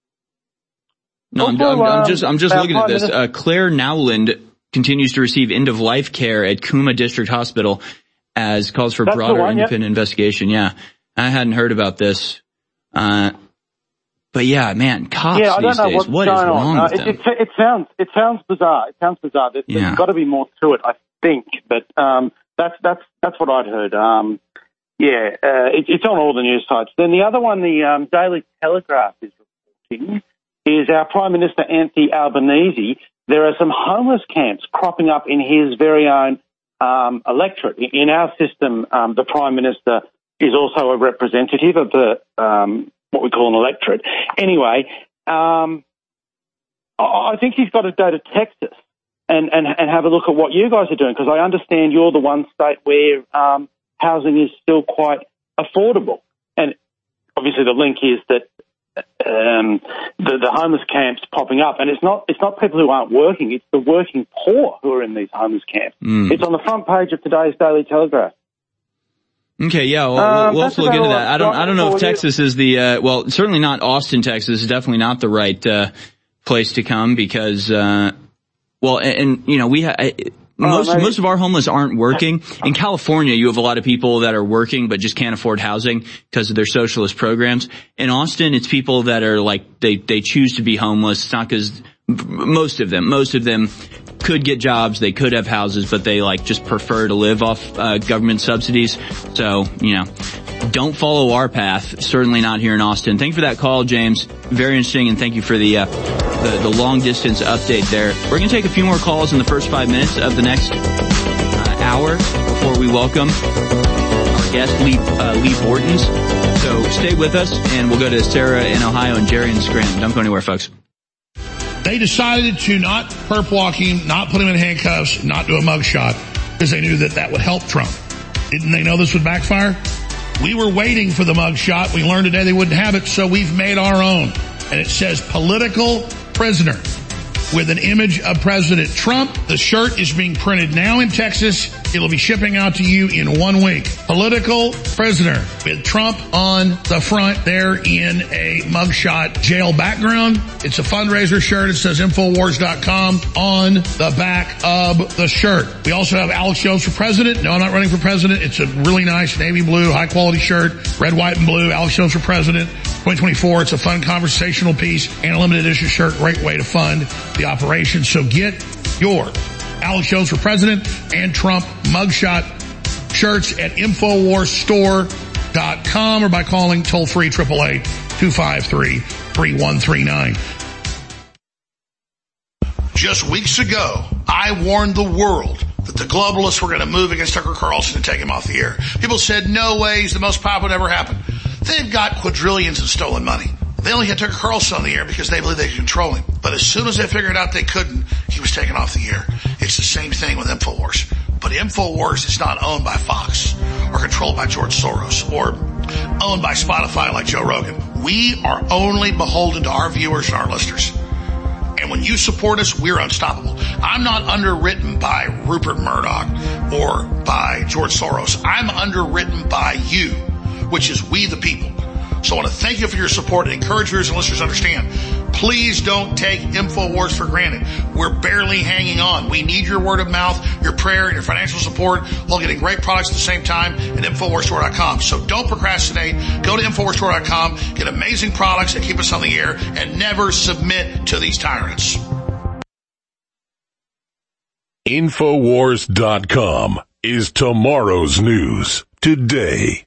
No, I'm, I'm, I'm just, I'm just looking at this. Uh, Claire Nowland continues to receive end-of-life care at Cooma District Hospital as calls for That's broader one, independent yep. investigation. Yeah. I hadn't heard about this. Uh, but yeah, man, cops yeah, I don't these know days, what's what is going wrong on. with uh, them? It, it, it sounds, it sounds bizarre. It sounds bizarre. There's, Yeah. there's got to be more to it, I think, but, um, that's, that's, that's what I'd heard. Um, yeah, uh, it, it's on all the news sites. Then the other one, the, um, Daily Telegraph is reporting, is our Prime Minister Anthony Albanese. There are some homeless camps cropping up in his very own um, electorate. In our system, um, the Prime Minister is also a representative of the um, what we call an electorate. Anyway, um, I think he's got to go to Texas and, and, and have a look at what you guys are doing, because I understand you're the one state where um, housing is still quite affordable. And obviously the link is that Um, the, the homeless camps popping up, and it's not it's not people who aren't working, it's the working poor who are in these homeless camps. Mm. It's on the front page of today's Daily Telegraph. Okay, yeah, well, Um, we'll that's also look into about that. I don't, I don't know if all- Texas is the, uh, well, certainly not Austin, Texas is definitely not the right, uh, place to come because, uh, well, and, and you know, we ha- most, maybe. most of our homeless aren't working. In California, you have a lot of people that are working but just can't afford housing because of their socialist programs. In Austin, it's people that are like, they, they choose to be homeless. It's not because, most of them, most of them could get jobs, they could have houses, but they like just prefer to live off, uh, government subsidies. So, you know, don't follow our path. Certainly not here in Austin. Thank you for that call, James. Very interesting, and thank you for the, uh, the, the long distance update there. We're going to take a few more calls in the first five minutes of the next uh, hour before we welcome our guest, Lee, uh, Lee Bortons. So stay with us, and we'll go to Sarah in Ohio and Jerry in Scranton. Don't go anywhere, folks. They decided to not perp walk him, not put him in handcuffs, not do a mugshot, because they knew that that would help Trump. Didn't they know this would backfire? We were waiting for the mugshot. We learned today they wouldn't have it, so we've made our own. And it says political prisoner with an image of President Trump. The shirt is being printed now in Texas. It'll be shipping out to you in one week. Political prisoner with Trump on the front there in a mugshot jail background. It's a fundraiser shirt. It says Infowars dot com on the back of the shirt. We also have Alex Jones for president. No, I'm not running for president. It's a really nice navy blue, high quality shirt. Red, white, and blue. Alex Jones for president. twenty twenty-four. It's a fun conversational piece and a limited edition shirt. Great way to fund the operation. So get your Alex Jones for president and Trump mugshot shirts at Infowars Store dot com or by calling toll free eight eight eight, two five three, three one three nine. Just weeks ago, I warned the world that the globalists were going to move against Tucker Carlson and take him off the air. People said, no way, he's the most popular, never happened. They've got quadrillions in stolen money. They only had Tucker Carlson on the air because they believed they could control him. But as soon as they figured out they couldn't, he was taken off the air. It's the same thing with InfoWars. But InfoWars is not owned by Fox or controlled by George Soros or owned by Spotify like Joe Rogan. We are only beholden to our viewers and our listeners. And when you support us, we're unstoppable. I'm not underwritten by Rupert Murdoch or by George Soros. I'm underwritten by you, which is we the people. So I want to thank you for your support and encourage viewers and listeners to understand. Please don't take InfoWars for granted. We're barely hanging on. We need your word of mouth, your prayer, and your financial support while getting great products at the same time at InfoWars Store dot com. So don't procrastinate. Go to InfoWars Store dot com, get amazing products that keep us on the air, and never submit to these tyrants. InfoWars dot com is tomorrow's news today.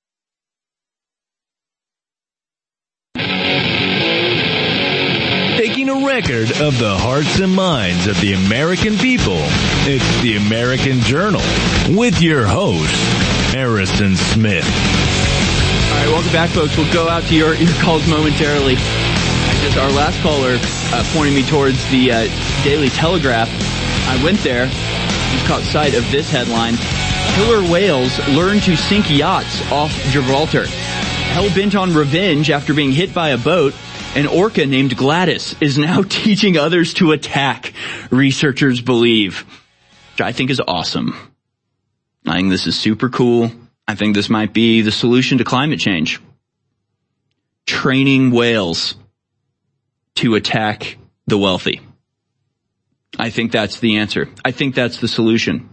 Taking a record of the hearts and minds of the American people, it's the American Journal with your host, Harrison Smith. All right, welcome back, folks. We'll go out to your, your calls momentarily. I just, our last caller uh, pointed me towards the uh, Daily Telegraph. I went there, just caught sight of this headline. Killer whales learn to sink yachts off Gibraltar. Hell-bent on revenge after being hit by a boat, an orca named Gladys is now teaching others to attack, researchers believe, which I think is awesome. I think this is super cool. I think this might be the solution to climate change. Training whales to attack the wealthy. I think that's the answer. I think that's the solution.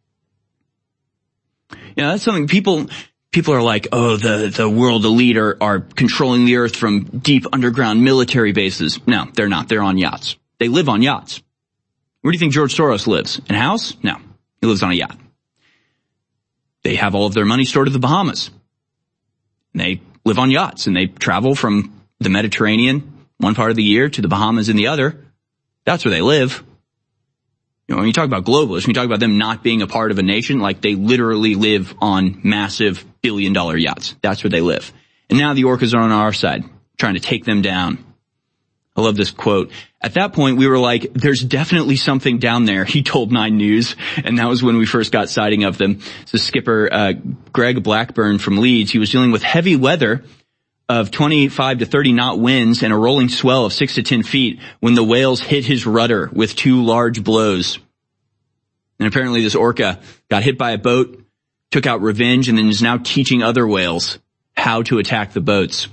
You know, that's something people... People are like, oh, the, the world elite are, are controlling the earth from deep underground military bases. No, they're not. They're on yachts. They live on yachts. Where do you think George Soros lives? In a house? No. He lives on a yacht. They have all of their money stored at the Bahamas. And they live on yachts, and they travel from the Mediterranean one part of the year to the Bahamas in the other. That's where they live. You know, when you talk about globalists, when you talk about them not being a part of a nation, like they literally live on massive billion dollar yachts. That's where they live. And now the orcas are on our side, trying to take them down. I love this quote. At that point, we were like, there's definitely something down there, he told Nine News. And that was when we first got sighting of them. So skipper, uh, Greg Blackburn from Leeds, he was dealing with heavy weather of twenty-five to thirty knot winds and a rolling swell of six to ten feet when the whales hit his rudder with two large blows. And apparently this orca got hit by a boat, took out revenge, and then is now teaching other whales how to attack the boats.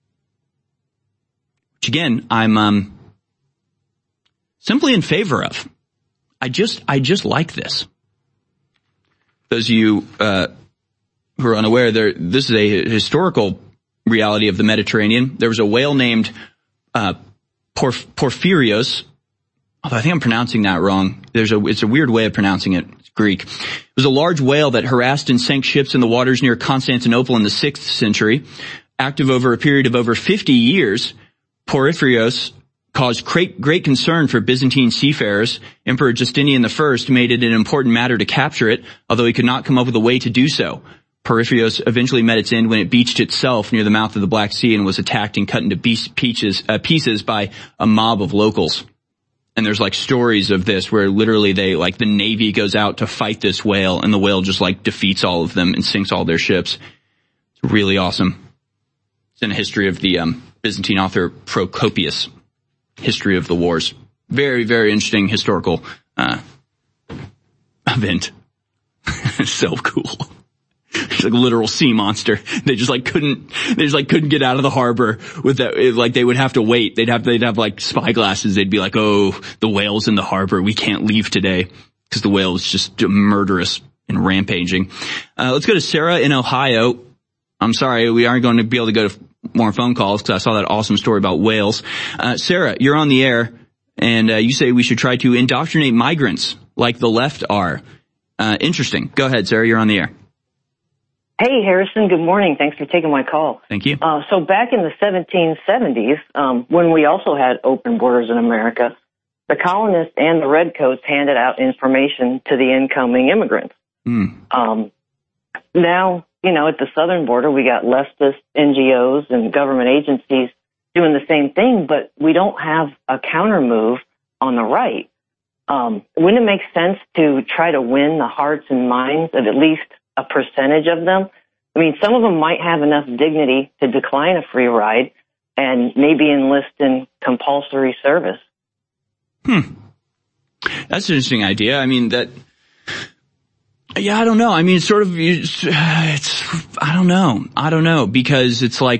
Which again, I'm um simply in favor of. I just I just like this. Those of you uh who are unaware, there this is a historical reality of the Mediterranean. There was a whale named uh Porf- Porphyrios. Although I think I'm pronouncing that wrong. There's a it's a weird way of pronouncing it. It's Greek. It was a large whale that harassed and sank ships in the waters near Constantinople in the sixth century. Active over a period of over fifty years, Porphyrios caused great, great concern for Byzantine seafarers. Emperor Justinian the First made it an important matter to capture it, although he could not come up with a way to do so. Porphyrios eventually met its end when it beached itself near the mouth of the Black Sea and was attacked and cut into pieces, uh, pieces by a mob of locals. And there's like stories of this where literally they, like the Navy goes out to fight this whale and the whale just like defeats all of them and sinks all their ships. It's really awesome. It's in a history of the um, Byzantine author Procopius, History of the Wars. Very, very interesting historical uh event. So cool. It's like a literal sea monster. They just like couldn't, they just like couldn't get out of the harbor with that. It, like they would have to wait. They'd have, they'd have like spyglasses. They'd be like, oh, the whale's in the harbor. We can't leave today because the whale is just murderous and rampaging. Uh, let's go to Sarah in Ohio. I'm sorry, we aren't going to be able to go to more phone calls because I saw that awesome story about whales. Uh, Sarah, you're on the air and uh, you say we should try to indoctrinate migrants like the left are. Uh, interesting. Go ahead, Sarah. You're on the air. Hey, Harrison. Good morning. Thanks for taking my call. Thank you. Uh, so back in the seventeen seventies, um, when we also had open borders in America, the colonists and the redcoats handed out information to the incoming immigrants. Mm. Um, now you know, at the southern border, we got leftist N G Os and government agencies doing the same thing, but we don't have a counter move on the right. Um, wouldn't it make sense to try to win the hearts and minds of at least a percentage of them? I mean, some of them might have enough dignity to decline a free ride and maybe enlist in compulsory service. Hmm. That's an interesting idea. I mean, that, yeah, I don't know. I mean, it's sort of, it's, I don't know. I don't know, because it's like,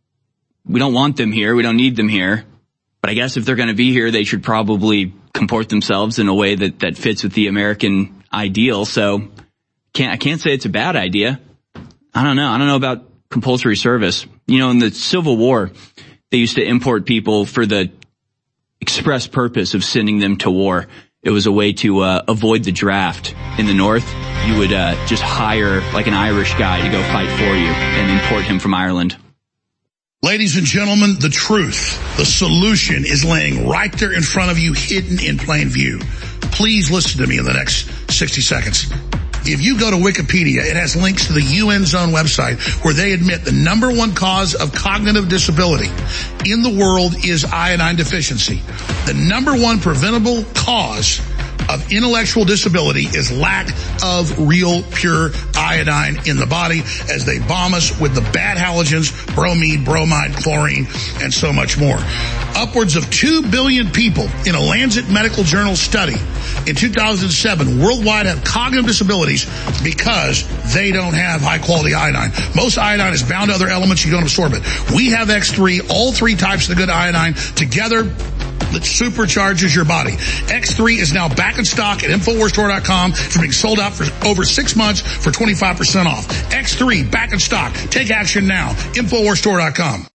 we don't want them here. We don't need them here. But I guess if they're going to be here, they should probably comport themselves in a way that, that fits with the American ideal. So can't, I can't say it's a bad idea. I don't know. I don't know about compulsory service. You know, in the Civil War, they used to import people for the express purpose of sending them to war. It was a way to uh, avoid the draft. In the North, you would uh, just hire like an Irish guy to go fight for you and import him from Ireland. Ladies and gentlemen, the truth, the solution is laying right there in front of you, hidden in plain view. Please listen to me in the next sixty seconds. If you go to Wikipedia, it has links to the U N's own website where they admit the number one cause of cognitive disability in the world is iodine deficiency. The number one preventable cause of intellectual disability is lack of real pure iodine in the body, as they bomb us with the bad halogens, bromine, bromide, chlorine, and so much more. Upwards of two billion people in a Lancet Medical Journal study in two thousand seven worldwide have cognitive disabilities because they don't have high quality iodine. Most iodine is bound to other elements. You don't absorb it. We have X three, all three types of the good iodine together that supercharges your body. X three is now back in stock at Infowars Store dot com. It's being sold out for over six months for twenty-five percent off. X three back in stock. Take action now. Infowars Store dot com.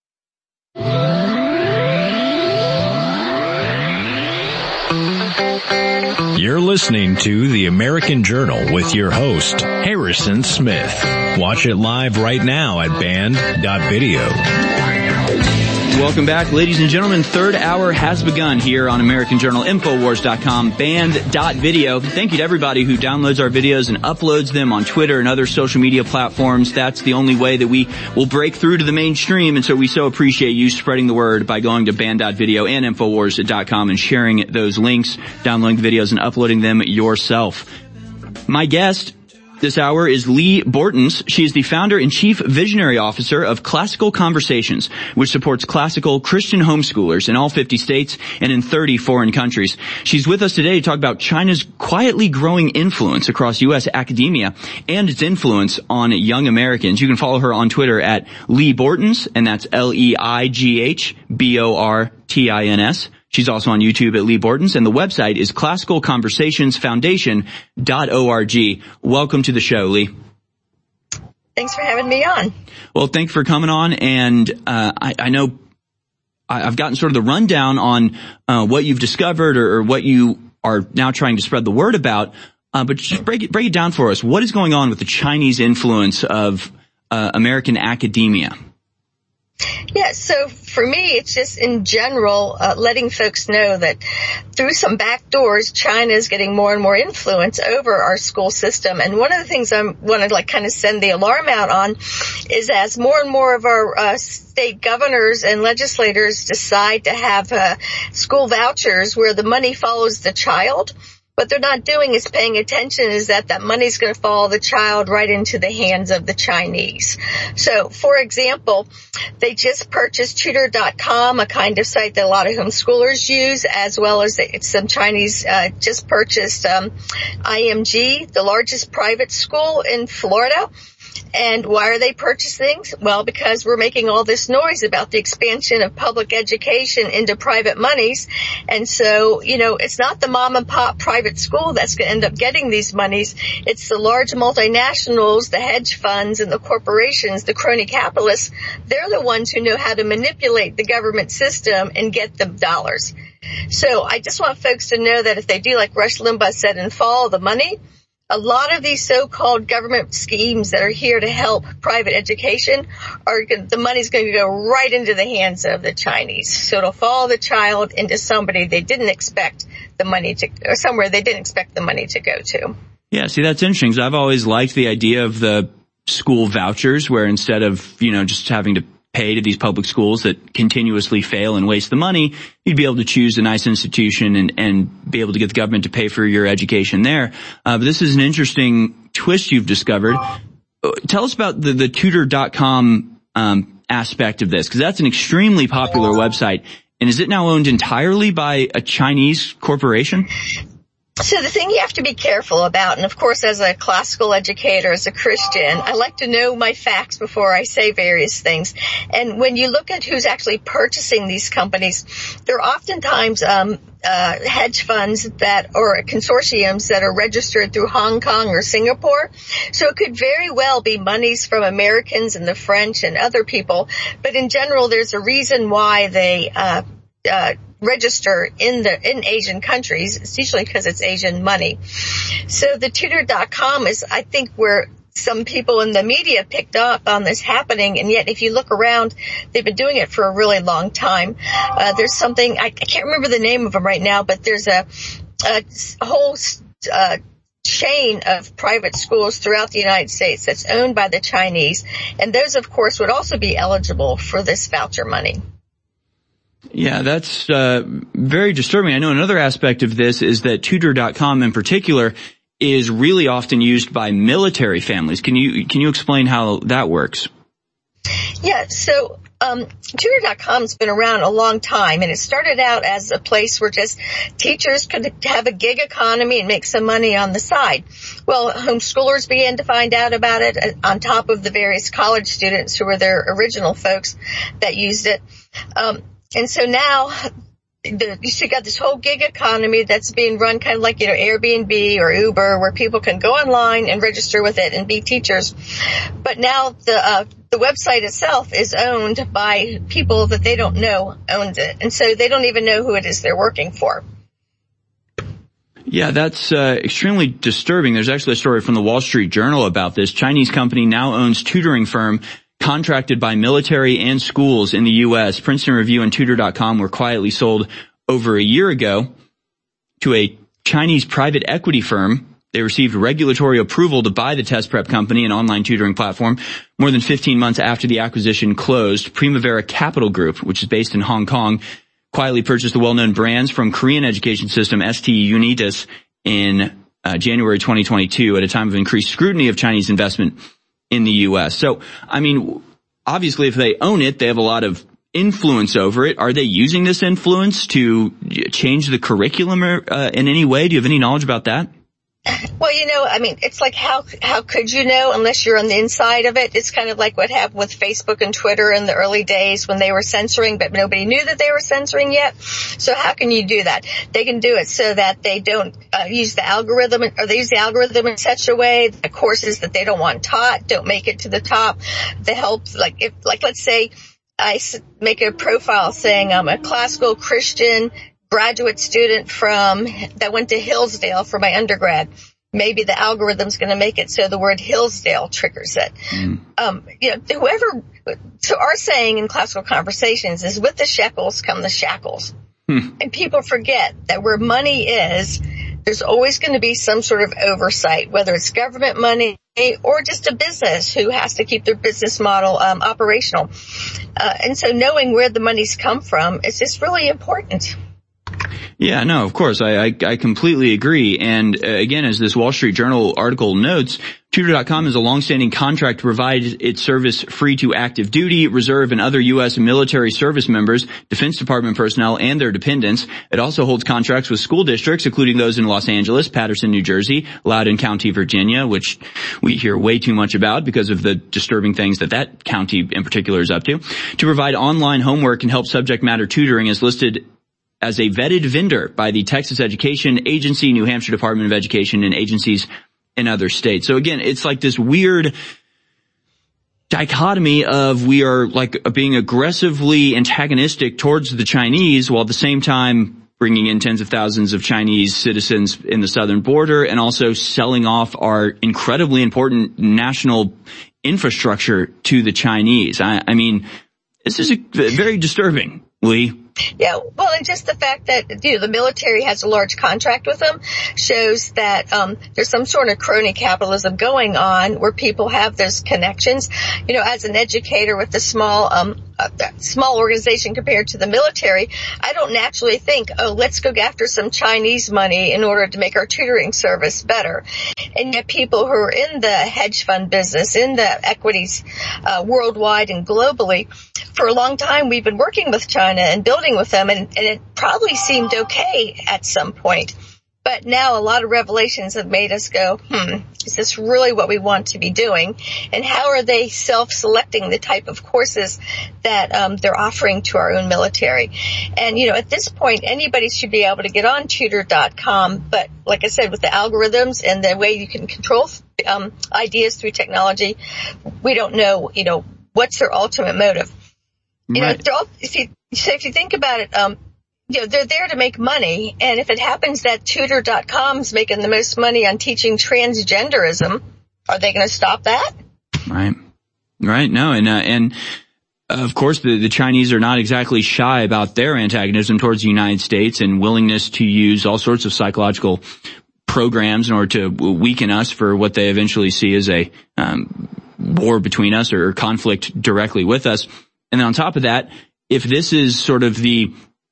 You're listening to The American Journal with your host, Harrison Smith. Watch it live right now at band dot video. Welcome back, ladies and gentlemen. Third hour has begun here on American Journal, Infowars dot com, band dot video. Thank you to everybody who downloads our videos and uploads them on Twitter and other social media platforms. That's the only way that we will break through to the mainstream, and so we so appreciate you spreading the word by going to band dot video and Infowars dot com and sharing those links, downloading the videos, and uploading them yourself. My guest this hour is Leigh Bortins. She is the founder and chief visionary officer of Classical Conversations, which supports classical Christian homeschoolers in all fifty states and in thirty foreign countries. She's with us today to talk about China's quietly growing influence across U S academia and its influence on young Americans. You can follow her on Twitter at Leigh Bortins, and that's L E I G H B O R T I N S. She's also on YouTube at Leigh Bortins, and the website is classical conversations foundation dot org. Welcome to the show, Leigh. Thanks for having me on. Well, thanks for coming on, and uh, I, I know I, I've gotten sort of the rundown on uh, what you've discovered or, or what you are now trying to spread the word about, uh, but just break it, break it down for us. What is going on with the Chinese influence of uh, American academia? Yeah, so for me, it's just in general, uh, letting folks know that through some back doors, China is getting more and more influence over our school system. And one of the things I want to like kind of send the alarm out on is as more and more of our uh, state governors and legislators decide to have uh, school vouchers where the money follows the child, what they're not doing is paying attention is that that money's going to follow the child right into the hands of the Chinese. So, for example, they just purchased tutor dot com, a kind of site that a lot of homeschoolers use, as well as some Chinese uh, just purchased um, I M G, the largest private school in Florida. And why are they purchasing? Well, because we're making all this noise about the expansion of public education into private monies. And so, you know, it's not the mom and pop private school that's going to end up getting these monies. It's the large multinationals, the hedge funds, and the corporations, the crony capitalists. They're the ones who know how to manipulate the government system and get the dollars. So I just want folks to know that if they do like Rush Limbaugh said and follow the money, a lot of these so-called government schemes that are here to help private education are the money's going to go right into the hands of the Chinese. So it'll follow the child into somebody they didn't expect the money to, or somewhere they didn't expect the money to go to. Yeah, see, that's interesting because I've always liked the idea of the school vouchers, where instead of, you know, just having to pay to these public schools that continuously fail and waste the money, you'd be able to choose a nice institution and, and be able to get the government to pay for your education there. Uh, but this is an interesting twist you've discovered. Tell us about the, the tutor dot com um, aspect of this, because that's an extremely popular website. And is it now owned entirely by a Chinese corporation? So the thing you have to be careful about, and of course as a classical educator, as a Christian, I like to know my facts before I say various things. And when you look at who's actually purchasing these companies, they're oftentimes um, uh, hedge funds that or consortiums that are registered through Hong Kong or Singapore. So it could very well be monies from Americans and the French and other people. But in general, there's a reason why they uh, uh register in the in Asian countries. It's usually because it's Asian money. So the tutor dot com is, I think, where some people in the media picked up on this happening, and yet if you look around, they've been doing it for a really long time. Uh, there's something, I, I can't remember the name of them right now, but there's a, a whole uh, chain of private schools throughout the United States that's owned by the Chinese, and those, of course, would also be eligible for this voucher money. Yeah, that's uh very disturbing. I know another aspect of this is that tutor dot com in particular is really often used by military families. Can you can you explain how that works? Yeah, so um tutor dot com's been around a long time, and it started out as a place where just teachers could have a gig economy and make some money on the side. Well, homeschoolers began to find out about it on top of the various college students who were their original folks that used it. Um And so now the, you got this whole gig economy that's being run kind of like, you know, Airbnb or Uber, where people can go online and register with it and be teachers. But now the uh, the website itself is owned by people that they don't know owns it. And so they don't even know who it is they're working for. Yeah, that's uh, extremely disturbing. There's actually a story from the Wall Street Journal about this. Chinese company now owns tutoring firm contracted by military and schools in the U S. Princeton Review and tutor dot com were quietly sold over a year ago to a Chinese private equity firm. They received regulatory approval to buy the test prep company, an online tutoring platform, more than fifteen months after the acquisition closed. Primavera Capital Group, which is based in Hong Kong, quietly purchased the well-known brands from Korean education system S T Unitas in uh, January twenty twenty-two at a time of increased scrutiny of Chinese investment in the U S. So, I mean, obviously if they own it, they have a lot of influence over it. Are they using this influence to change the curriculum uh, in any way? Do you have any knowledge about that? Well, you know, I mean, it's like how how could you know unless you're on the inside of it? It's kind of like what happened with Facebook and Twitter in the early days when they were censoring, but nobody knew that they were censoring yet. So how can you do that? They can do it so that they don't uh, use the algorithm, or they use the algorithm in such a way that the courses that they don't want taught don't make it to the top. They help, like, if, like, let's say I make a profile saying I'm a classical Christian graduate student from that went to Hillsdale for my undergrad. Maybe the algorithm's going to make it so the word Hillsdale triggers it. Mm. Um, you know, whoever. So our saying in classical conversations is, "With the shekels come the shackles," mm. and people forget that where money is, there's always going to be some sort of oversight, whether it's government money or just a business who has to keep their business model um, operational. Uh, and so knowing where the money's come from is just really important. Yeah, no, of course. I, I, I completely agree. And uh, again, as this Wall Street Journal article notes, tutor dot com is a longstanding contract to provide its service free to active duty, reserve, and other U S military service members, Defense Department personnel, and their dependents. It also holds contracts with school districts, including those in Los Angeles, Patterson, New Jersey, Loudoun County, Virginia, which we hear way too much about because of the disturbing things that that county in particular is up to, to provide online homework and help subject matter tutoring as listed as a vetted vendor by the Texas Education Agency, New Hampshire Department of Education, and agencies in other states. So again, it's like this weird dichotomy of we are like being aggressively antagonistic towards the Chinese while at the same time bringing in tens of thousands of Chinese citizens in the southern border and also selling off our incredibly important national infrastructure to the Chinese. I, I mean, this is a, very disturbing, Lee. Yeah, well, and just the fact that, you know, the military has a large contract with them shows that um there's some sort of crony capitalism going on where people have those connections. You know, as an educator with a small um a small organization compared to the military, I don't naturally think, oh, let's go after some Chinese money in order to make our tutoring service better. And yet people who are in the hedge fund business, in the equities uh, worldwide and globally, for a long time we've been working with China and building with them, and, and it probably seemed okay at some point. But now a lot of revelations have made us go, hmm, is this really what we want to be doing? And how are they self-selecting the type of courses that um, they're offering to our own military? And, you know, at this point, anybody should be able to get on tutor dot com. But like I said, with the algorithms and the way you can control um, ideas through technology, we don't know, you know, what's their ultimate motive. You right. know, they're all, if you so if you think about it, um, you know, they're there to make money, and if it happens that tutor dot com's making the most money on teaching transgenderism, are they going to stop that? Right, right. No, and uh, and uh, of course the the Chinese are not exactly shy about their antagonism towards the United States and willingness to use all sorts of psychological programs in order to weaken us for what they eventually see as a um, war between us or conflict directly with us. And then on top of that, if this is sort of the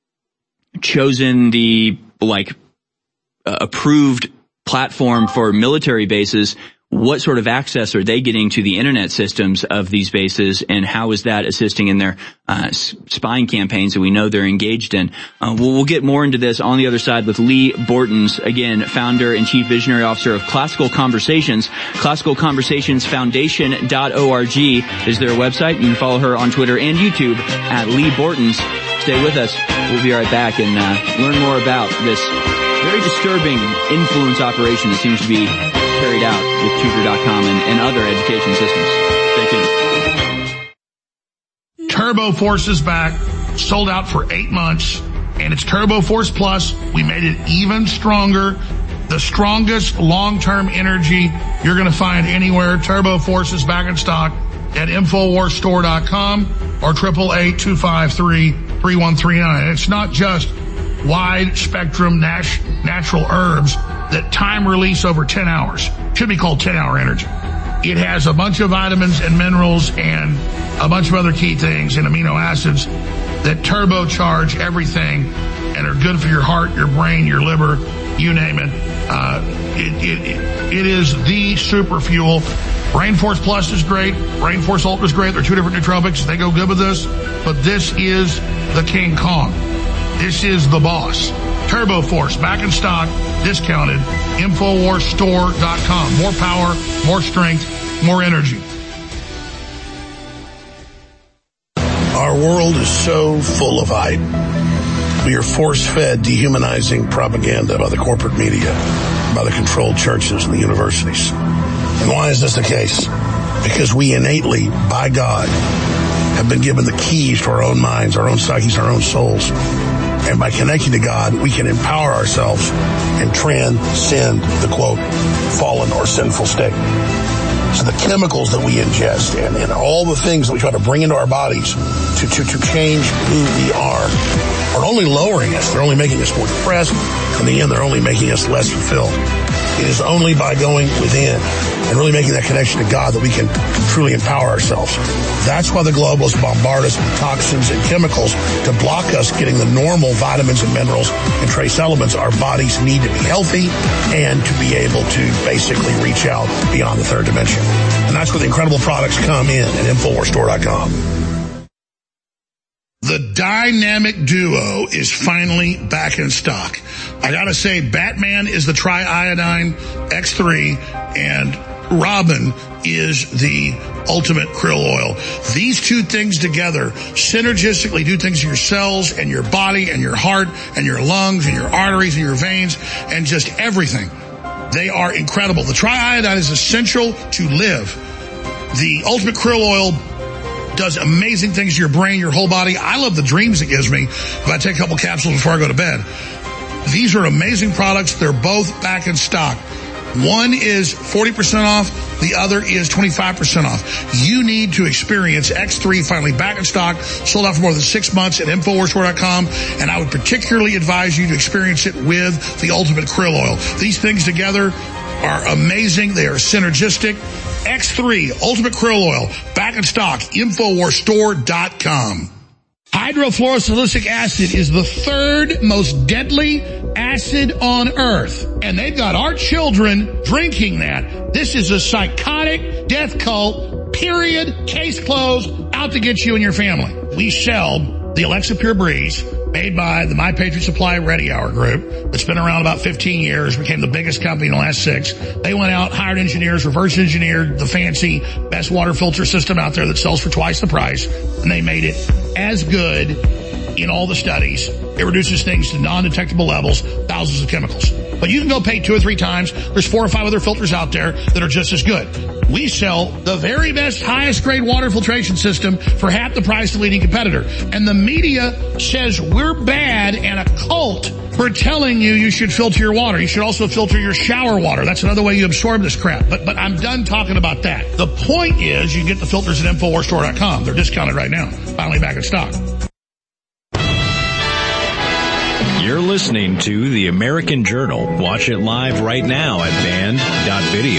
chosen, the like uh, approved platform for military bases, what sort of access are they getting to the internet systems of these bases, and how is that assisting in their uh, spying campaigns that we know they're engaged in? Uh, we'll, we'll get more into this on the other side with Lee Bortons, again, founder and chief visionary officer of Classical Conversations. Classical Conversations Foundation dot org is their website. You can follow her on Twitter and YouTube at Lee Bortons. Stay with us. We'll be right back and uh, learn more about this very disturbing influence operation that seems to be carried out with tutor dot com and, and other education systems. Stay tuned. Turbo Force is back, sold out for eight months, and it's Turbo Force Plus. We made it even stronger. The strongest long-term energy you're going to find anywhere. Turbo Force is back in stock at infowars store dot com or triple eight two five three three one three nine. It's not just wide spectrum nat- natural herbs that time release over ten hours. Should be called ten hour energy. It has a bunch of vitamins and minerals and a bunch of other key things and amino acids that turbocharge everything and are good for your heart, your brain, your liver, you name it. Uh, it, it, it is the super fuel. Rainforce Plus is great. Rainforce Ultra is great. They're two different nootropics. They go good with this. But this is the King Kong. This is the boss. Turbo Force, back in stock, discounted, infowars store dot com. More power, more strength, more energy. Our world is so full of hype. We are force-fed, dehumanizing propaganda by the corporate media, by the controlled churches and the universities. And why is this the case? Because we innately, by God, have been given the keys to our own minds, our own psyches, our own souls. And by connecting to God, we can empower ourselves and transcend the, quote, fallen or sinful state. So the chemicals that we ingest and, and all the things that we try to bring into our bodies to, to, to change who we are are only lowering us. They're only making us more depressed. In the end, they're only making us less fulfilled. It is only by going within and really making that connection to God that we can truly empower ourselves. That's why the globalists bombard us with toxins and chemicals to block us getting the normal vitamins and minerals and trace elements our bodies need to be healthy and to be able to basically reach out beyond the third dimension. And that's where the incredible products come in at infowars store dot com. The Dynamic Duo is finally back in stock. I gotta say, Batman is the triiodine X three and Robin is the ultimate krill oil. These two things together synergistically do things to your cells and your body and your heart and your lungs and your arteries and your veins and just everything. They are incredible. The triiodine is essential to live. The ultimate krill oil does amazing things to your brain, your whole body. I love the dreams it gives me if I take a couple capsules before I go to bed. These are amazing products. They're both back in stock. One is forty percent off. The other is twenty-five percent off. You need to experience X three finally back in stock, sold out for more than six months at Infowars Store dot com, and I would particularly advise you to experience it with the Ultimate Krill Oil. These things together are amazing. They are synergistic. X three Ultimate Krill Oil, back in stock, Infowars Store dot com. Hydrofluorosilicic acid is the third most deadly acid on earth, and they've got our children drinking that. This is a psychotic death cult, period, case closed, out to get you and your family. We sell the Alexa Pure Breeze, made by the My Patriot Supply Ready Hour group. It's been around about fifteen years, became the biggest company in the last six. They went out, hired engineers, reverse engineered the fancy best water filter system out there that sells for twice the price, and they made it as good in all the studies. It reduces things to non-detectable levels, thousands of chemicals. But you can go pay two or three times. There's four or five other filters out there that are just as good. We sell the very best, highest grade water filtration system for half the price of the leading competitor. And the media says we're bad and a cult for telling you you should filter your water. You should also filter your shower water. That's another way you absorb this crap. But but I'm done talking about that. The point is you get the filters at Infowars Store dot com. They're discounted right now. Finally back in stock. You're listening to The American Journal. Watch it live right now at band dot video.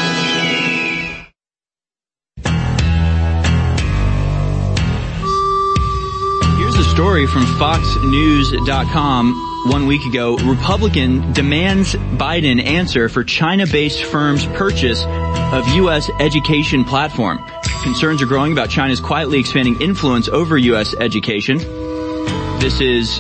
Here's a story from Fox News dot com one week ago. Republican demands Biden answer for China-based firm's purchase of U S education platform. Concerns are growing about China's quietly expanding influence over U S education. This is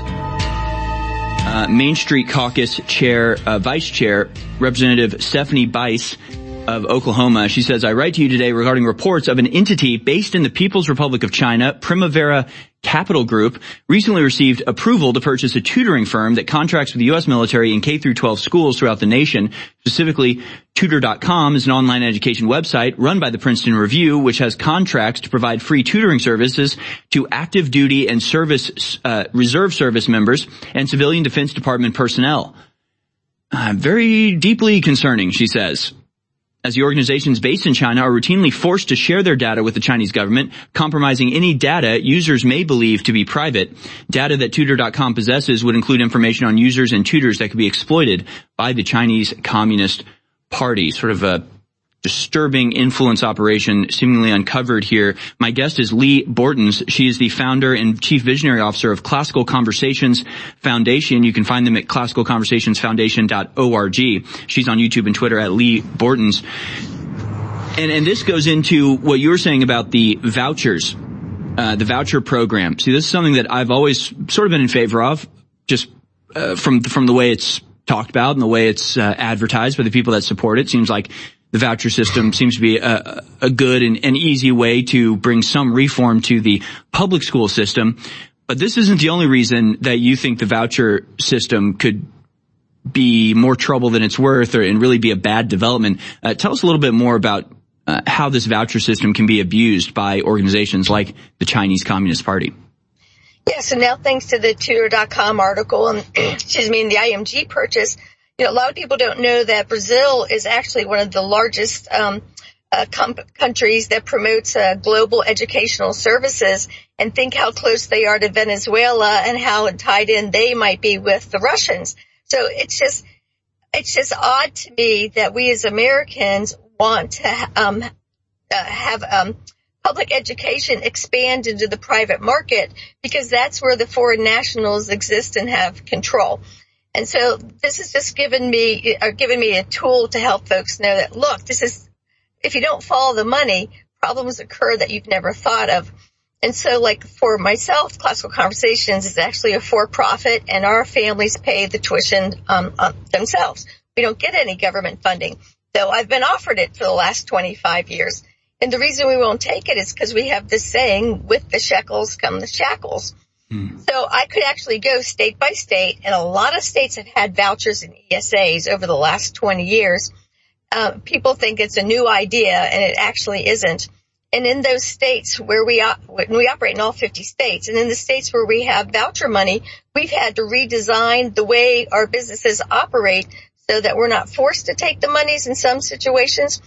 Uh, Main Street Caucus Chair, uh, Vice Chair, Representative Stephanie Bice of Oklahoma. She says, I write to you today regarding reports of an entity based in the People's Republic of China, Primavera Capital Group, recently received approval to purchase a tutoring firm that contracts with the U S military in K through twelve schools throughout the nation. Specifically, Tutor dot com is an online education website run by the Princeton Review, which has contracts to provide free tutoring services to active duty and service, uh, reserve service members and civilian Defense Department personnel. Uh, very deeply concerning, she says, as the organizations based in China are routinely forced to share their data with the Chinese government, compromising any data users may believe to be private. Data that Tutor dot com possesses would include information on users and tutors that could be exploited by the Chinese Communist Party. Sort of a disturbing influence operation seemingly uncovered here. My guest is Leigh Bortons. She is the founder and chief visionary officer of Classical Conversations Foundation. You can find them at classical conversations foundation dot org. She's on YouTube and Twitter at Leigh Bortons. And, and this goes into what you were saying about the vouchers, uh, the voucher program. See, this is something that I've always sort of been in favor of, just uh, from, from the way it's talked about and the way it's uh, advertised by the people that support it. Seems like the voucher system seems to be a, a good and an easy way to bring some reform to the public school system. But this isn't the only reason that you think the voucher system could be more trouble than it's worth or and really be a bad development. Uh, tell us a little bit more about uh, how this voucher system can be abused by organizations like the Chinese Communist Party. Yeah, so now thanks to the Tutor dot com article and, excuse me, and the I M G purchase, you know, a lot of people don't know that Brazil is actually one of the largest um, uh, com- countries that promotes uh, global educational services, and think how close they are to Venezuela and how tied in they might be with the Russians. So it's just, it's just odd to me that we as Americans want to um, uh, have um, public education expand into the private market, because that's where the foreign nationals exist and have control. And so this has just given me, or given me a tool to help folks know that, look, this is, if you don't follow the money, problems occur that you've never thought of. And so, like, for myself, Classical Conversations is actually a for-profit, and our families pay the tuition um, uh, themselves. We don't get any government funding, though I've been offered it for the last twenty-five years. And the reason we won't take it is because we have this saying, with the shekels come the shackles. Hmm. So I could actually go state by state, and a lot of states have had vouchers and E S As over the last twenty years. Uh, people think it's a new idea, and it actually isn't. And in those states where we, op- we operate in all fifty states, and in the states where we have voucher money, we've had to redesign the way our businesses operate so that we're not forced to take the monies in some situations,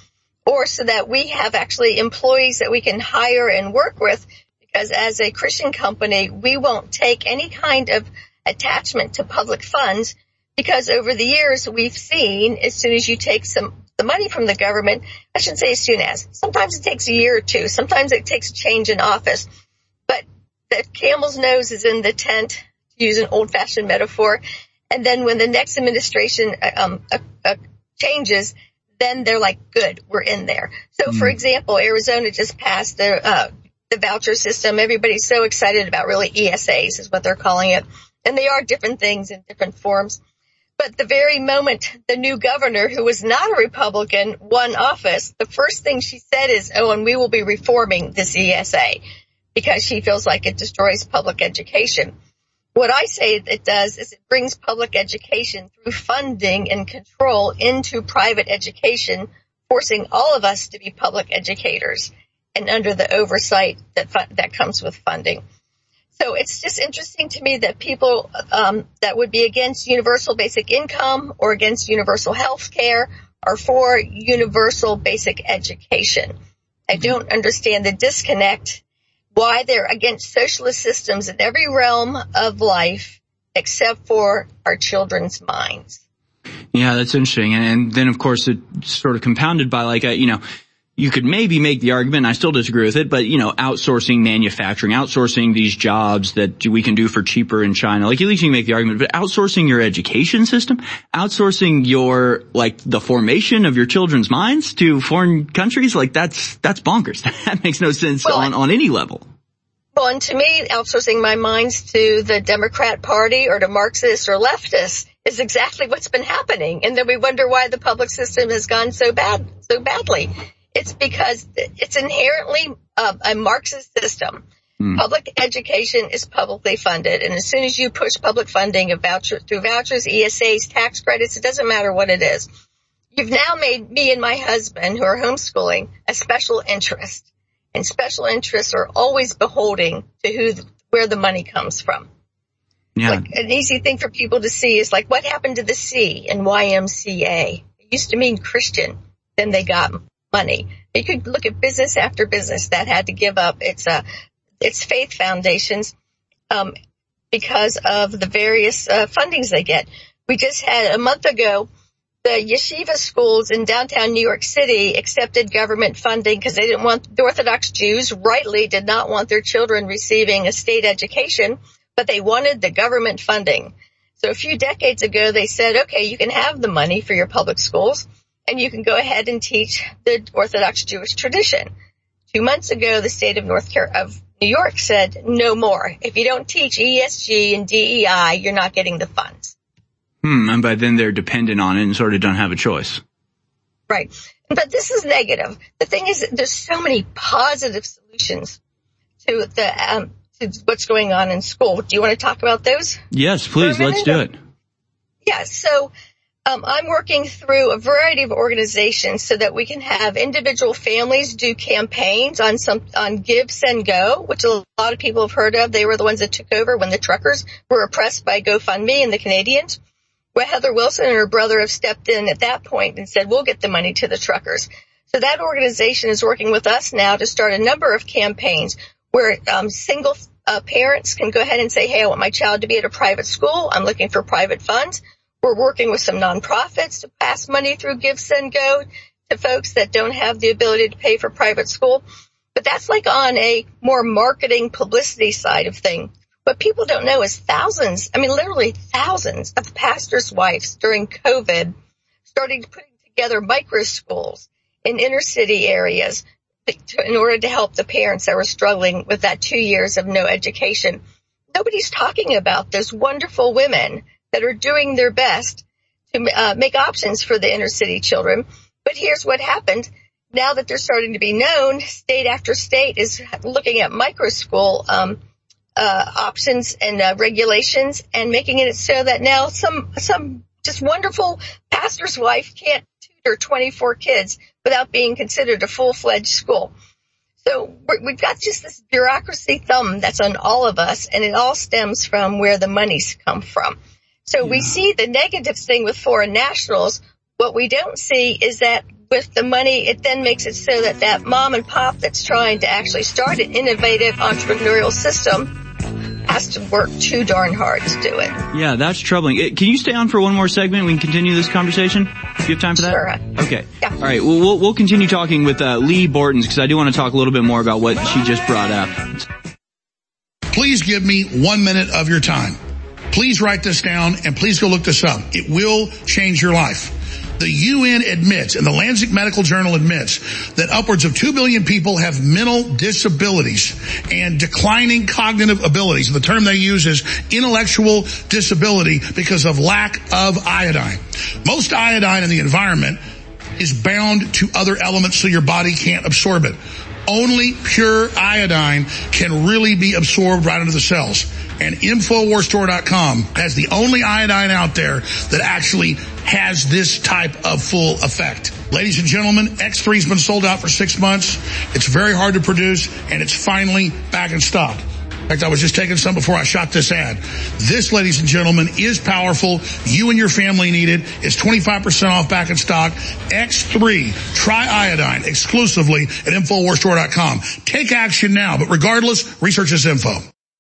or so that we have actually employees that we can hire and work with, because as a Christian company, we won't take any kind of attachment to public funds, because over the years we've seen as soon as you take some the money from the government, I shouldn't say as soon as, sometimes it takes a year or two, sometimes it takes a change in office, but the camel's nose is in the tent, to use an old-fashioned metaphor, and then when the next administration um, uh, uh, changes, then they're like, good, we're in there. So, mm. for example, Arizona just passed the, uh, the voucher system. Everybody's so excited about really E S As is what they're calling it. And they are different things in different forms. But the very moment the new governor, who was not a Republican, won office, the first thing she said is, oh, and we will be reforming this E S A because she feels like it destroys public education. What I say it does is it brings public education through funding and control into private education, forcing all of us to be public educators and under the oversight that fu- that comes with funding. So it's just interesting to me that people um, that would be against universal basic income or against universal health care are for universal basic education. I don't understand the disconnect, why they're against socialist systems in every realm of life except for our children's minds. Yeah, that's interesting. And, and then, of course, it's sort of compounded by, like, a, you know, you could maybe make the argument, and I still disagree with it, but, you know, outsourcing manufacturing, outsourcing these jobs that we can do for cheaper in China. Like, at least you can make the argument, but outsourcing your education system, outsourcing your, like, the formation of your children's minds to foreign countries, like, that's, that's bonkers. That makes no sense well, on, on any level. Well, and to me, outsourcing my minds to the Democrat Party or to Marxists or leftists is exactly what's been happening. And then we wonder why the public system has gone so bad, so badly. It's because it's inherently uh, a Marxist system. Mm. Public education is publicly funded, and as soon as you push public funding of voucher, through vouchers, E S As, tax credits, it doesn't matter what it is. You've now made me and my husband, who are homeschooling, a special interest, and special interests are always beholding to who, where the money comes from. Yeah. Like an easy thing for people to see is like, what happened to the C in Y M C A? It used to mean Christian, then they got money. You could look at business after business that had to give up its uh, its faith foundations um, because of the various uh, fundings they get. We just had a month ago, the yeshiva schools in downtown New York City accepted government funding because they didn't want the Orthodox Jews, rightly did not want their children receiving a state education, but they wanted the government funding. So a few decades ago, they said, okay, you can have the money for your public schools, and you can go ahead and teach the Orthodox Jewish tradition. Two months ago, the state of North Car- of New York said, no more. If you don't teach E S G and D E I, you're not getting the funds. Hmm, and by then they're dependent on it and sort of don't have a choice. Right. But this is negative. The thing is, there's so many positive solutions to the um, to what's going on in school. Do you want to talk about those? Yes, please. Let's do it. Yeah, so Um, I'm working through a variety of organizations so that we can have individual families do campaigns on some on Give, Send, Go, which a lot of people have heard of. They were the ones that took over when the truckers were oppressed by GoFundMe and the Canadians. Well, Heather Wilson and her brother have stepped in at that point and said, we'll get the money to the truckers. So that organization is working with us now to start a number of campaigns where um, single uh, parents can go ahead and say, hey, I want my child to be at a private school. I'm looking for private funds. We're working with some nonprofits to pass money through Give, Send, Go to folks that don't have the ability to pay for private school. But that's like on a more marketing publicity side of thing. What people don't know is thousands, I mean, literally thousands of pastors' wives during COVID started putting together micro schools in inner city areas in order to help the parents that were struggling with that two years of no education. Nobody's talking about those wonderful women that are doing their best to uh, make options for the inner city children. But here's what happened. Now that they're starting to be known, state after state is looking at micro school um, uh, options and uh, regulations and making it so that now some some just wonderful pastor's wife can't tutor twenty-four kids without being considered a full-fledged school. So we're, we've got just this bureaucracy thumb that's on all of us, and it all stems from where the money's come from. So yeah. We see the negative thing with foreign nationals. What we don't see is that with the money, it then makes it so that that mom and pop that's trying to actually start an innovative entrepreneurial system has to work too darn hard to do it. Yeah, that's troubling. Can you stay on for one more segment? We can continue this conversation. Do you have time for that? Sure. Okay. Yeah. All right. Well, we'll, we'll continue talking with uh, Lee Bortons because I do want to talk a little bit more about what she just brought up. Please give me one minute of your time. Please write this down and please go look this up. It will change your life. The U N admits, and the Lancet Medical Journal admits, that upwards of two billion people have mental disabilities and declining cognitive abilities. The term they use is intellectual disability because of lack of iodine. Most iodine in the environment is bound to other elements so your body can't absorb it. Only pure iodine can really be absorbed right into the cells. And Infowars Store dot com has the only iodine out there that actually has this type of full effect. Ladies and gentlemen, X three's been sold out for six months. It's very hard to produce, and it's finally back in stock. In fact, I was just taking some before I shot this ad. This, ladies and gentlemen, is powerful. You and your family need it. It's twenty-five percent off, back in stock. X three, try iodine exclusively at Infowars Store dot com. Take action now, but regardless, research this info.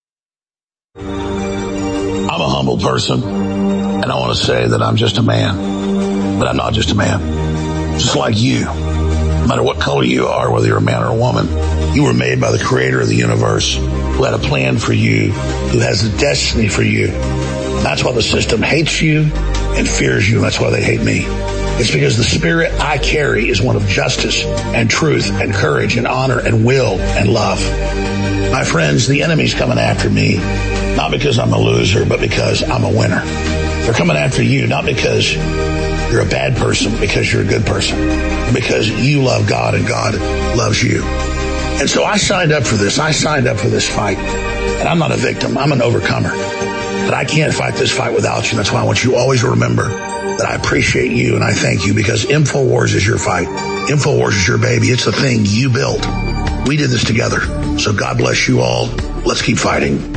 I'm a humble person, and I want to say that I'm just a man, but I'm not just a man. Just like you, no matter what color you are, whether you're a man or a woman, you were made by the creator of the universe, who had a plan for you, who has a destiny for you. That's why the system hates you and fears you, and that's why they hate me. It's because the spirit I carry is one of justice and truth and courage and honor and will and love. My friends, the enemy's coming after me, not because I'm a loser, but because I'm a winner. They're coming after you, not because you're a bad person, but because you're a good person, but because you love God and God loves you. And so I signed up for this. I signed up for this fight. And I'm not a victim. I'm an overcomer. But I can't fight this fight without you. That's why I want you always to remember that I appreciate you and I thank you, because InfoWars is your fight. InfoWars is your baby. It's the thing you built. We did this together. So God bless you all. Let's keep fighting.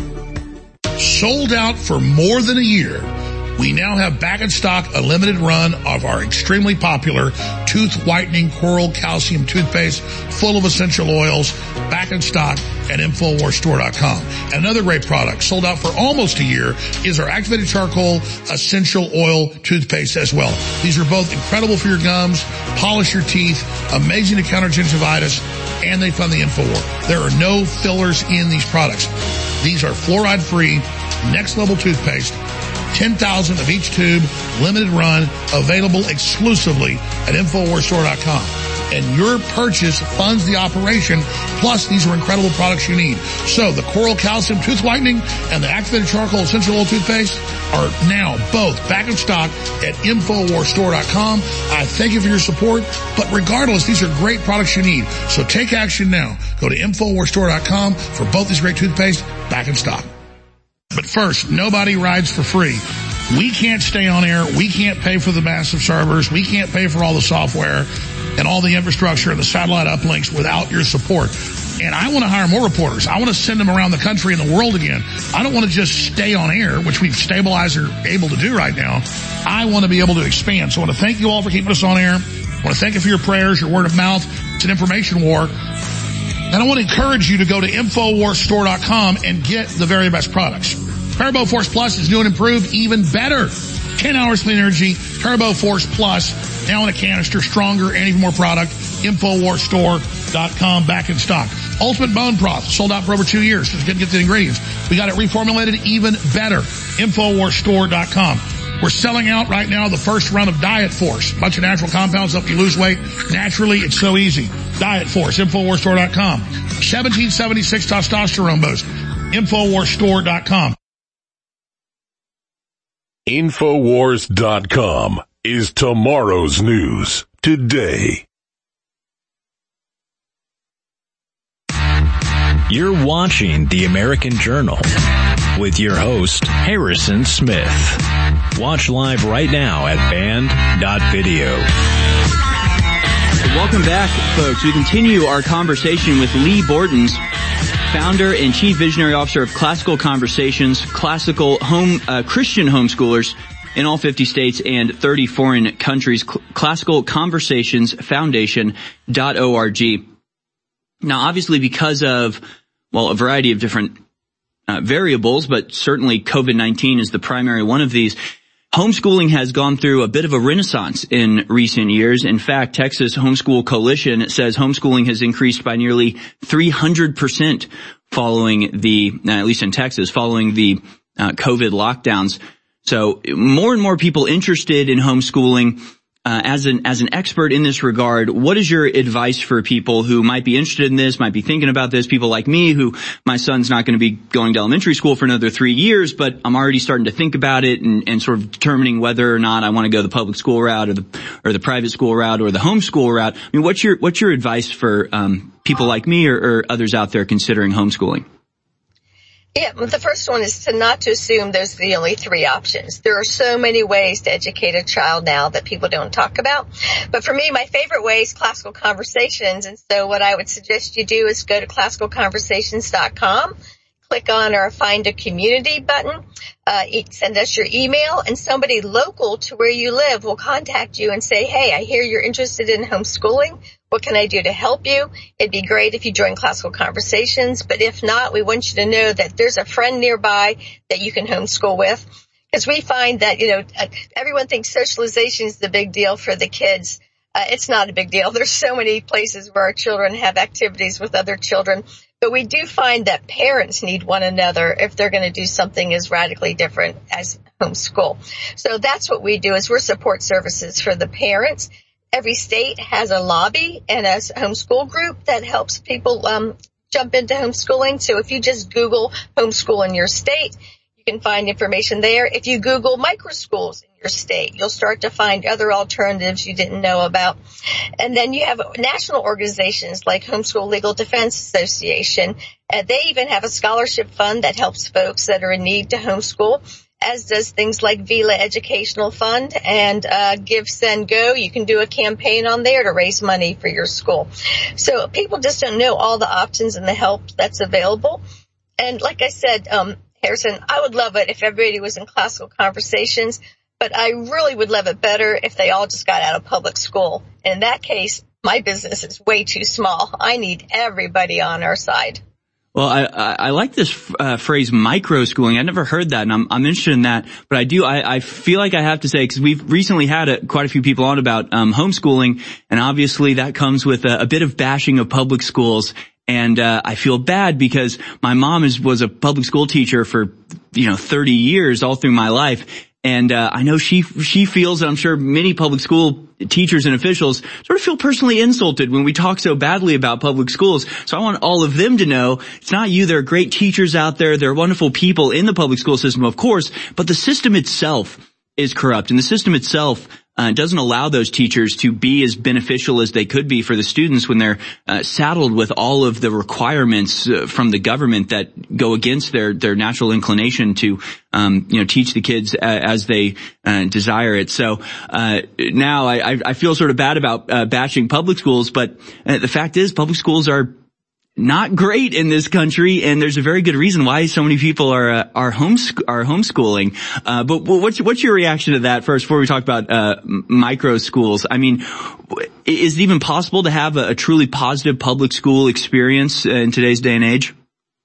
Sold out for more than a year. We now have back in stock a limited run of our extremely popular tooth whitening coral calcium toothpaste full of essential oils, back in stock at Infowars Store dot com. And another great product sold out for almost a year is our activated charcoal essential oil toothpaste as well. These are both incredible for your gums, polish your teeth, amazing to counter gingivitis, and they fund the InfoWar. There are no fillers in these products. These are fluoride-free, next-level toothpaste, ten thousand of each tube, limited run, available exclusively at Infowars Store dot com. And your purchase funds the operation, plus these are incredible products you need. So the Coral Calcium Tooth Whitening and the Activated Charcoal Essential Oil Toothpaste are now both back in stock at Infowars Store dot com. I thank you for your support, but regardless, these are great products you need. So take action now. Go to Infowars Store dot com for both these great toothpaste back in stock. But first, nobody rides for free. We can't stay on air. We can't pay for the massive servers. We can't pay for all the software and all the infrastructure and the satellite uplinks without your support. And I want to hire more reporters. I want to send them around the country and the world again. I don't want to just stay on air, which we've stabilized or able to do right now. I want to be able to expand. So I want to thank you all for keeping us on air. I want to thank you for your prayers, your word of mouth. It's an information war. And I want to encourage you to go to Infowars Store dot com and get the very best products. Turbo Force Plus is new and improved, even better. ten hours clean energy, Turbo Force Plus, now in a canister, stronger and even more product. Infowars Store dot com, back in stock. Ultimate Bone Broth, sold out for over two years. Just couldn't get the ingredients. We got it reformulated, even better. Infowars Store dot com. We're selling out right now the first run of Diet Force. A bunch of natural compounds help you lose weight. Naturally, it's so easy. Diet Force, Infowars Store dot com. seventeen seventy-six testosterone boost. Infowars Store dot com. Infowars dot com is tomorrow's news today. You're watching The American Journal with your host, Harrison Smith. Watch live right now at band dot video. Welcome back, folks. We continue our conversation with Lee Bortons, founder and chief visionary officer of Classical Conversations, classical home uh, Christian homeschoolers. in all fifty states and thirty foreign countries. Classical Conversations Foundation dot org. Now, obviously, because of, well, a variety of different uh, variables, but certainly COVID nineteen is the primary one of these, homeschooling has gone through a bit of a renaissance in recent years. In fact, Texas Homeschool Coalition says homeschooling has increased by nearly three hundred percent following the, at least in Texas, following the uh, COVID lockdowns. So more and more people interested in homeschooling. Uh, as an, as an expert in this regard, what is your advice for people who might be interested in this, might be thinking about this, people like me who my son's not going to be going to elementary school for another three years, but I'm already starting to think about it and, and sort of determining whether or not I want to go the public school route or the, or the private school route or the homeschool route. I mean, what's your, what's your advice for, um, people like me or, or others out there considering homeschooling? Yeah, well, the first one is to not to assume those are the only three options. There are so many ways to educate a child now that people don't talk about. But for me, my favorite way is Classical Conversations. And so what I would suggest you do is go to classical conversations dot com, click on our Find a Community button, uh, send us your email, and somebody local to where you live will contact you and say, hey, I hear you're interested in homeschooling. What can I do to help you? It'd be great if you join Classical Conversations, but if not, we want you to know that there's a friend nearby that you can homeschool with. Because we find that, you know, everyone thinks socialization is the big deal for the kids. Uh, it's not a big deal. There's so many places where our children have activities with other children. But we do find that parents need one another if they're going to do something as radically different as homeschool. So that's what we do, is we're support services for the parents. Every state has a lobby and a homeschool group that helps people um jump into homeschooling. So if you just Google homeschool in your state, you can find information there. If you Google microschools in your state, you'll start to find other alternatives you didn't know about. And then you have national organizations like Homeschool Legal Defense Association. Uh, they even have a scholarship fund that helps folks that are in need to homeschool, as does things like V I L A Educational Fund and uh Give, Send, Go. You can do a campaign on there to raise money for your school. So people just don't know all the options and the help that's available. And like I said, um Harrison, I would love it if everybody was in Classical Conversations, but I really would love it better if they all just got out of public school. And in that case, my business is way too small. I need everybody on our side. Well, I, I, I like this uh, phrase, micro schooling. I never heard that, and I'm, I'm interested in that. But I do, I, I feel like I have to say, because we've recently had a, quite a few people on about um, homeschooling, and obviously that comes with a, a bit of bashing of public schools. And uh, I feel bad because my mom is was a public school teacher for, you know, thirty years, all through my life. And uh, I know she she feels, and I'm sure many public school teachers and officials sort of feel personally insulted when we talk so badly about public schools. So I want all of them to know it's not you. There are great teachers out there. There are wonderful people in the public school system, of course, but the system itself is corrupt, and the system itself uh, doesn't allow those teachers to be as beneficial as they could be for the students when they're uh, saddled with all of the requirements uh, from the government that go against their their natural inclination to um you know teach the kids uh, as they uh, desire it. So uh now I I feel sort of bad about uh, bashing public schools, but uh, the fact is public schools are not great in this country, and there's a very good reason why so many people are uh, are homescho- are homeschooling. Uh, but what's what's your reaction to that first, before we talk about uh micro schools? I mean, is it even possible to have a, a truly positive public school experience in today's day and age?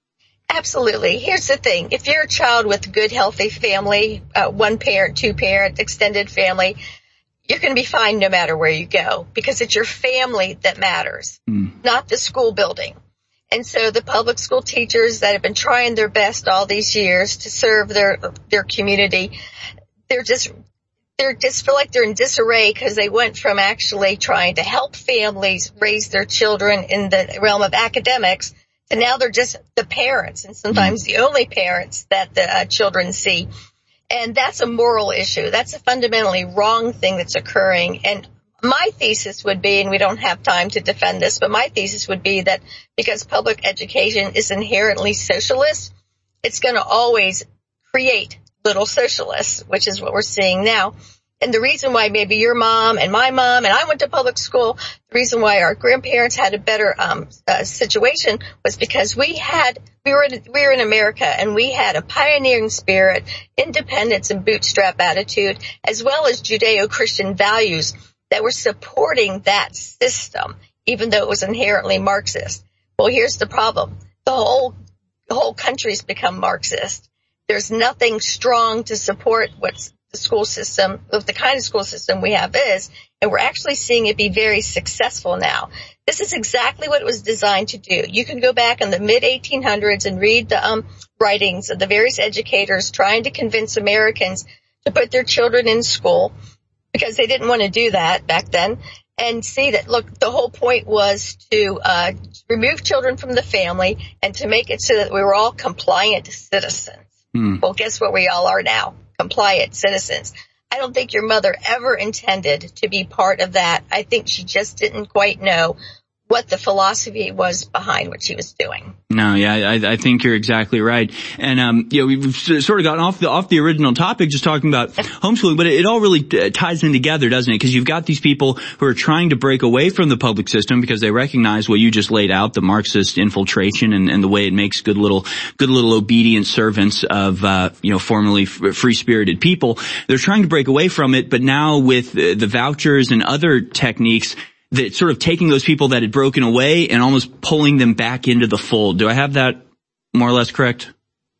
Absolutely. Here's the thing: if you're a child with a good, healthy family, uh, one parent, two parent, extended family, you're going to be fine no matter where you go, because it's your family that matters, mm. not the school building. And so the public school teachers that have been trying their best all these years to serve their their community, they're just they're just feel like they're in disarray, because they went from actually trying to help families raise their children in the realm of academics to now they're just the parents, and sometimes the only parents that the uh, children see. And that's a moral issue. That's a fundamentally wrong thing that's occurring. And my thesis would be, and we don't have time to defend this, but my thesis would be that because public education is inherently socialist, it's going to always create little socialists, which is what we're seeing now. And the reason why maybe your mom and my mom and I went to public school, the reason why our grandparents had a better um uh, situation was because we had we were in, we were in America, and we had a pioneering spirit, independence and bootstrap attitude, as well as Judeo-Christian values that were supporting that system, even though it was inherently Marxist. Well, here's the problem. The whole, the whole country's become Marxist. There's nothing strong to support what's the school system, of the kind of school system we have is, and we're actually seeing it be very successful now. This is exactly what it was designed to do. You can go back in the mid eighteen hundreds and read the um, writings of the various educators trying to convince Americans to put their children in school, because they didn't want to do that back then, and see that, look, the whole point was to uh, remove children from the family and to make it so that we were all compliant citizens. Hmm. Well, guess what we all are now? Compliant citizens. I don't think your mother ever intended to be part of that. I think she just didn't quite know what the philosophy was behind what she was doing. No, yeah, I, I think you're exactly right. And, um, you know, we've sort of gotten off the, off the original topic just talking about homeschooling, but it, it all really uh, ties in together, doesn't it? Because you've got these people who are trying to break away from the public system because they recognize what you just laid out, the Marxist infiltration and, and the way it makes good little, good little obedient servants of, uh, you know, formerly f- free-spirited people. They're trying to break away from it, but now with uh, the vouchers and other techniques, that sort of taking those people that had broken away and almost pulling them back into the fold. Do I have that more or less correct?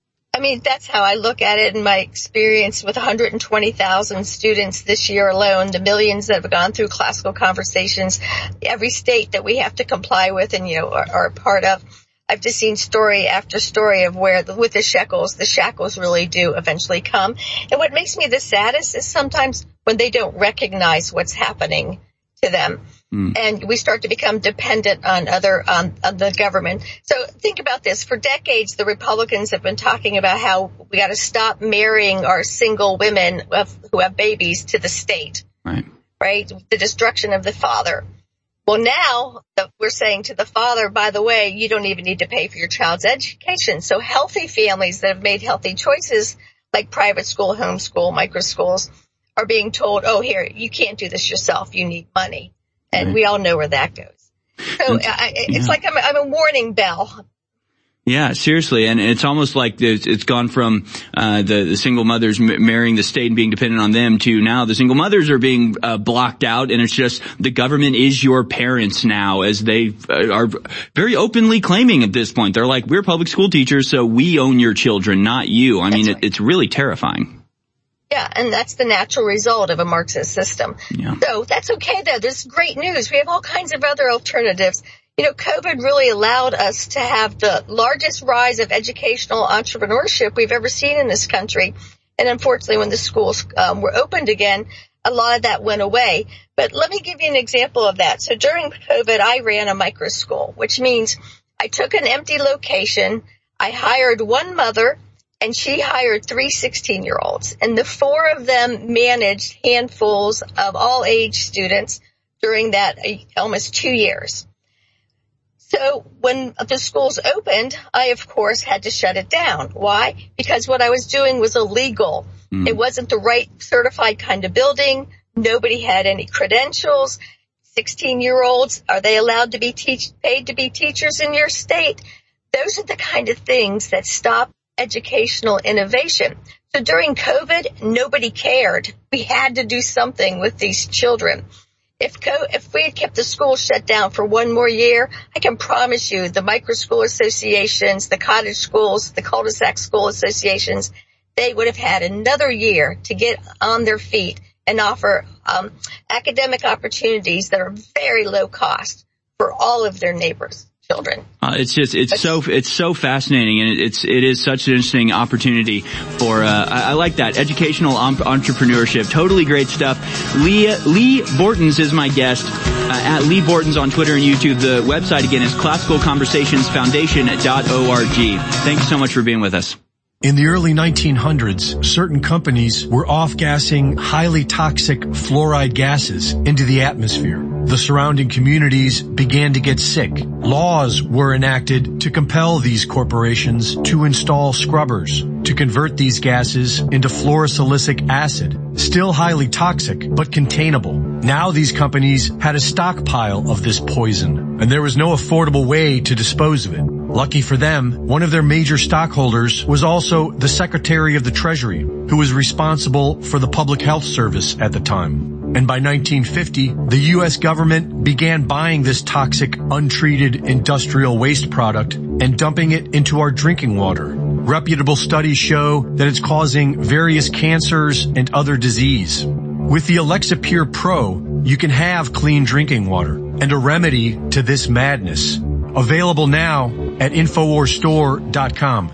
I mean, that's how I look at it in my experience with one hundred twenty thousand students this year alone, the millions that have gone through classical conversations, every state that we have to comply with and, you know, are, are a part of. I've just seen story after story of where the, with the shekels, the shackles really do eventually come. And what makes me the saddest is sometimes when they don't recognize what's happening to them. Mm. And we start to become dependent on other, on, on the government. So think about this. For decades, the Republicans have been talking about how we got to stop marrying our single women who have babies to the state. Right. Right? The destruction of the father. Well, now we're saying to the father, by the way, you don't even need to pay for your child's education. So healthy families that have made healthy choices, like private school, homeschool, micro schools, are being told, oh, here, you can't do this yourself. You need money. And right. we all know where that goes. So it's, I, it's yeah. like I'm, I'm a warning bell. Yeah, seriously. And it's almost like it's, it's gone from uh the, the single mothers m- marrying the state and being dependent on them to now the single mothers are being uh, blocked out, and it's just the government is your parents now, as they uh, are very openly claiming at this point. They're like, we're public school teachers, so we own your children, not you. I That's mean, right. it, it's really terrifying. Yeah, and that's the natural result of a Marxist system. Yeah. So that's okay, though. There's great news. We have all kinds of other alternatives. You know, COVID really allowed us to have the largest rise of educational entrepreneurship we've ever seen in this country. And unfortunately, when the schools um, were opened again, a lot of that went away. But let me give you an example of that. So during COVID, I ran a micro school, which means I took an empty location, I hired one mother, and she hired three sixteen-year-olds. And the four of them managed handfuls of all age students during that almost two years. So when the schools opened, I, of course, had to shut it down. Why? Because what I was doing was illegal. Mm. It wasn't the right certified kind of building. Nobody had any credentials. sixteen-year-olds, are they allowed to be teach, paid to be teachers in your state? Those are the kind of things that stop educational innovation. So during COVID, nobody cared. We had to do something with these children. If co- if we had kept the school shut down for one more year, I can promise you the micro school associations, the cottage schools, the cul-de-sac school associations, they would have had another year to get on their feet and offer um, academic opportunities that are very low cost for all of their neighbors. Children. Uh, it's just, it's so, it's so fascinating, and it's, it is such an interesting opportunity for, uh, I, I like that, educational um, entrepreneurship. Totally great stuff. Lee, Lee Bortons is my guest, uh, at Lee Bortons on Twitter and YouTube. The website again is classical conversations foundation dot org. Thank you so much for being with us. In the early nineteen hundreds, certain companies were off-gassing highly toxic fluoride gases into the atmosphere. The surrounding communities began to get sick. Laws were enacted to compel these corporations to install scrubbers to convert these gases into fluorosilicic acid, still highly toxic but containable. Now these companies had a stockpile of this poison, and there was no affordable way to dispose of it. Lucky for them, one of their major stockholders was also the Secretary of the Treasury, who was responsible for the Public Health Service at the time. And by nineteen fifty, the U S government began buying this toxic, untreated industrial waste product and dumping it into our drinking water. Reputable studies show that it's causing various cancers and other disease. With the Alexa Pure Pro, you can have clean drinking water and a remedy to this madness. Available now at Infowars Store dot com.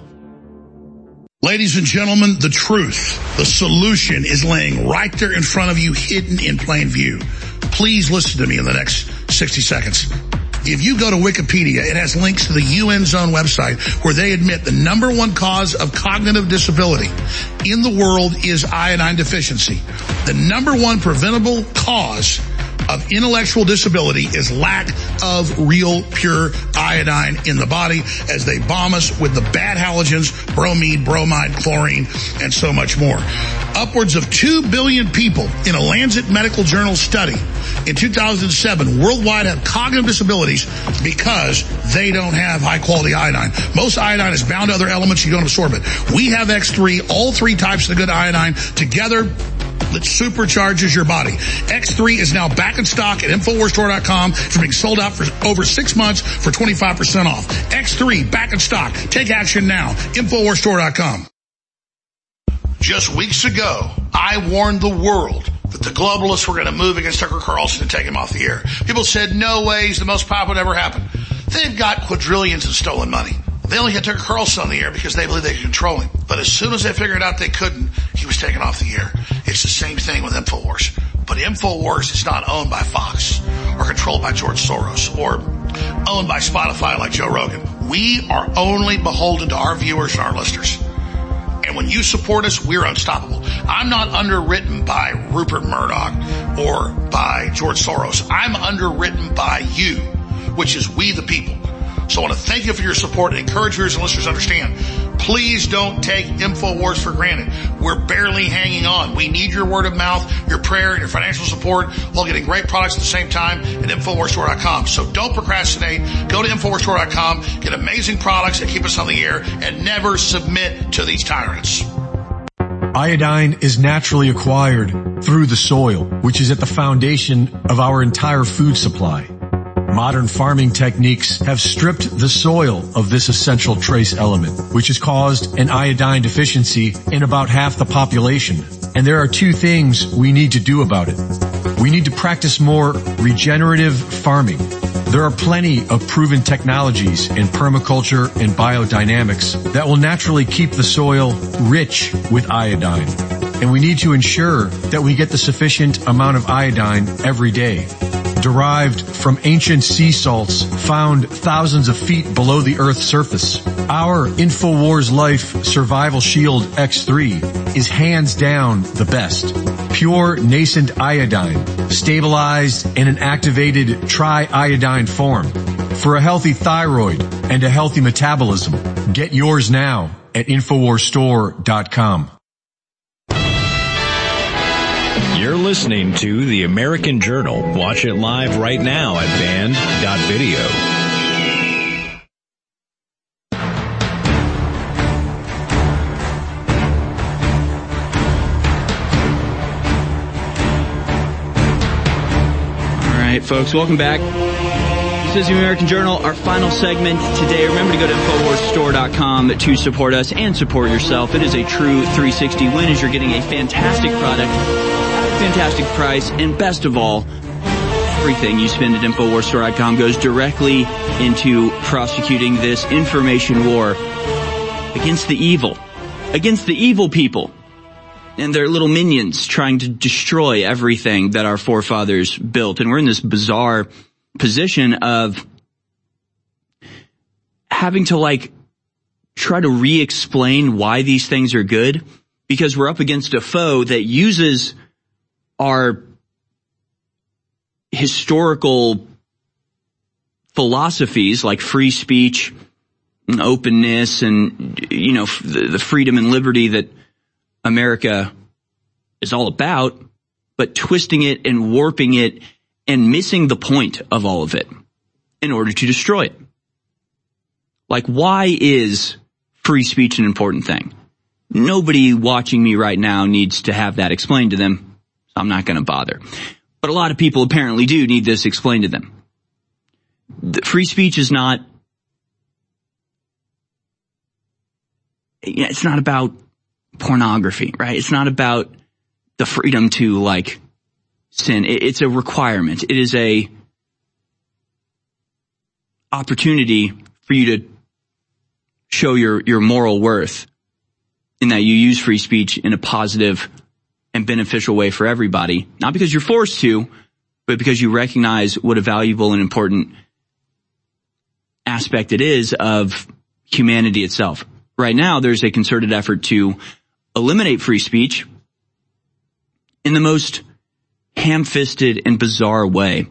Ladies and gentlemen, the truth, the solution is laying right there in front of you, hidden in plain view. Please listen to me in the next sixty seconds. If you go to Wikipedia, it has links to the U N's own website where they admit the number one cause of cognitive disability in the world is iodine deficiency. The number one preventable cause of intellectual disability is lack of real pure iodine in the body as they bomb us with the bad halogens, bromide, bromide, chlorine, and so much more. Upwards of two billion people in a Lancet Medical Journal study in two thousand seven worldwide have cognitive disabilities because they don't have high quality iodine. Most iodine is bound to other elements, you don't absorb it. We have X three, all three types of the good iodine together that supercharges your body. X three is now back in stock at Infowars Store dot com. It's being sold out for over six months for twenty-five percent off. X three back in stock. Take action now. Infowars Store dot com. Just weeks ago, I warned the world that the globalists were going to move against Tucker Carlson and take him off the air. People said, no way, he's the most popular that ever happened. They've got quadrillions in stolen money. They only had Tucker Carlson on the air because they believed they could control him. But as soon as they figured out they couldn't, he was taken off the air. It's the same thing with InfoWars. But InfoWars is not owned by Fox or controlled by George Soros or owned by Spotify like Joe Rogan. We are only beholden to our viewers and our listeners. And when you support us, we're unstoppable. I'm not underwritten by Rupert Murdoch or by George Soros. I'm underwritten by you, which is we the people. So I want to thank you for your support and encourage viewers and listeners to understand. Please don't take InfoWars for granted. We're barely hanging on. We need your word of mouth, your prayer, and your financial support while getting great products at the same time at Infowars Store dot com. So don't procrastinate. Go to Infowars Store dot com, get amazing products that keep us on the air, and never submit to these tyrants. Iodine is naturally acquired through the soil, which is at the foundation of our entire food supply. Modern farming techniques have stripped the soil of this essential trace element, which has caused an iodine deficiency in about half the population. And there are two things we need to do about it. We need to practice more regenerative farming. There are plenty of proven technologies in permaculture and biodynamics that will naturally keep the soil rich with iodine. And we need to ensure that we get the sufficient amount of iodine every day. Derived from ancient sea salts found thousands of feet below the Earth's surface. Our InfoWars Life Survival Shield X three is hands down the best. Pure nascent iodine, stabilized in an activated triiodine form. For a healthy thyroid and a healthy metabolism, get yours now at Infowars Store dot com. You're listening to The American Journal. Watch it live right now at band dot video. All right, folks, welcome back. This is The American Journal, our final segment today. Remember to go to Infowars Store dot com to support us and support yourself. It is a true three sixty win as you're getting a fantastic product, fantastic price, and best of all, everything you spend at Infowars Store dot com goes directly into prosecuting this information war against the evil, against the evil people and their little minions trying to destroy everything that our forefathers built. And we're in this bizarre position of having to, like, try to re-explain why these things are good because we're up against a foe that uses our historical philosophies like free speech and openness and, you know, the freedom and liberty that America is all about, but twisting it and warping it and missing the point of all of it in order to destroy it. Like, why is free speech an important thing? Nobody watching me right now needs to have that explained to them, so I'm not going to bother. But a lot of people apparently do need this explained to them. The free speech is not, it's not about pornography, right? It's not about the freedom to, like, sin. It's a requirement. It is a opportunity for you to show your, your moral worth in that you use free speech in a positive and beneficial way for everybody. Not because you're forced to, but because you recognize what a valuable and important aspect it is of humanity itself. Right now, there's a concerted effort to eliminate free speech in the most ham-fisted and bizarre way.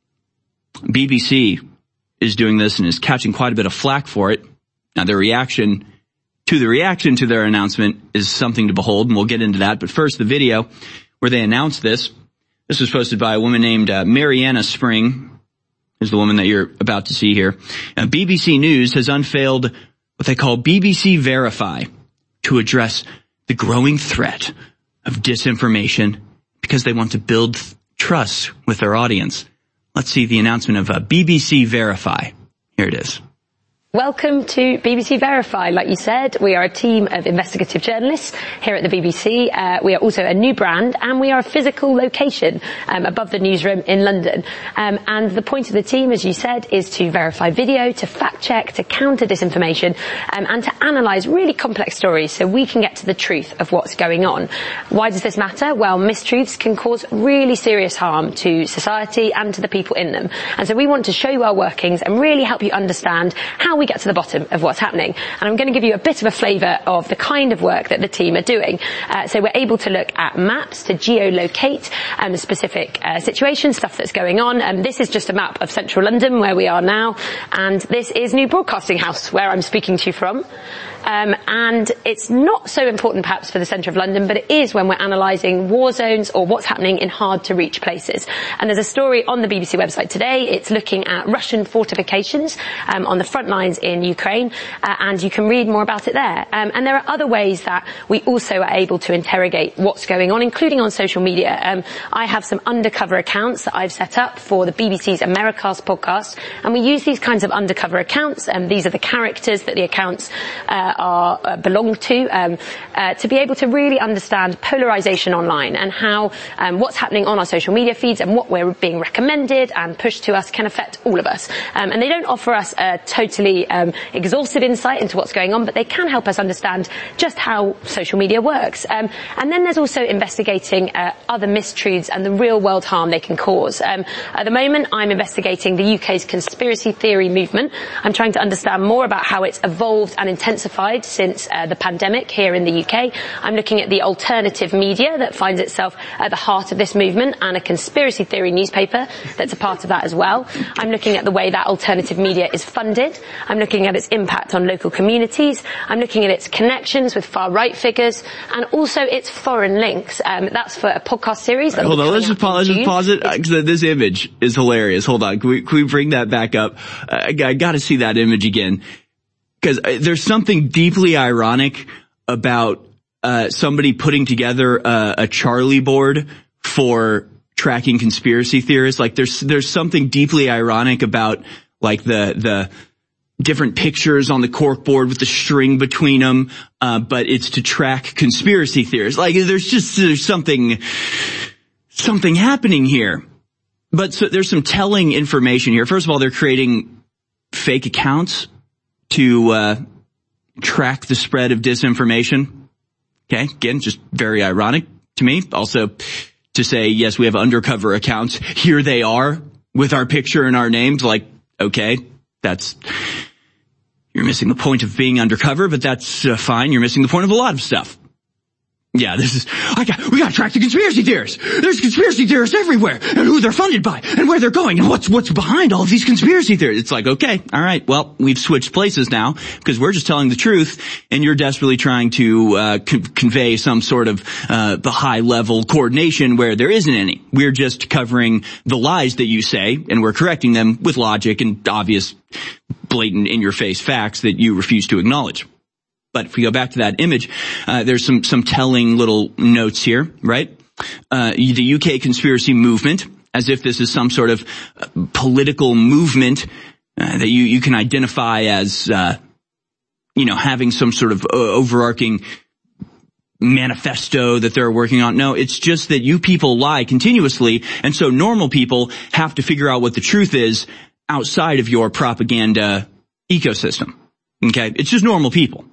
B B C is doing this and is catching quite a bit of flack for it. Now, their reaction to the reaction to their announcement is something to behold, and we'll get into that. But first, the video where they announced this. This was posted by a woman named uh, Mariana Spring, who's the woman that you're about to see here. Now, B B C News has unveiled what they call B B C Verify to address the growing threat of disinformation because they want to build trust with their audience. Let's see the announcement of uh, B B C Verify. Here it is. Welcome to B B C Verify. Like you said, we are a team of investigative journalists here at the B B C. Uh, we are also a new brand, and we are a physical location um, above the newsroom in London. Um, and the point of the team, as you said, is to verify video, to fact check, to counter disinformation, um, and to analyse really complex stories so we can get to the truth of what's going on. Why does this matter? Well, mistruths can cause really serious harm to society and to the people in them. And so we want to show you our workings and really help you understand how we we get to the bottom of what's happening. And I'm going to give you a bit of a flavour of the kind of work that the team are doing. Uh, so we're able to look at maps to geolocate um, specific uh, situations, stuff that's going on. And um, this is just a map of central London where we are now. And this is New Broadcasting House, where I'm speaking to you from. Um, and it's not so important perhaps for the centre of London, but it is when we're analysing war zones or what's happening in hard-to-reach places. And there's a story on the B B C website today. It's looking at Russian fortifications um, on the front lines in Ukraine, uh, and you can read more about it there. Um, and there are other ways that we also are able to interrogate what's going on, including on social media. Um, I have some undercover accounts that I've set up for the B B C's Americast podcast, and we use these kinds of undercover accounts, and these are the characters that the accounts uh, are uh, belong to, um, uh, to be able to really understand polarization online and how um, what's happening on our social media feeds and what we're being recommended and pushed to us can affect all of us. Um, and they don't offer us a totally um, exhaustive insight into what's going on, but they can help us understand just how social media works. Um, and then there's also investigating uh, other mistruths and the real world harm they can cause. Um, at the moment, I'm investigating the U K's conspiracy theory movement. I'm trying to understand more about how it's evolved and intensified since uh, the pandemic here in the U K. I'm looking at the alternative media that finds itself at the heart of this movement, and a conspiracy theory newspaper that's a part of that as well. I'm looking at the way that alternative media is funded. I'm looking at its impact on local communities. I'm looking at its connections with far-right figures, and also its foreign links. Um, that's for a podcast series. Right, hold on, let's just pause, let's just pause it. Uh, this image is hilarious. Hold on, can we, can we bring that back up? Uh, I, I got to see that image again. Because there's something deeply ironic about uh somebody putting together a, a Charlie board for tracking conspiracy theorists. Like there's there's something deeply ironic about like the the different pictures on the cork board with the string between them, uh but it's to track conspiracy theorists. Like there's just there's something something happening here. But so there's some telling information here. First of all, they're creating fake accounts to uh track the spread of disinformation. Okay, again, just very ironic to me. Also, to say, yes, we have undercover accounts. Here they are with our picture and our names. Like, okay, that's, you're missing the point of being undercover, but that's uh, fine. You're missing the point of a lot of stuff. Yeah, this is, I got, we gotta track the conspiracy theorists. There's conspiracy theorists everywhere, and who they're funded by, and where they're going, and what's, what's behind all of these conspiracy theories. It's like, okay, alright, well, we've switched places now, because we're just telling the truth, and you're desperately trying to, uh, co- convey some sort of, uh, the high level coordination where there isn't any. We're just covering the lies that you say, and we're correcting them with logic and obvious blatant in-your-face facts that you refuse to acknowledge. But if we go back to that image, uh, there's some, some telling little notes here, right? Uh, the U K conspiracy movement, as if this is some sort of uh, political movement uh, that you, you can identify as, uh, you know, having some sort of uh, overarching manifesto that they're working on. No, it's just that you people lie continuously, and so normal people have to figure out what the truth is outside of your propaganda ecosystem. Okay? It's just normal people.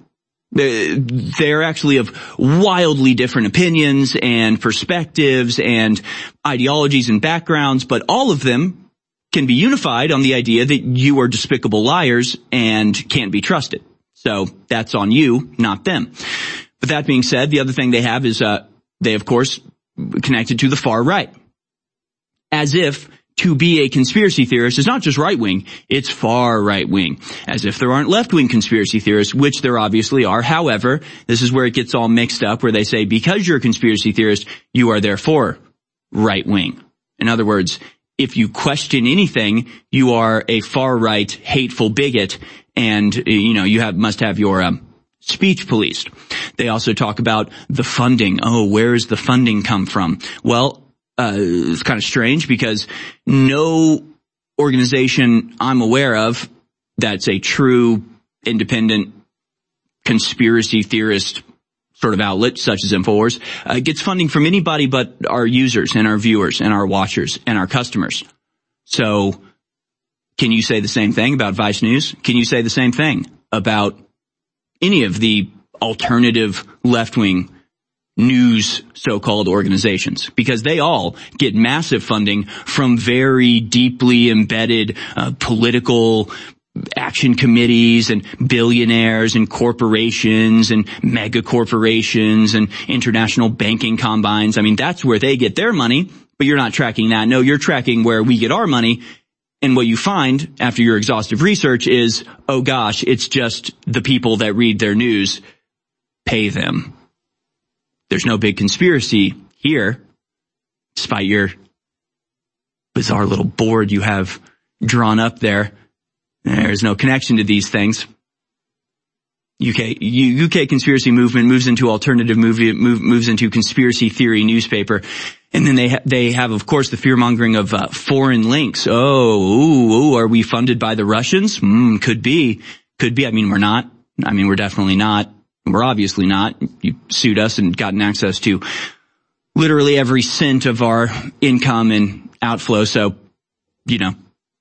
They're actually of wildly different opinions and perspectives and ideologies and backgrounds, but all of them can be unified on the idea that you are despicable liars and can't be trusted. So that's on you, not them. But that being said, the other thing they have is uh they, of course, connected to the far right. As if to be a conspiracy theorist is not just right-wing, it's far right-wing. As if there aren't left-wing conspiracy theorists, which there obviously are. However, this is where it gets all mixed up, where they say because you're a conspiracy theorist, you are therefore right-wing. In other words, if you question anything, you are a far-right, hateful bigot, and, you know, you have must have your um, speech policed. They also talk about the funding. Oh, where does the funding come from? Well, Uh, it's kind of strange because no organization I'm aware of that's a true independent conspiracy theorist sort of outlet, such as InfoWars, uh, gets funding from anybody but our users and our viewers and our watchers and our customers. So can you say the same thing about Vice News? Can you say the same thing about any of the alternative left-wing news so-called organizations? Because they all get massive funding from very deeply embedded uh, political action committees and billionaires and corporations and mega corporations and international banking combines. I mean, that's where they get their money, but you're not tracking that. No, you're tracking where we get our money. And what you find after your exhaustive research is, oh gosh, it's just the people that read their news pay them. There's no big conspiracy here, despite your bizarre little board you have drawn up there. There's no connection to these things. U K U K conspiracy movement moves into alternative movie, move, moves into conspiracy theory newspaper. And then they ha- they have, of course, the fear-mongering of uh, foreign links. Oh, ooh, ooh, are we funded by the Russians? Mm, could be. Could be. I mean, we're not. I mean, we're definitely not. We're obviously not. You sued us and gotten access to literally every cent of our income and outflow. So, you know,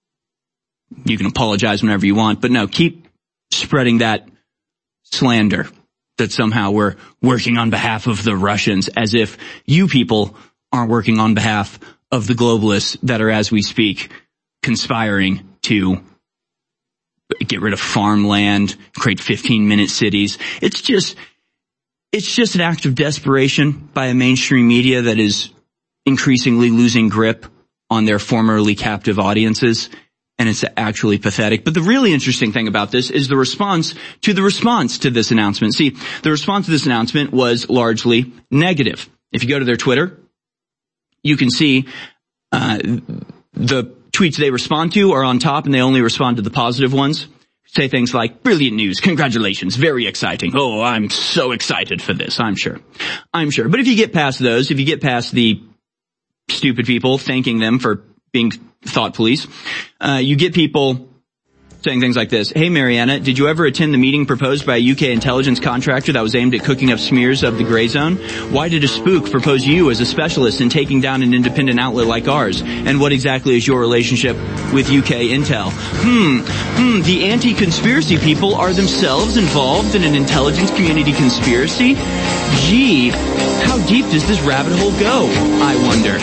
you can apologize whenever you want. But no, keep spreading that slander that somehow we're working on behalf of the Russians, as if you people aren't working on behalf of the globalists that are, as we speak, conspiring to get rid of farmland, create fifteen-minute cities. It's just, it's just an act of desperation by a mainstream media that is increasingly losing grip on their formerly captive audiences, and it's actually pathetic. But the really interesting thing about this is the response to the response to this announcement. See, the response to this announcement was largely negative. If you go to their Twitter, you can see uh the tweets they respond to are on top, and they only respond to the positive ones. Say things like, brilliant news, congratulations, very exciting. Oh, I'm so excited for this, I'm sure. I'm sure. But if you get past those, if you get past the stupid people thanking them for being thought police, uh, you get people saying things like this. Hey, Mariana, did you ever attend the meeting proposed by a U K intelligence contractor that was aimed at cooking up smears of the gray zone? Why did a spook propose you as a specialist in taking down an independent outlet like ours? And what exactly is your relationship with U K intel? Hmm, hmm, the anti-conspiracy people are themselves involved in an intelligence community conspiracy? Gee, how deep does this rabbit hole go, I wonder?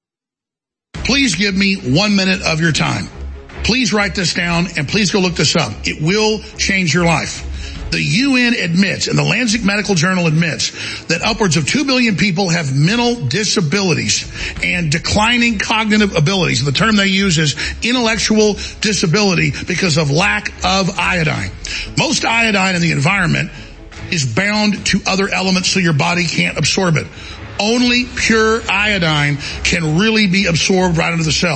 Please give me one minute of your time. Please write this down, and please go look this up. It will change your life. The U N admits, and the Lancet Medical Journal admits, that upwards of two billion people have mental disabilities and declining cognitive abilities. The term they use is intellectual disability because of lack of iodine. Most iodine in the environment is bound to other elements so your body can't absorb it. Only pure iodine can really be absorbed right into the cells.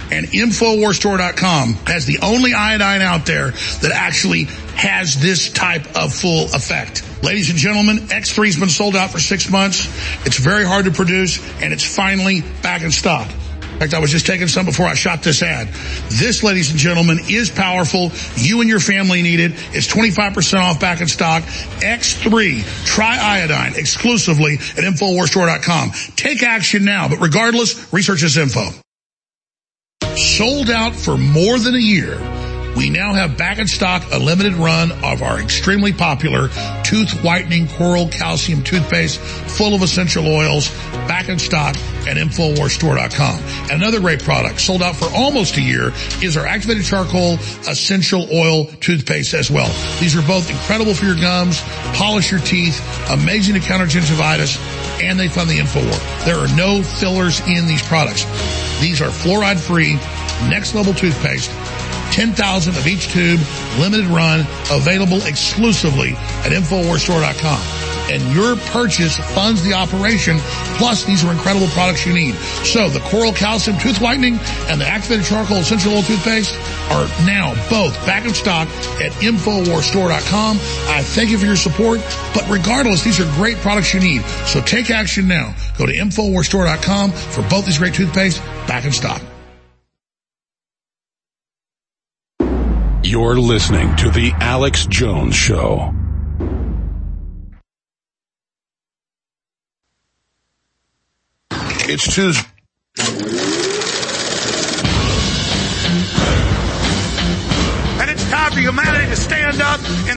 And Infowars Store dot com has the only iodine out there that actually has this type of full effect. Ladies and gentlemen, X three's been sold out for six months. It's very hard to produce, and it's finally back in stock. In fact, I was just taking some before I shot this ad. This, ladies and gentlemen, is powerful. You and your family need it. It's twenty-five percent off, back in stock. X three, try iodine exclusively at Infowars Store dot com. Take action now, but regardless, research this info. Sold out for more than a year. We now have back in stock a limited run of our extremely popular tooth whitening coral calcium toothpaste full of essential oils, back in stock at Infowars Store dot com. And another great product sold out for almost a year is our activated charcoal essential oil toothpaste as well. These are both incredible for your gums, polish your teeth, amazing to counter gingivitis, and they fund the InfoWar. There are no fillers in these products. These are fluoride-free, next-level toothpaste. ten thousand of each tube, limited run, available exclusively at Infowars Store dot com. And your purchase funds the operation, plus these are incredible products you need. So the Coral Calcium Tooth Whitening and the Activated Charcoal Essential Oil Toothpaste are now both back in stock at Infowars Store dot com. I thank you for your support, but regardless, these are great products you need. So take action now. Go to Infowars Store dot com for both these great toothpaste back in stock. You're listening to The Alex Jones Show. It's Tuesday. And it's time for humanity to stand up and